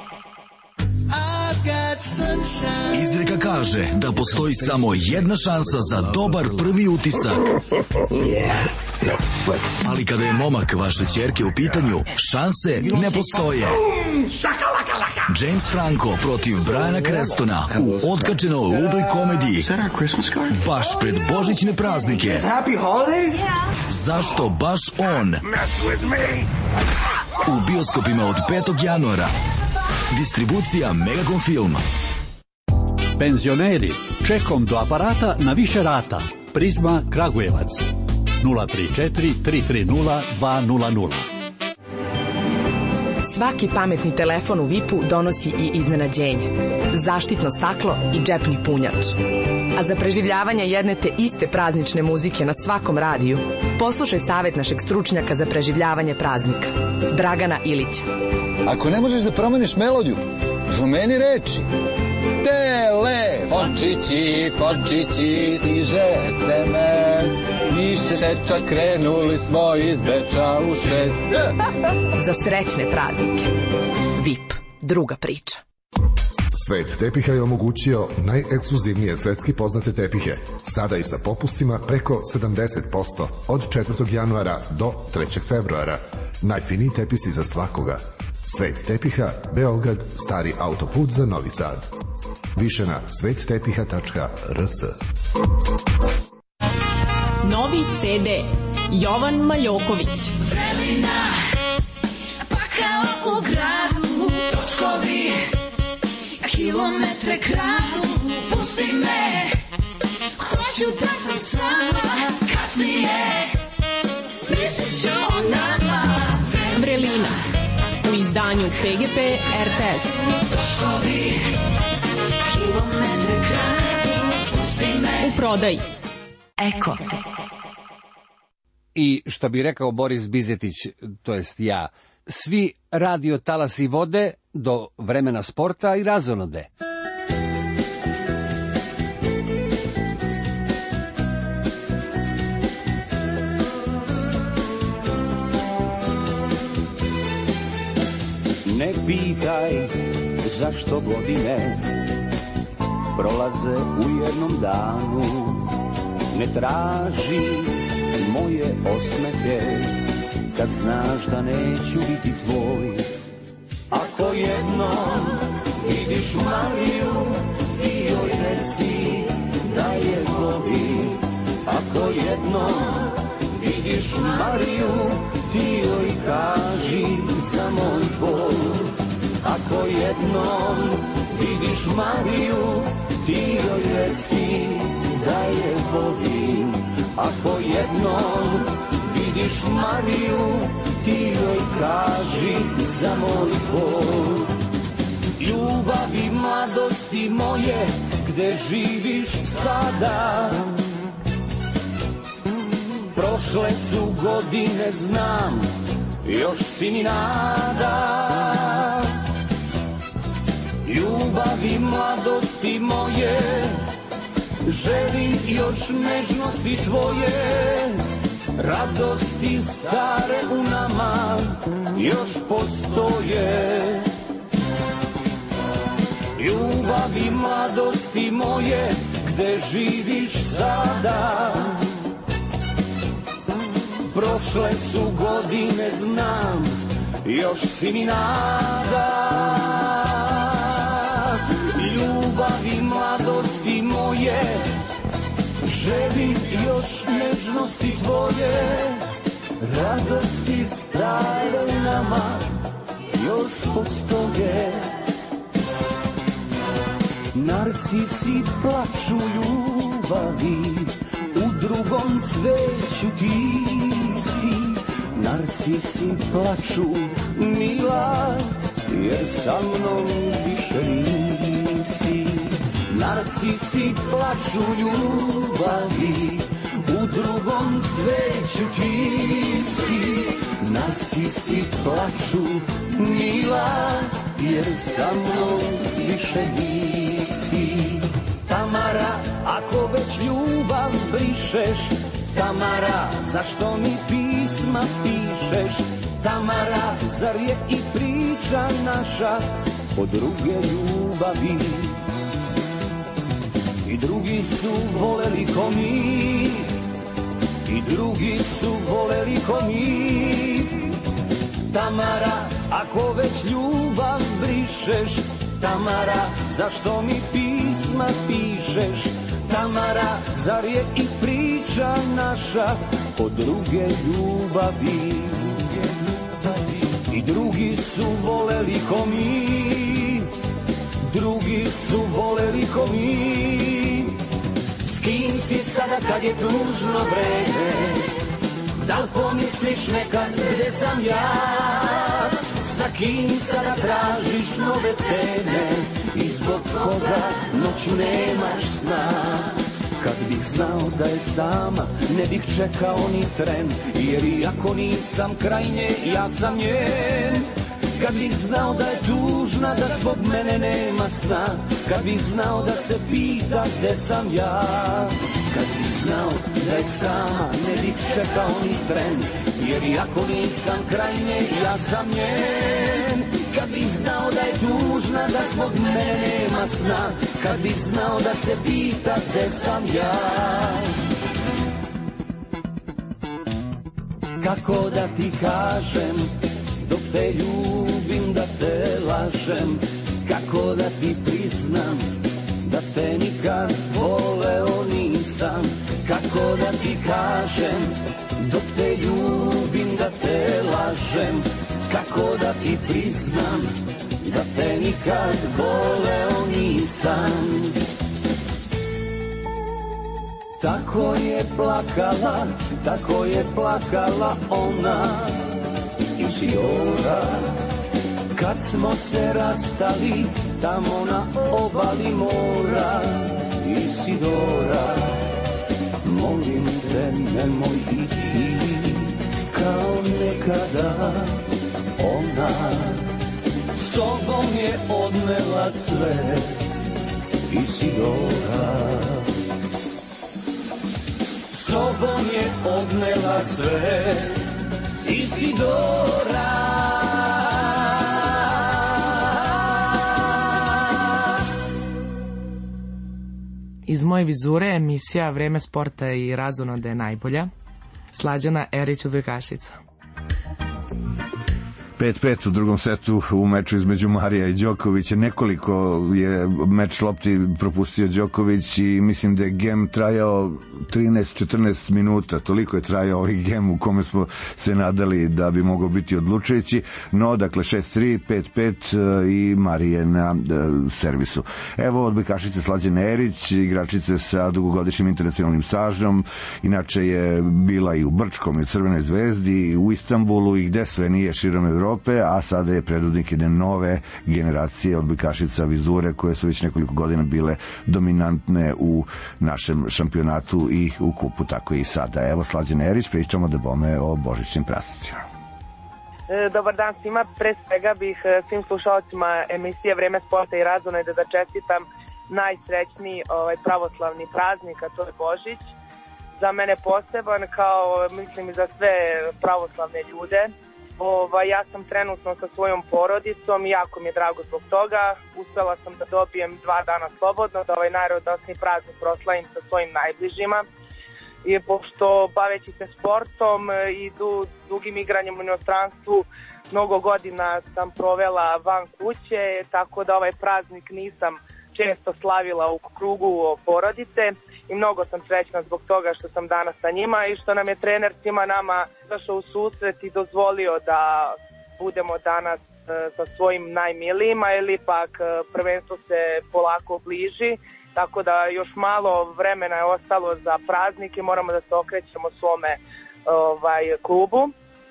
Izreka kaže da postoji samo jedna šansa za dobar prvi utisak. Ali kada je momak vaše ćerke u pitanju, šanse ne postoje. James Franco protiv Briana Crestona u otkačenoj ludoj komediji baš pred božićne praznike. Zašto baš on? U bioskopima od 5. januara. Distribucija Megacom Film. Penzioneri, čekom do aparata na više rata. Prizma Kragujevac 034 330 200. Svaki pametni telefon u VIP-u donosi i iznenađenje. Zaštitno staklo i džepni punjač. A za preživljavanje jedne te iste praznične muzike na svakom radiju, poslušaj savjet našeg stručnjaka za preživljavanje praznika, Dragana Ilića. Ako ne možeš da promeniš melodiju, promeni reči. Telefončići, stiže SMS, više deča, krenuli smo iz Beča u 6. Za srećne praznike. VIP, druga priča. Svet tepiha je omogućio najekskluzivnije svetski poznate tepihe, sada i sa popustima preko 70% od 4. januara do 3. februara. Najfiniji tepisi za svakoga. Svet tepiha, Beograd, stari autoput za Novi Sad. Više na svettepiha.rs. Novi CD Jovan Maljoković. Vrelina, pa kao u gradu, točkovi, kilometre kradu, pusti me, hoću da sam sama, kasnije, mislit ću o nama. Vrelina, u izdanju PGP RTS. Točkovi, kilometre kradu, pusti me. U prodaji. Eko. I što bi rekao Boris Bizetić, to jest ja, svi radio talasi vode do vremena sporta i razonode. Ne pitaj zašto godine prolaze u jednom danu. Ne traži moje osmehe kad znaš da neću biti tvoj. Ako jednom vidiš Mariju, ti joj reci da je voli. Ako jednom vidiš Mariju, ti joj kaži za moj bol. Ako jednom vidiš Mariju, ti joj reci da je volim. Ako jednom vidiš Mariju, ti joj kaži za moj bol. Ljubavi mladosti moje, gde živiš sada? Prošle su godine, znam, još si mi nada. Ljubavi mladosti moje, želim još nežnosti tvoje. Radosti stare u nama još postoje. Ljubavi mladosti moje, gde živiš sada? Prošle su godine, znam, još si mi nada. Ljubavi mladosti moje, želim još nežnosti tvoje. Radosti stare u nama još postoje. Narcisi plaču ljubavi, u drugom cveću ti si. Narcisi plaču, mila, jer sa mnom više nisi. Narcisi plaču ljubavi, u drugom cveću ti si. Narcisi plaču, mila, jer sa mnom više nisi. Tamara, ako već ljubav brišeš, Tamara, zašto mi pisma pišeš? Tamara, zar je i priča naša o druge ljubavi? I drugi su voleli ko mi, i drugi su voleli ko mi. Tamara, ako već ljubav brišeš, Tamara, zašto mi pisma pišeš? Tamara, zar je i priča naša o druge ljubavi? I drugi su voleli ko mi, drugi su voleli ko mi. S kim si sada kad je tužno vreme? Da li pomisliš nekad gde sam ja? Sa kim sada tražiš nove teme i zbog koga noću nemaš sna? Kad bih znao da je sama, ne bih čekao ni tren, jer iako nisam kraj nje, ja sam njen. Kad bih znao da je tužna, da zbog mene nema sna, kad bih znao da se pita gde sam ja. Kad bih znao da je sama, ne bih čekao ni tren, jer iako nisam kraj nje, ja sam njen. Kad bih znao da je tužna, da zbog mene nema sna, kad bih znao da se pita gde sam ja. Kako da ti kažem, dok te ljubim da te lažem, kako da ti priznam da te nikad voleo nisam. Kako da ti kažem, dok te ljubim da te lažem, kako da ti priznam da te nikad voleo nisam. Tako je plakala ona Isidora, kad smo se rastali tamo na obali mora. Isidora, molim te nemoj ići kao nekada. Ona sobom je odnela sve, Isidora. Sobom je odnela sve, Isidora. Iz moje vizure emisija Vreme sporta i razonode je najbolja. Slađana Erić Udojkašica. 5-5 u drugom setu u meču između Marija i Đokovića. Nekoliko je meč lopti propustio Đoković i mislim da je gem trajao 13-14 minuta. Toliko je trajao ovaj gem u kome smo se nadali da bi mogao biti odlučujući. No, dakle, 6-3, 5-5 i Marije na servisu. Evo odbojkašice Slađane Erić, igračice sa dugogodišnjim internacionalnim stažom. Inače je bila i u Brčkom i u Crvenoj zvezdi i u Istanbulu i gde sve nije širom Evrope, a sada je predvodnik jedne nove generacije odbojkašica vizure koje su već nekoliko godina bile dominantne u našem šampionatu i u kupu, tako i sada. Evo Slađana Erić, pričamo da bome o božićnim praznicima. Dobar dan svima, pre svega bih svim slušalcima emisije Vreme sporta i razonode da čestitam najsrećniji pravoslavni praznik, a to je Božić. Za mene poseban, kao mislim i za sve pravoslavne ljude. Ja sam trenutno sa svojom porodicom i jako mi je drago zbog toga. Uspela sam da dobijem 2 dana slobodno, da ovaj najradosniji praznik proslavim sa svojim najbližima. I pošto baveći se sportom i dugim igranjem u inostranstvu, mnogo godina sam provela van kuće, tako da ovaj praznik nisam često slavila u krugu porodice. I mnogo sam srećna zbog toga što sam danas sa njima i što nam je trener svima nama došao u susret i dozvolio da budemo danas sa svojim najmilijima, ili ipak prvenstvo se polako bliži, tako da još malo vremena je ostalo za praznik i moramo da se okrećemo svome klubu.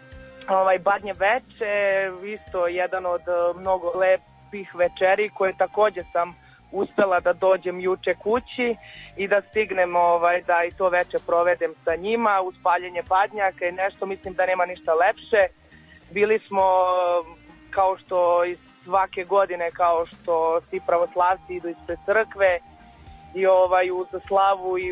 Badnje veče, isto jedan od mnogo lepih večeri koje takođe sam uspela da dođem juče kući i da stignem da i to veče provedem sa njima uz paljenje badnjaka i nešto, mislim da nema ništa lepše. Bili smo kao što i svake godine, kao što svi pravoslavci idu ispred crkve i uz slavu i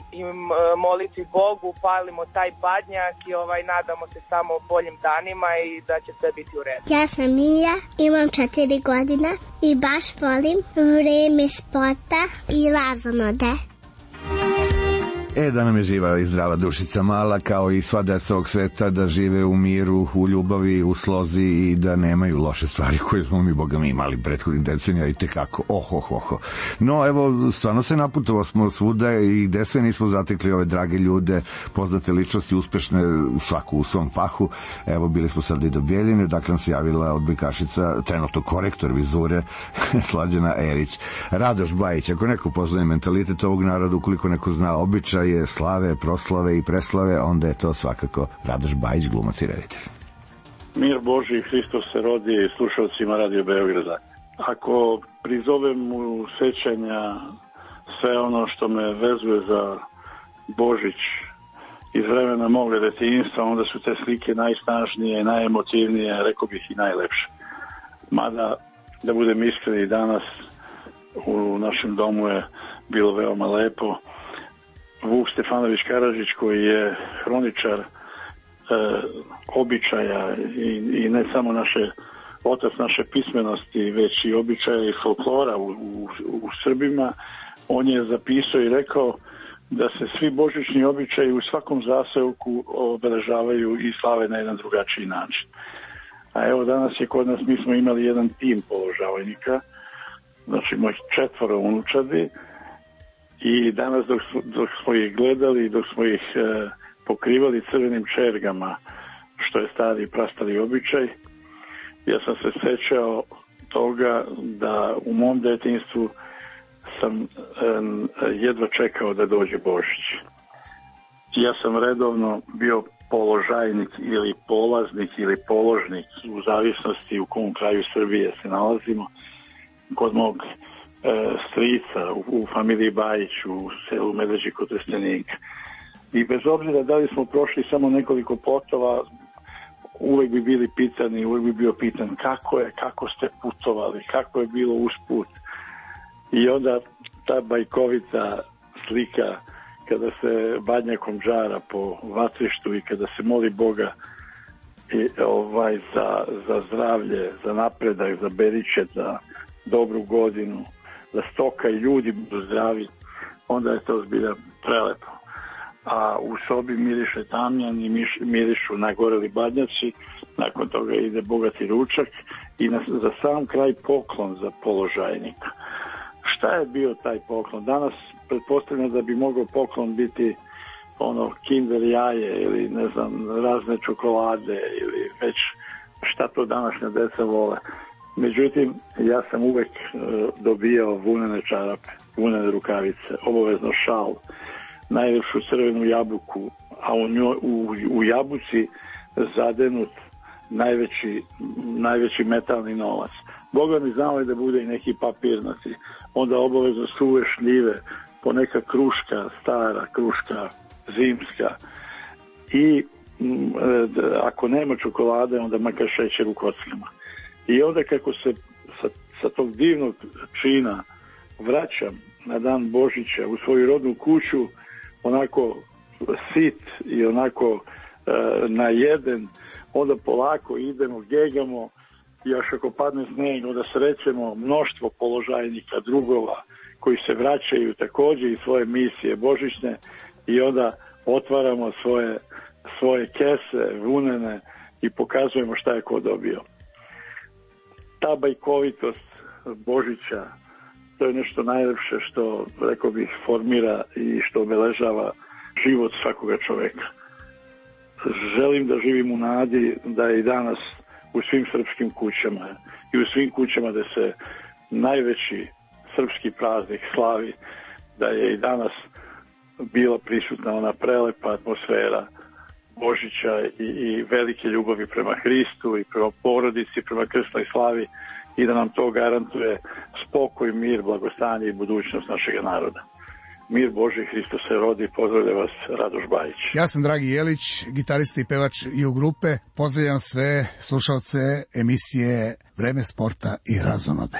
molitvi Bogu palimo taj badnjak i nadamo se samo boljim danima i da će sve biti u redu. Ja sam Mija, imam 4 godine i baš volim Vreme sporta i razonode. Da nam je živa i zdrava dušica mala, kao i sva deca ovog sveta, da žive u miru, u ljubavi, u slozi i da nemaju loše stvari koje smo mi, boga mi, imali prethodnih decenija i tekako. No, evo, stvarno se naputovao smo svuda i gde sve nismo zatekli ove drage ljude, poznate ličnosti, uspešne svaku u svom fahu. Evo, bili smo sad i do Bjeljine, dakle nam se javila odbojkašica, trenutno korektor vizure, Slađana Erić. Radoš Bajić, ako neko poznaje mentalitet ovog naroda, ukoliko neko zna običaj, slave, proslave i preslave, onda je to svakako Radoš Bajić, glumac i reditelj. Mir Boži, Hristos se rodi slušalcima Radio Beograda. Ako prizovem u sećanja sve ono što me vezuje za Božić iz vremena moga detinjstva, onda su te slike najsnažnije, najemotivnije, rekao bih i najlepše. Mada, da budem iskren, i danas u našem domu je bilo veoma lepo. Vuk Stefanović Karadžić, koji je hroničar običaja i ne samo otac naše pismenosti, već i običaja i folklora u Srbima, on je zapisao i rekao da se svi božićni običaji u svakom zaseoku obeležavaju i slave na jedan drugačiji način. A evo danas je kod nas, mi smo imali jedan tim položavajnika, znači mojih 4 unučadi, i danas dok smo ih gledali, dok smo ih pokrivali crvenim čergama, što je stari i prastari običaj, ja sam se sećao toga da u mom detinjstvu sam jedva čekao da dođe Božić. Ja sam redovno bio položajnik ili polaznik ili položnik, u zavisnosti u kom kraju Srbije se nalazimo, kod mog strica u familiji Bajić u selu Medveđi kod Trstenika. I bez obzira da li smo prošli samo nekoliko potova, uvek bi bili pitani, uvek bi bio pitan kako ste putovali, kako je bilo usput. I onda ta bajkovita slika kada se badnjakom džara po vatrištu i kada se moli Boga za zdravlje, za napredak, za beričet, za dobru godinu, da stoka i ljudi budu zdravi. onda je to zbilja prelepo. A u sobi miriše tamjan i mirišu nagoreli badnjaci, nakon toga ide bogati ručak i za sam kraj poklon za položajnika. Šta je bio taj poklon? Danas pretpostavljam da bi mogao poklon biti ono Kinder jaje ili ne znam razne čokolade ili već šta to današnja deca vole. Međutim, ja sam uvek dobijao vunene čarape, vunene rukavice, obavezno šal, najljepšu crvenu jabuku, a u jabuci zadenut najveći metalni novac. Boga mi znao je da bude i neki papirnati, onda obavezno suve šljive, poneka kruška, stara kruška, zimska i ako nema čokolade, onda makar šećer u kockama. I onda kako se sa tog divnog čina vraćam na dan Božića u svoju rodnu kuću, onako sit i onako najeden, onda polako idemo, gegamo, i još ako padne sneg, onda srećemo mnoštvo položajnika, drugova, koji se vraćaju takođe iz svoje misije božićne i onda otvaramo svoje kese, vunene i pokazujemo šta je ko dobio. Ta bajkovitost Božića, to je nešto najlepše što, rekao bih, formira i što obeležava život svakoga čoveka. Želim da živim u nadi da je i danas u svim srpskim kućama i u svim kućama da se najveći srpski praznik slavi, da je i danas bila prisutna ona prelepa atmosfera Božića i velike ljubavi prema Hristu i prema porodici, prema krstnoj slavi i da nam to garantuje spokoj, mir, blagostanje i budućnost našeg naroda. Mir Boži, Hristos se rodi, pozdravlja vas Radoš Bajić. Ja sam Dragi Jelić, gitarista i pevač U grupe. Pozdravljam sve slušalce emisije Vreme sporta i razonode.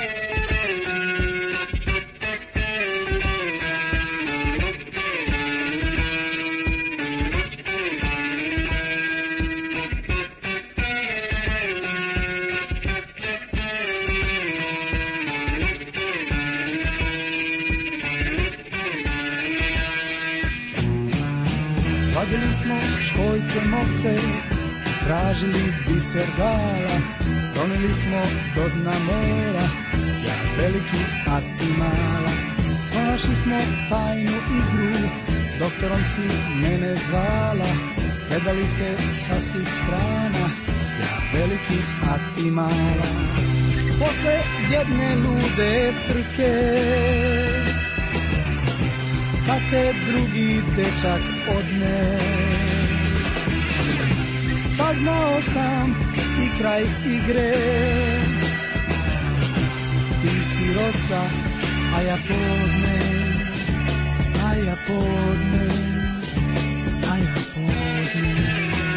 Vadili smo školjke mokre, tražili biser dala, ronili smo do dna mora, ja veliki, a ti mala. Pronašli smo tajnu igru, doktorom si mene zvala, gledali se sa svih strana, ja veliki, a ti mala. Posle jedne lude trke, kad te drugi dečak odne, saznao sam i kraj igre. Ti si rosa, a ja podne, a ja podne, a ja podne.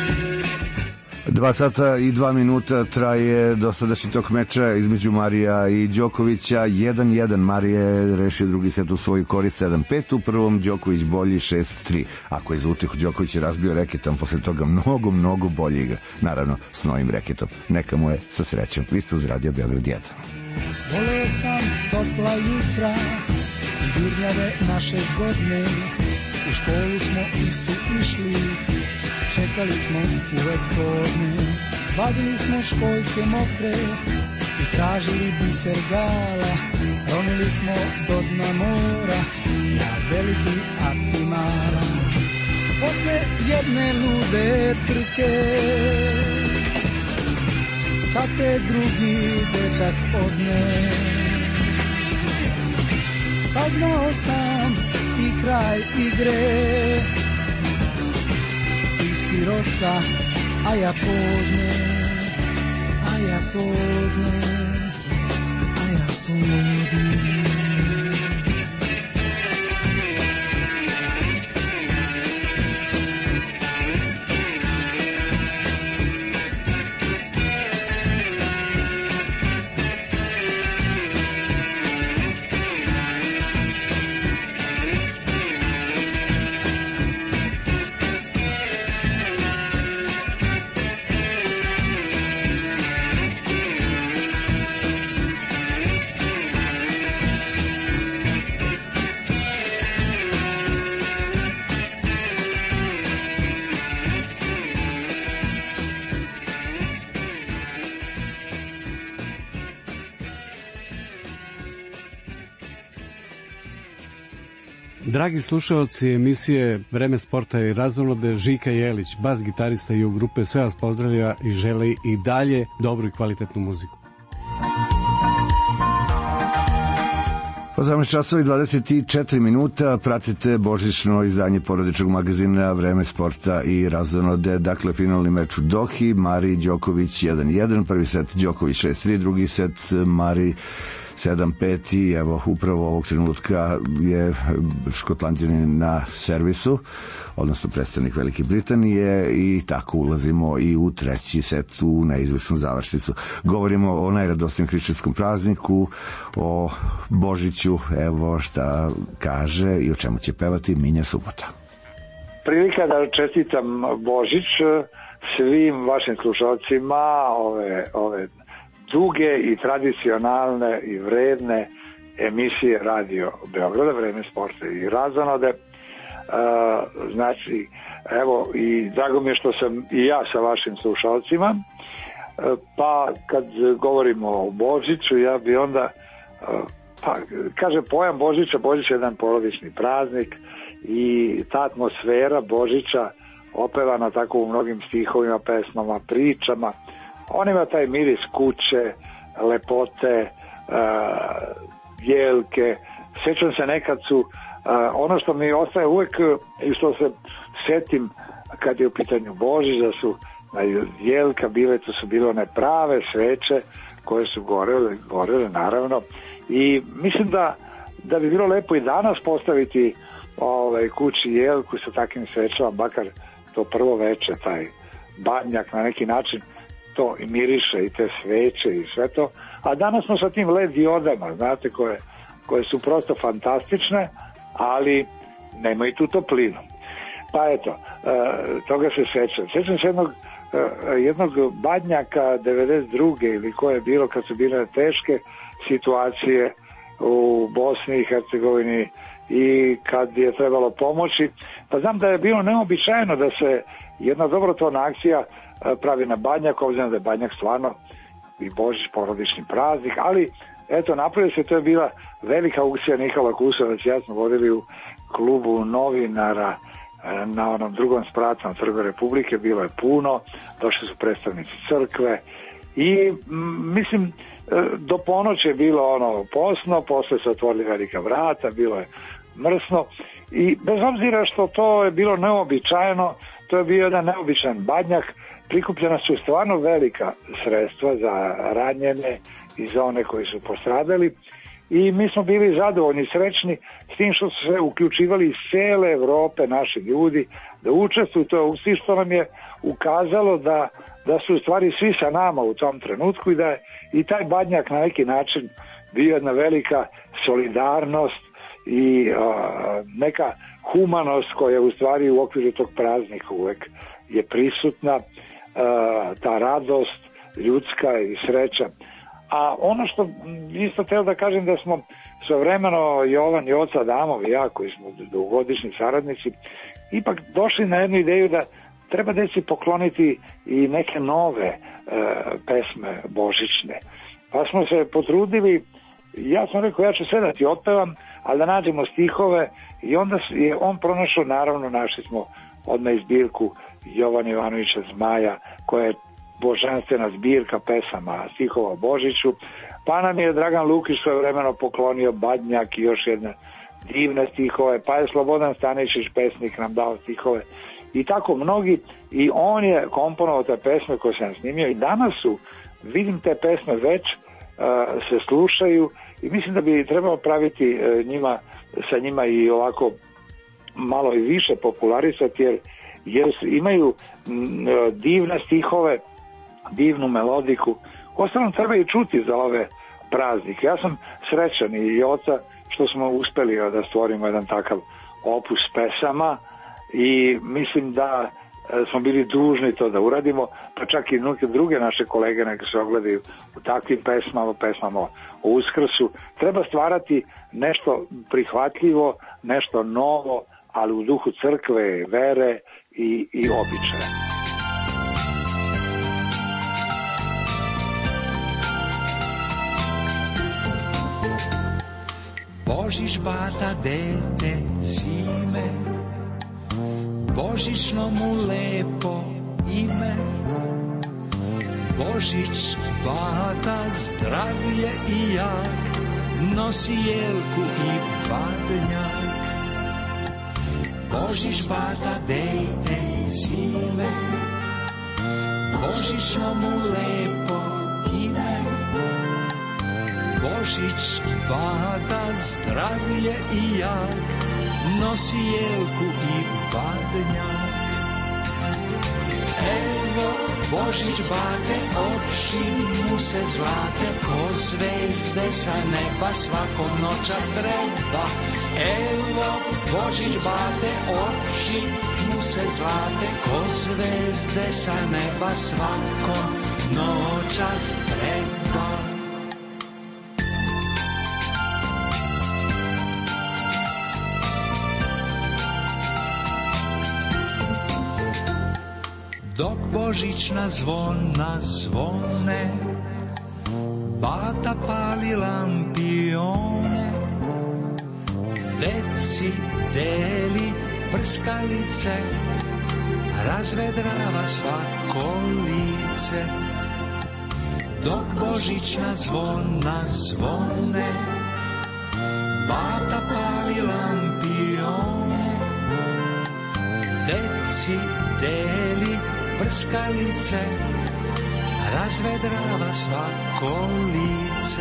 2 sata i 2 minuta traje dosadašnji tok meča između Marija i Đokovića. 1-1. Marija je rešio drugi set u svoju korist 7-5. U prvom Đoković bolji 6-3. Ako je za utehu Đoković je razbio reketom, posle toga mnogo bolje igra. Naravno, s novim reketom. Neka mu je sa srećom. Vi ste uz Radio Beograd 1. Voleo sam topla jutra i jurnjave naše godine. U školu smo istu išli, čekali smo uvek podne. Vadili smo školjke mokre i tražili biser gala, ronili smo do dna mora, ja veliki, a ti mala. Posle jedne lude trke, kad te drugi dečak odne, saznao sam i kraj igre. Ti si rosa, a ja podne, a ja podne, a ja podne. Dragi slušalci emisije Vreme sporta i razonode, Žika Jelić, bas gitarista i u grupe, sve vas pozdravlja i želi i dalje dobru i kvalitetnu muziku. 18 časova i 24 minuta, pratite božićno izdanje porodičnog magazina Vreme sporta i razonode. Dakle, finalni meč u Dohi, Mari Đoković 1-1, prvi set Đoković 6-3, drugi set Mari 7-5 i evo upravo ovog trenutka je Škotlanđanin na servisu, odnosno predstavnik Velike Britanije, i tako ulazimo i u treći set, u neizvesnu završnicu. Govorimo o najradosnijem hrišćanskom prazniku, o Božiću, evo šta kaže i o čemu će pevati Minja Subota. Prilika da čestitam Božić svim vašim slušalcima ove duge i tradicionalne i vredne emisije Radio Beograda, Vreme sporta i razonode. Znači, evo, i drago mi je što sam i ja sa vašim slušalcima, pa kad govorimo o Božiću, ja bi onda, pa kaže pojam Božića, Božić je jedan porodični praznik i ta atmosfera Božića opevana tako u mnogim stihovima, pesmama, pričama. On ima taj miris kuće, lepote, jelke. Sećam se nekad su, ono što mi ostaje uvek i što se setim kad je u pitanju Božić, da su jelka bile, to su bile one prave sveće koje su gorele naravno. I mislim da bi bilo lepo i danas postaviti kući jelku sa takvim svećama, bakar to prvo veče, taj badnjak na neki način to i miriše i te sveće i sve to, a danas smo sa tim LED diodama, znate, koje su prosto fantastične, ali nemaju tu toplinu. Pa eto, toga se sećam se jednog badnjaka 92. ili koje je bilo kad su bile teške situacije u Bosni i Hercegovini i kad je trebalo pomoći, pa znam da je bilo neobičajeno da se jedna dobrotvorna akcija pravi na badnjak, obzirom da je badnjak stvarno i Božić porodični praznik, ali eto, napravio se, to je bila velika aukcija. Nikola Kusovac i ja smo vodili u klubu novinara na onom drugom spratu na Trgu Republike, bilo je puno, došli su predstavnici crkve i mislim do ponoći je bilo ono posno, posle se otvorili velika vrata, bilo je mrsno i bez obzira što to je bilo neobičajeno, to je bio jedan neobičan badnjak, prikupljena su stvarno velika sredstva za ranjene i za one koji su postradali i mi smo bili zadovoljni i srećni s tim što su se uključivali iz cele Evrope naši ljudi da učestvuju u toj akciji, što nam je ukazalo da su u stvari svi sa nama u tom trenutku i da je i taj badnjak na neki način bio jedna velika solidarnost i neka humanost koja u stvari u okviru tog praznika uvek je prisutna, ta radost ljudska i sreća. A ono što isto teo da kažem, da smo svojevremeno Jovan i oca Adamov i ja, koji smo dugogodišnji saradnici, ipak došli na jednu ideju da treba deci pokloniti i neke nove pesme božićne. Pa smo se potrudili, ja sam rekao ja ću sve da ti otpevam, ali da nađemo stihove, i onda je on pronašao, naravno našli smo odmah i zbirku Jovana Ivanovića Zmaja, koja je božanstvena zbirka pesama, stihova o Božiću, pa nam je Dragan Lukić svojevremeno poklonio badnjak i još jedne divne stihove, pa je Slobodan Stanišić pesnik nam dao stihove i tako mnogi, i on je komponovao te pesme koje sam snimio i danas su, vidim, te pesme već se slušaju i mislim da bi trebalo praviti sa njima i ovako malo i više popularisati, jer imaju divne stihove, divnu melodiku. Ostalom treba i čuti za ove praznike. Ja sam srećan i oca što smo uspeli da stvorimo jedan takav opus pesama i mislim da smo bili dužni to da uradimo, pa čak i neke druge naše kolege neke se ogledaju u takvim pesmama o Uskrsu. Treba stvarati nešto prihvatljivo, nešto novo, ali u duhu crkve, vere i običaja. Božić bata dete zime, božićno mu lepo ime. Božić bata zdravlje i jak, nosi jelku i badnjak. Božić bata dete zime, božićno mu lepo ime. Božić bata zdravlje i jak, nosi jelku i badnjak. Evo Božić bate, oči mu se zlate, ko zvezde sa neba svakom noćas treba. Evo Božić bate, oči mu se zlate, ko zvezde sa neba svakom noćas treba. Dok božićna zvona zvone, bata pali lampione, deci deli prskalice, razvedrava svako lice. Dok božićna zvona zvone, bata pali lampione, deci deli prskalice, razvedrava svako lice.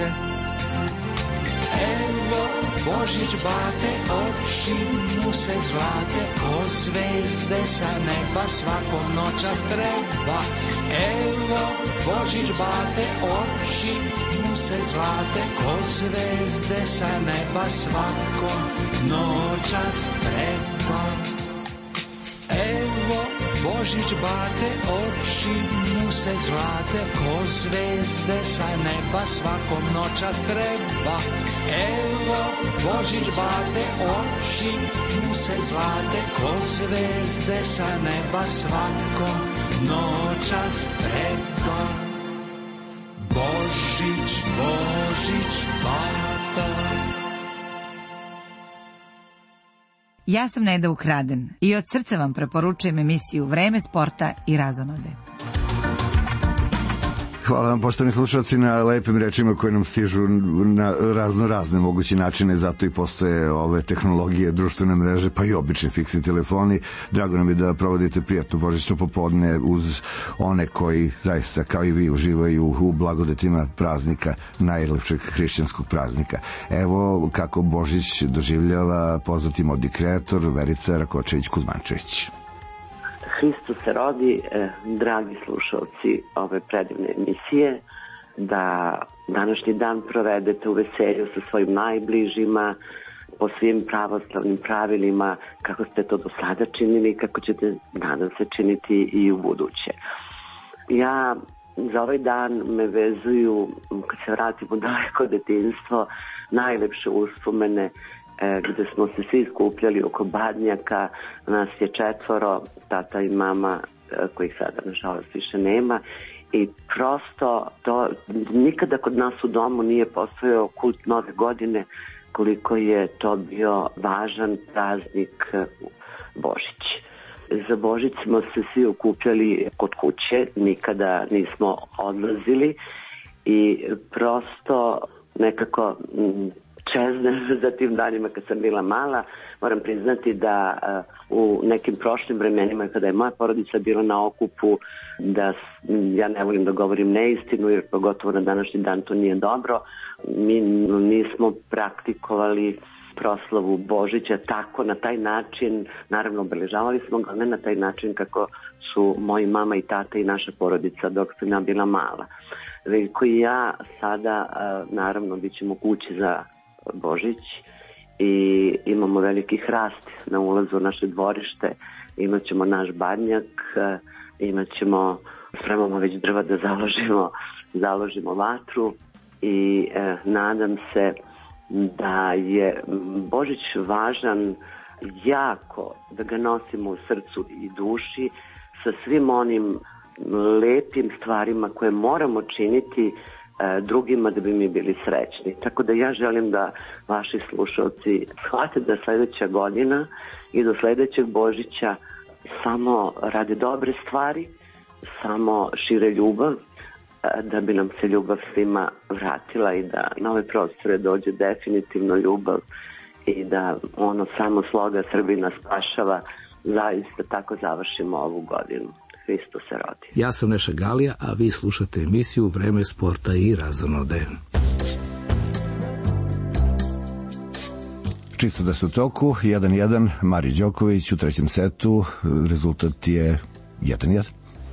Evo Božić bate, oči mu se zlate, ko zvezde sa neba svakom noćas treba. Evo Božić bate, oči mu se zlate, ko zvezde sa neba svakom noćas treba. Evo Božić bate, oči mu se zlate, ko zvezde sa neba svakom noćas treba. Evo Božić bate, oči mu se zlate, ko zvezde sa neba svakom noćas treba. Božić, Božić bata. Ja sam Neda Ukraden i od srca vam preporučujem emisiju Vreme sporta i razonode. Hvala vam, poštovani slušalci, na lepim rečima koje nam stižu na razne moguće načine, zato i postoje ove tehnologije, društvene mreže, pa i obični fiksni telefoni. Drago nam je da provodite prijatno božićno popodne uz one koji zaista, kao i vi, uživaju u blagodetima praznika, najlepšeg hrišćanskog praznika. Evo kako Božić doživljava poznati modni kreator Verica Rakočević-Kuzmančević. Hristos se rodi, dragi slušalci ove predivne emisije, da današnji dan provedete u veselju sa svojim najbližima, po svim pravoslavnim pravilima, kako ste to do sada činili i kako ćete, nadam se, činiti i u buduće. Ja za ovaj dan me vezuju, kad se vratim u daleko detinjstvo, najlepše uspomene gde smo se svi skupljali oko badnjaka. Nas je 4, tata i mama, kojih sada nažalost više nema, i prosto to nikada kod nas u domu nije postojao kult Nove godine, koliko je to bio važan praznik Božić. Za Božić smo se svi okupljali kod kuće, nikada nismo odlazili i prosto nekako čeznem za tim danima kad sam bila mala. Moram priznati da u nekim prošlim vremenima kada je moja porodica bila na okupu, da ja ne volim da govorim neistinu, jer pogotovo na današnji dan to nije dobro. Mi nismo praktikovali proslavu Božića tako, na taj način. Naravno, obeležavali smo ga, ne na taj način kako su moji mama i tata i naša porodica dok sam ja bila mala. Veliko i ja sada, naravno, bit ćemo kući za Božić i imamo veliki hrast na ulazu u naše dvorište, imat ćemo naš badnjak, spremamo već drva da založimo vatru i nadam se da je Božić važan jako, da ga nosimo u srcu i duši sa svim onim lepim stvarima koje moramo činiti drugima da bi mi bili srećni. Tako da ja želim da vaši slušalci shvate da sledeća godina i do sledećeg Božića samo rade dobre stvari, samo šire ljubav, da bi nam se ljubav svima vratila i da na ove prostore dođe definitivno ljubav i da ono samo sloga Srbina spašava, zaista tako završimo ovu godinu. Hristos se rodi. Ja sam Neša Galija, a vi slušate emisiju Vreme sporta i razonode. Čisto da su u toku, 1-1, Mari Đoković u trećem setu, rezultat je 1-1.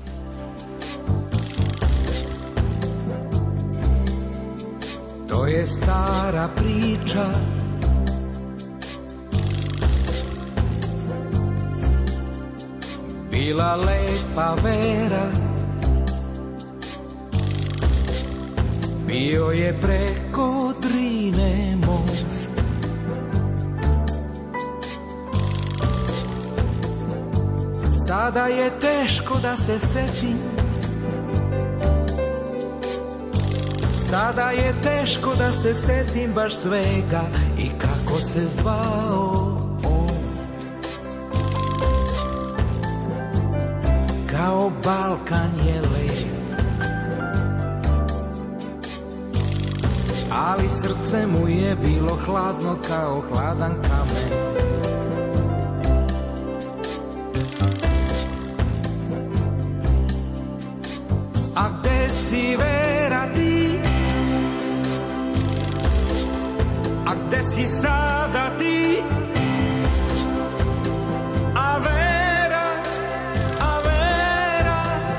To je stara priča, bila lepa Vera, bio je preko Drine most. Sada je teško da se setim, sada je teško da se setim baš svega i kako se zvao on. Kao Balkan je lep, ali srce mu je bilo hladno kao hladan kamen. A gde si Vera ti? A gde si sada ti? A Vera, a Vera,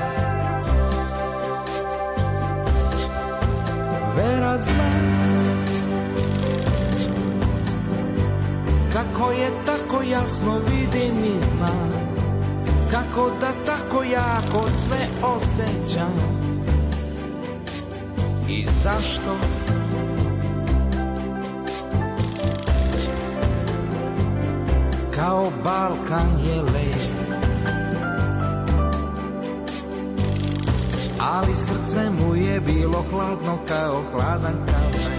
Vera zna, kako je tako jasno vidim i znam, kako da tako jako sve osjećam. I zašto? Kao Balkan je lep, ali srce mu je bilo hladno kao hladan kamen.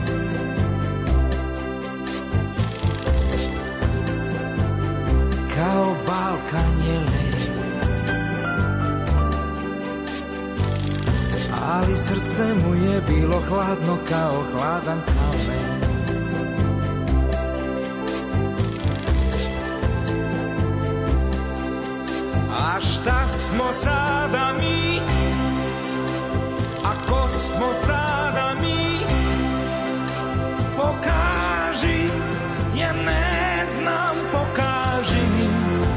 Kao Balkan je lep, ali srce mu je bilo hladno kao hladan kamen. A šta smo sada mi? Ako smo sada mi? Pokaži, ja ne znam, pokaži mi.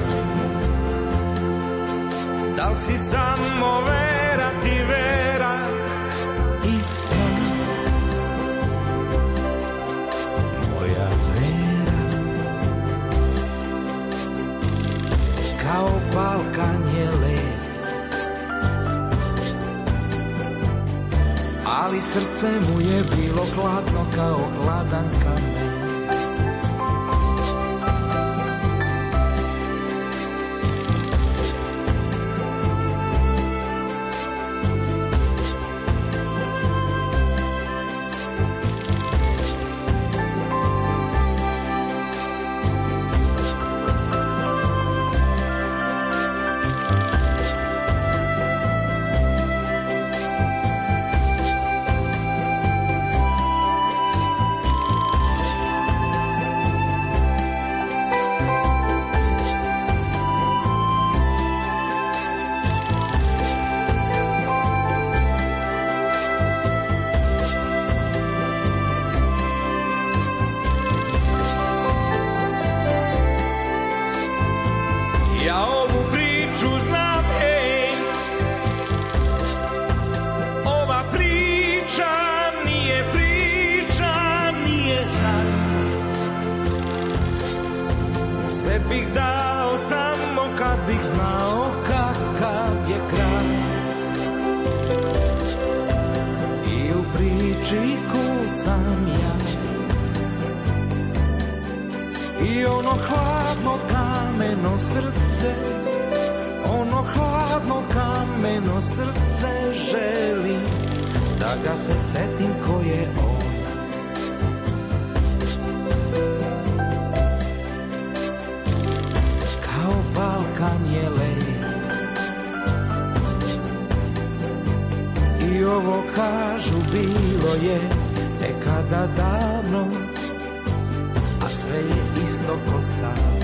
Da li si samo Vera ti Vera i sna? Moja Vera, kao Balkan je lep, ali srce mu je bilo hladno kao hladan kamen. da ga se setim ko je on. Kao Balkan je lep i ovo kažu bilo je nekada davno, a sve je isto ko sad.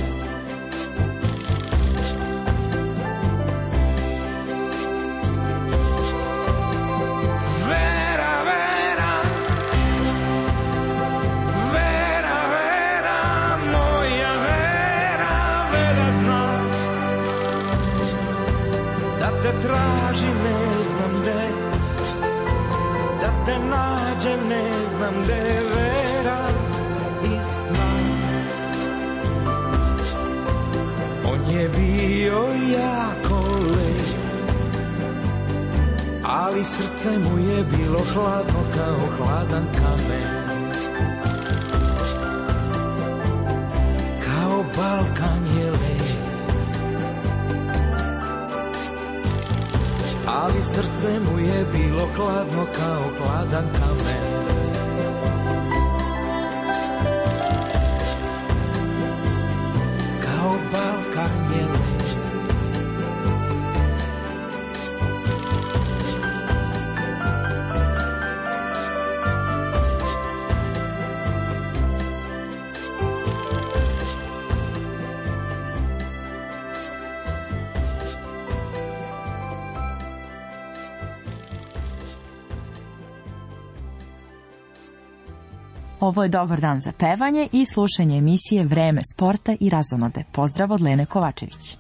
Da te tražim ne znam gde, da te nađem ne znam gde, vera i sna. On je bio jako lep, ali srce mu je bilo hladno kao hladan kamen. Kao Balkan je lep, ali srce mu je bilo hladno kao hladan kamen. Kao Balkan je lep. Ovo je dobar dan za pevanje i slušanje emisije Vreme sporta i razonode. Pozdrav od Lene Kovačević.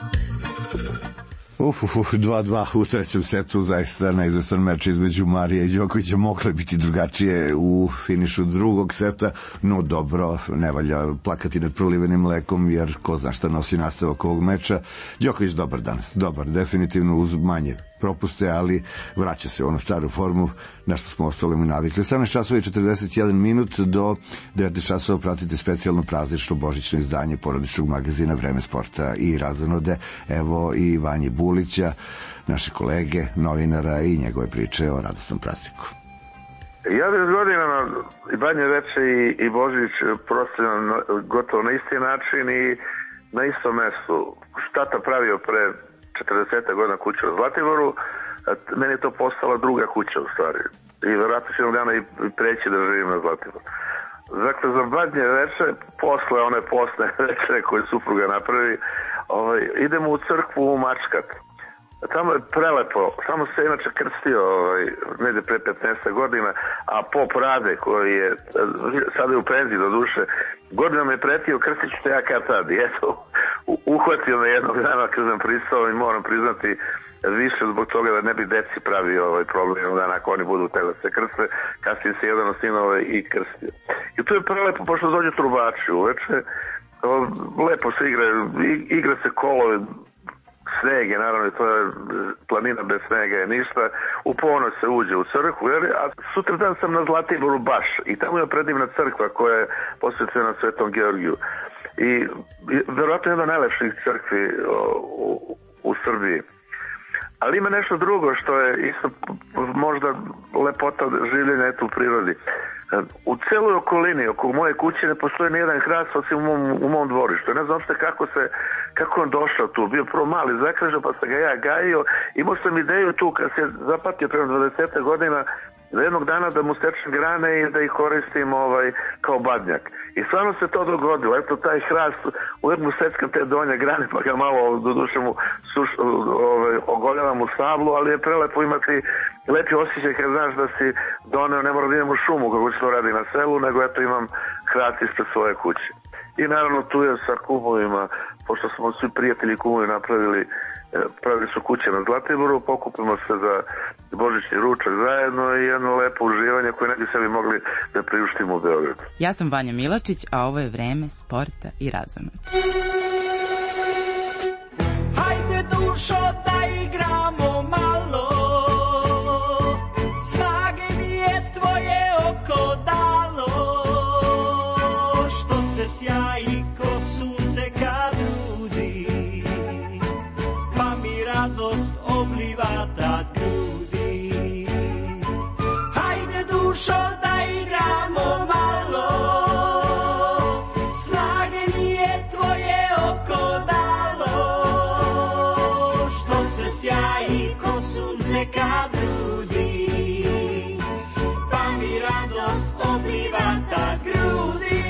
2-2 u trećem setu, zaista neizvestan meč između Marija i Đokovića. Mogle biti drugačije u finišu drugog seta, no dobro, ne valja plakati nad prolivenim mlekom, jer ko zna šta nosi nastavak ovog meča. Đoković dobar danas, dobar, definitivno uz manje propuste, ali vraća se u onu staru formu na što smo ostali mu navikli. 18 časova i 41 minut do 19 časova pratite specijalno praznično božićno izdanje porodičnog magazina Vreme sporta i razonode. Evo i Vanje Bulića, naše kolege, novinara i njegove priče o radosnom prazniku. Ja bih s godinama i Banje Veče i Božić proslavljam gotovo na isti način i na istom mestu. Tata pravio pre 40 godina kuću u Zlatiboru, meni je to postala druga kuća u stvari. I vjerojatno ću jednog dana i preći da živim na Zlatiboru. Dakle, za Badnje veče, posle one postne večere koje supruga napravi, idemo u crkvu u Mačkat. Tamo je prelepo, samo se inače krstio negde pre 15 godina, a Pop Rade koji je, sada je u penziji do duše, godinama je pretio, krstit ću te ja kad tad. I eto, uhvatio me jednog dana kad sam pristao i moram priznati više zbog toga da ne bi deci pravio problem jednog dana ako oni budu tela se krste, kasnije se jedan od sinova i krstio. I tu je prelepo, pošto dođe trubači uveče, lepo se igra se kolo, sneg je, naravno, to je planina bez snega je ništa, u ponoć se uđe u crkvu, a sutra dan sam na Zlatiboru baš i tamo je predivna crkva koja je posvećena Svetom Georgiju i verovatno jedna od najlepših crkvi u Srbiji. Ali ima nešto drugo što je isto možda lepota življenja u prirodi. U celoj okolini, oko moje kuće ne postoji nijedan hrast osim u mom dvorištu. Ne znam uopšte kako on došao tu. Bio prvo mali zakrežao pa sam ga ja gajio. Imao sam ideju tu kad se zapatio prema 20 godina da jednog dana da mu stečem grane i da ih koristim kao badnjak. I stvarno se to dogodilo. Eto taj hrast, ujedno seckam te donje grane pa ga malo do duše mu ogoljavam u sablu, ali je prelepo imati lepi osjećaj kad znaš da si doneo, ne mora da idem u šumu kako se to radi na selu, nego eto imam hrast ispred svoje kuće. I naravno tu je sa kumovima, pošto smo svi prijatelji kumovi pravili su kuće na Zlatiboru, pokupimo se za božićni ručak zajedno i jedno lepo uživanje koje ne bi sebi mogli da priuštimo u Beogradu. Ja sam Vanja Milačić, a ovo je Vreme sporta i razonode. Hajde dušo da igramo malo, snage mi je tvoje oko dalo, što se sjaji ko sunce kad budi, pa mi radost obliva da grudi. sunce kad grudi, pa mi radost obliva tad grudi.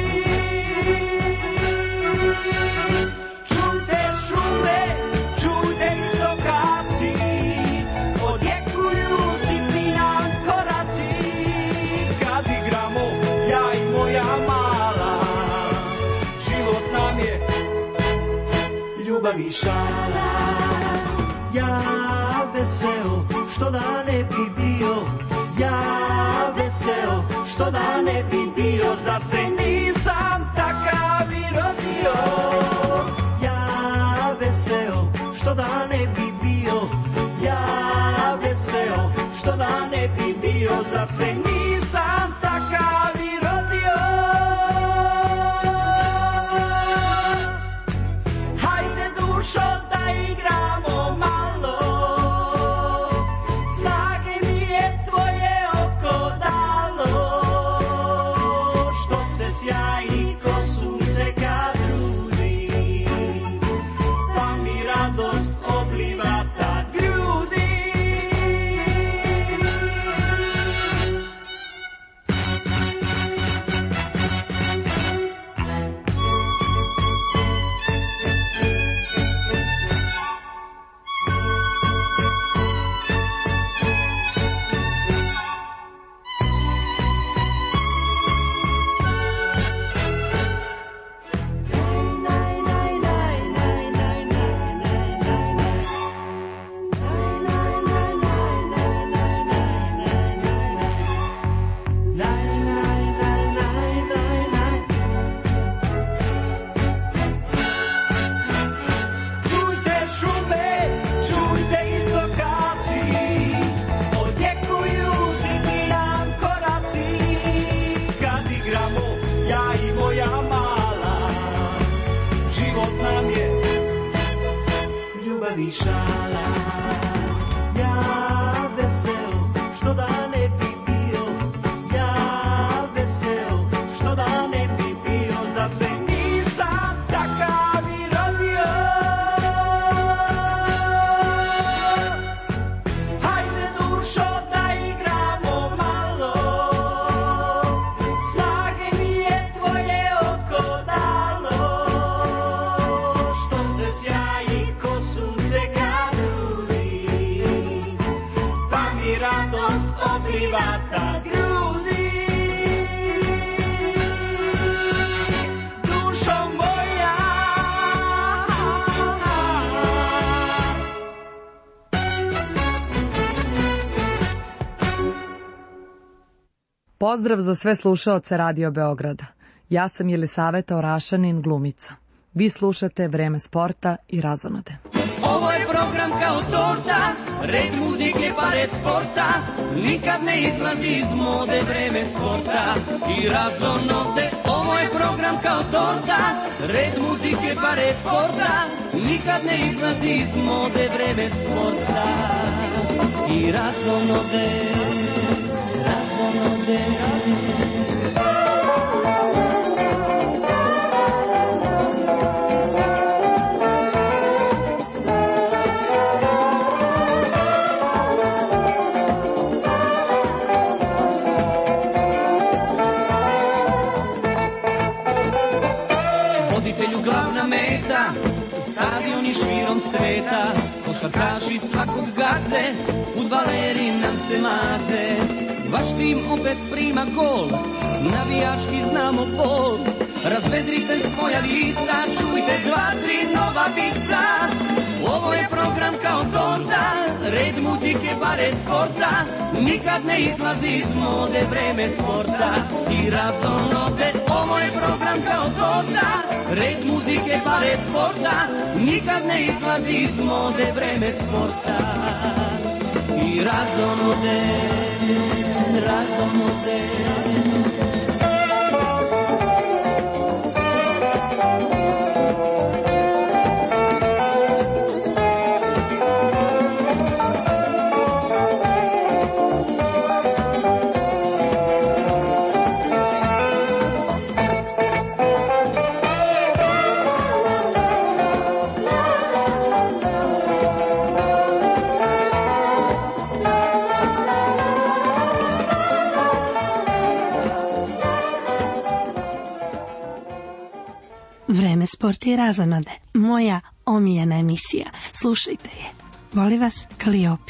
Čujte šume, čujte izokaci, odjekuju sitni nam koraci, kad igramo ja i moja mala, život nam je ljubav i šala. Ja veseo, što da ne bi bio, ja veseo, što da ne bi bio, zar se nisam takav i rodio. Ja veseo, što da ne bi bio, ja veseo, što da ne bi bio, zar se nisam takav i rodio. Hajde dušo da igramo malo, snage mi je tvoje oko dalo, što se sjaji ko sunce kad grudi, pa mi radost obliva tad grudi. Čujte šume, čujte izokaci, odjekuju sitni nam koraci, kad igramo ja i moja mala, život nam je ljubav i šala. Ja veseo, što da ne bi bio, ja veseo, što da ne bi bio, zar se nisam takav i rodio. Hajde dušo da igramo malo, snage mi je tvoje oko dalo, što se sjaji ko sunce kad grudi, pa mi radost obliva tad grudi. Dušo moja, Pozdrav za sve slušaoce Radio Beograda. Ja sam Jelisaveta Orašanin, glumica. Vi slušate Vreme sporta i razonode. ovo je program kao torta, red muzike pa red sporta, nikad ne izlazi iz mode vreme sporta i razonode. Ovo je program kao torta, red muzike pa red sporta, nikad ne izlazi iz mode vreme sporta i razonode, razonode. Voditelju glavna meta, stadioni širom sveta, košarkaši svakog gaze, fudbaleri nam se maze. Vaš tim opet prima gol, navijački znamo bol. Razvedrite svoja lica, čujte dva, tri nova vica. Ovo je program kao torta, red muzike pa red sporta, nikad ne izlazi iz mode vreme sporta i razonode. Ovo je program kao torta, red muzike pa red sporta, nikad ne izlazi iz mode vreme sporta i razonode, razonode. sport i razonode. Moja omiljena emisija. Slušajte je. Voli vas Kaliopi.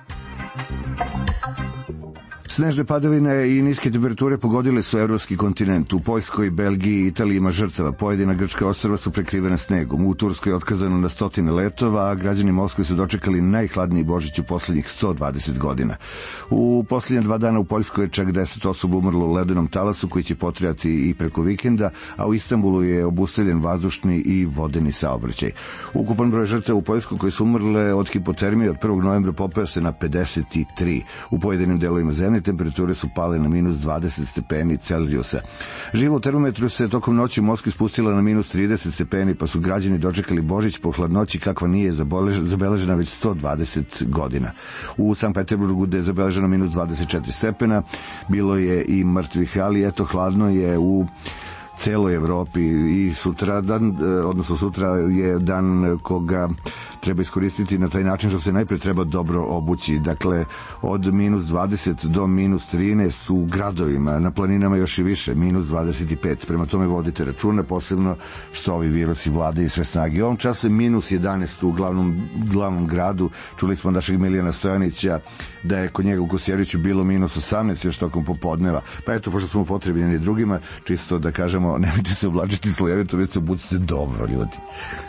Snežne padavine i niske temperature pogodile su evropski kontinent. U Poljskoj, Belgiji i Italiji ima žrtava. Pojedina grčka ostrva su prekrivena snegom. U Turskoj je otkazano na stotine letova, a građani Moskve su dočekali najhladniji Božić u poslednjih 120 godina. U posljednja 2 dana u Poljskoj je čak 10 osoba umrlo u ledenom talasu koji će potrajati i preko vikenda, a u Istanbulu je obustavljen vazdušni i vodeni saobraćaj. Ukupan broj žrtava u Poljskoj koji su umrle od hipotermije od 1. novembra popeo se na 53. U pojedinim delovima zemlje temperature su pale na minus 20 stepeni Celzijusa. Živo u termometru se tokom noći u Moskvi spustila na minus 30 stepeni, pa su građani dočekali Božić po hladnoći kakva nije zabeležena već 120 godina. U Sankt Peterburgu, gde je zabeleženo minus 24 stepena, bilo je i mrtvih, ali eto, hladno je u celoj Evropi i sutra je dan koga treba iskoristiti na taj način što se najpre treba dobro obući. Dakle, od minus 20 do minus 13 u gradovima, na planinama još i više, minus 25. Prema tome vodite računa, posebno što ovi virusi vladaju sve snage. U ovom času je minus 11 u glavnom gradu. Čuli smo našeg Milijana Stojanića da je kod njega u Kosjeriću bilo minus 18 još tokom popodneva. Pa eto, pošto smo potrebni drugima, čisto da kažemo, nemojte se oblačiti slojevito, već se obucite dobro, ljudi.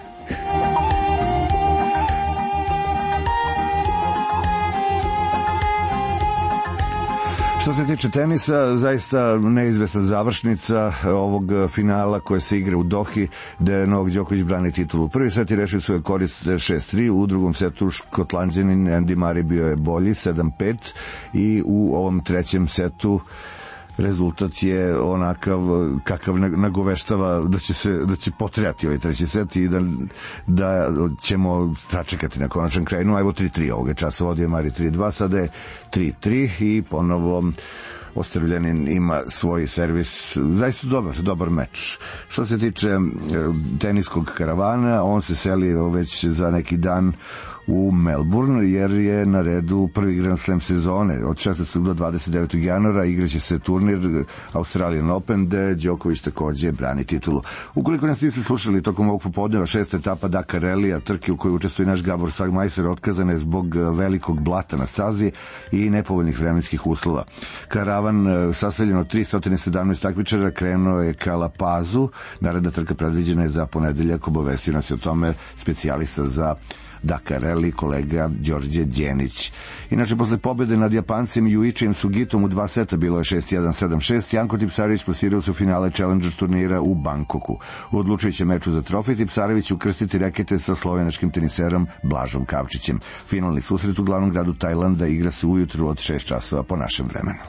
Što se tiče tenisa, zaista neizvesna završnica ovog finala koje se igra u Dohi, gde Novak Đoković brani titulu. Prvi set je rešio svoje korist 6-3, u drugom setu Škotlanđanin Andy Murray bio je bolji 7-5 i u ovom trećem setu rezultat je onakav kakav nagoveštava da će potrajati ovaj treći set i da ćemo sačekati na konačan kraj. No, evo 3-3 ovoga časa vodio Mari 3-2, sada je 3-3 i ponovo Ostrvljanin ima svoj servis. Zaista dobar meč. Što se tiče teniskog karavana, on se seli već za neki dan u Melbourne, jer je na redu prvi Grand Slam sezone. Od 16. do 29. januara igraće se turnir Australian Open, gde Đoković takođe brani titulu. Ukoliko nas niste slušali tokom ovog popodneva, 6. etapa Dakar Rallija, trke u kojoj učestvuje naš Gabor Sagmajser, otkazana je zbog velikog blata na stazi i nepovoljnih vremenskih uslova. Karavan, sastavljen od 317 takmičara, krenuo je ka La Pazu. Naredna trka predviđena je za ponedeljak, obavestio nas je o tome specijalista za Dakar Rally, kolega Đorđe Đenić. Inače, posle pobjede nad Japancem Juichijem Sugitom u 2 seta, bilo je 6-1, 7-6, Janko Tipsarević plasirao se u finale Challenger turnira u Bankoku. U odlučujućem meču za trofej Tipsarević će ukrstiti rekete sa slovenačkim teniserom Blažom Kavčićem. Finalni susret u glavnom gradu Tajlanda igra se ujutru od 6 časova po našem vremenu.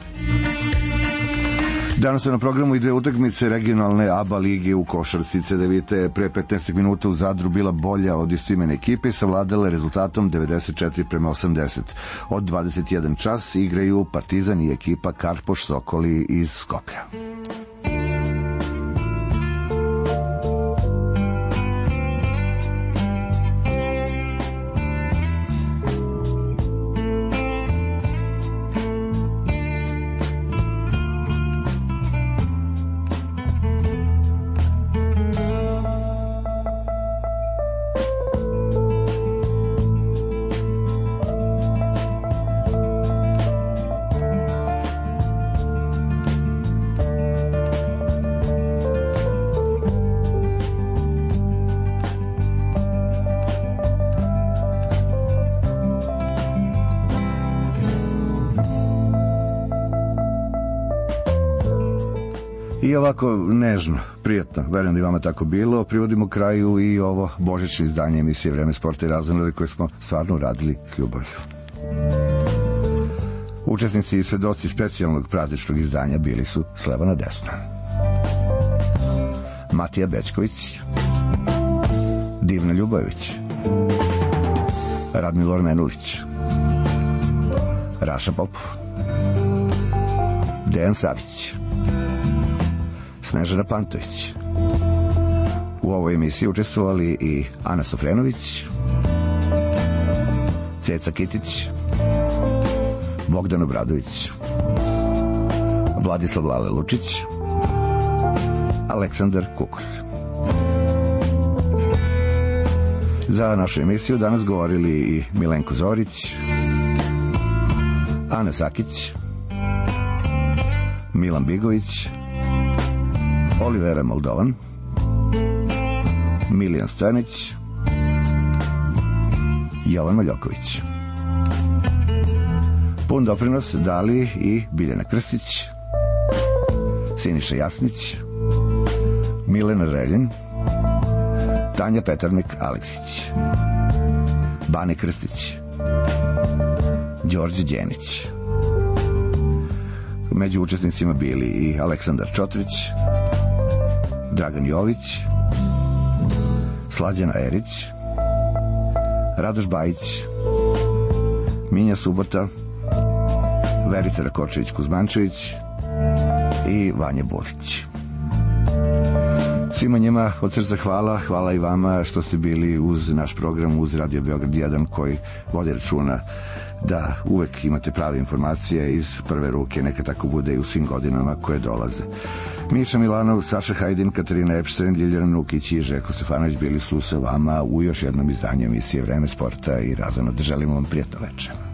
Danas su na programu i 2 utakmice regionalne ABA lige u košarci. CDVita je pre 15 minuta u Zadru bila bolja od istoimene ekipe i savladala rezultatom 94-80. Od 21 čas igraju Partizan i ekipa Karpoš Sokoli iz Skoplja. I ovako nežno, prijatno, verujem da i vama tako bilo, privodimo kraju i ovo božićno izdanje emisije Vreme sporta i razonode koje smo stvarno radili s ljubavlju. Učesnici i svedoci specijalnog prazničnog izdanja bili su s leva na desno: Matija Bečković, Divna Ljubojević, Radmilor Menulić, Raša Popov, Dejan Savić, Snežana Pantović. U ovoj emisiji učestvovali i Ana Sofrenović, Ceca Kitić, Bogdan Obradović, Vladislav Lale Lučić, Aleksandar Kukolj. Za našu emisiju danas govorili i Milenko Zorić, Ana Sakić, Milan Bigović, Olivera Moldovan, Milijan Stojanić, Jovan Maljoković. Pun doprinos dali i Biljana Krstić, Siniša Jasnić, Milena Reljen, Tanja Petarnik Aleksić, Bane Krstić, Đorđe Đenić. Među učesnicima bili i Aleksandar Čotrić, Dragan Jović, Slađana Erić, Radoš Bajić, Minja Subota, Verica Rakočević-Kuzmančević i Vanja Burić. Svima njima od srca hvala i vama što ste bili uz naš program, uz Radio Beograd 1 koji vodi računa da uvek imate prave informacije iz prve ruke, neka tako bude i u svim godinama koje dolaze. Miša Milanov, Saša Hajdin, Katarina Epštajn, Ljiljana Nukić i Željko Stefanović bili su sa vama u još jednom izdanju emisije Vreme sporta i razonode. Želimo vam prijatno večer.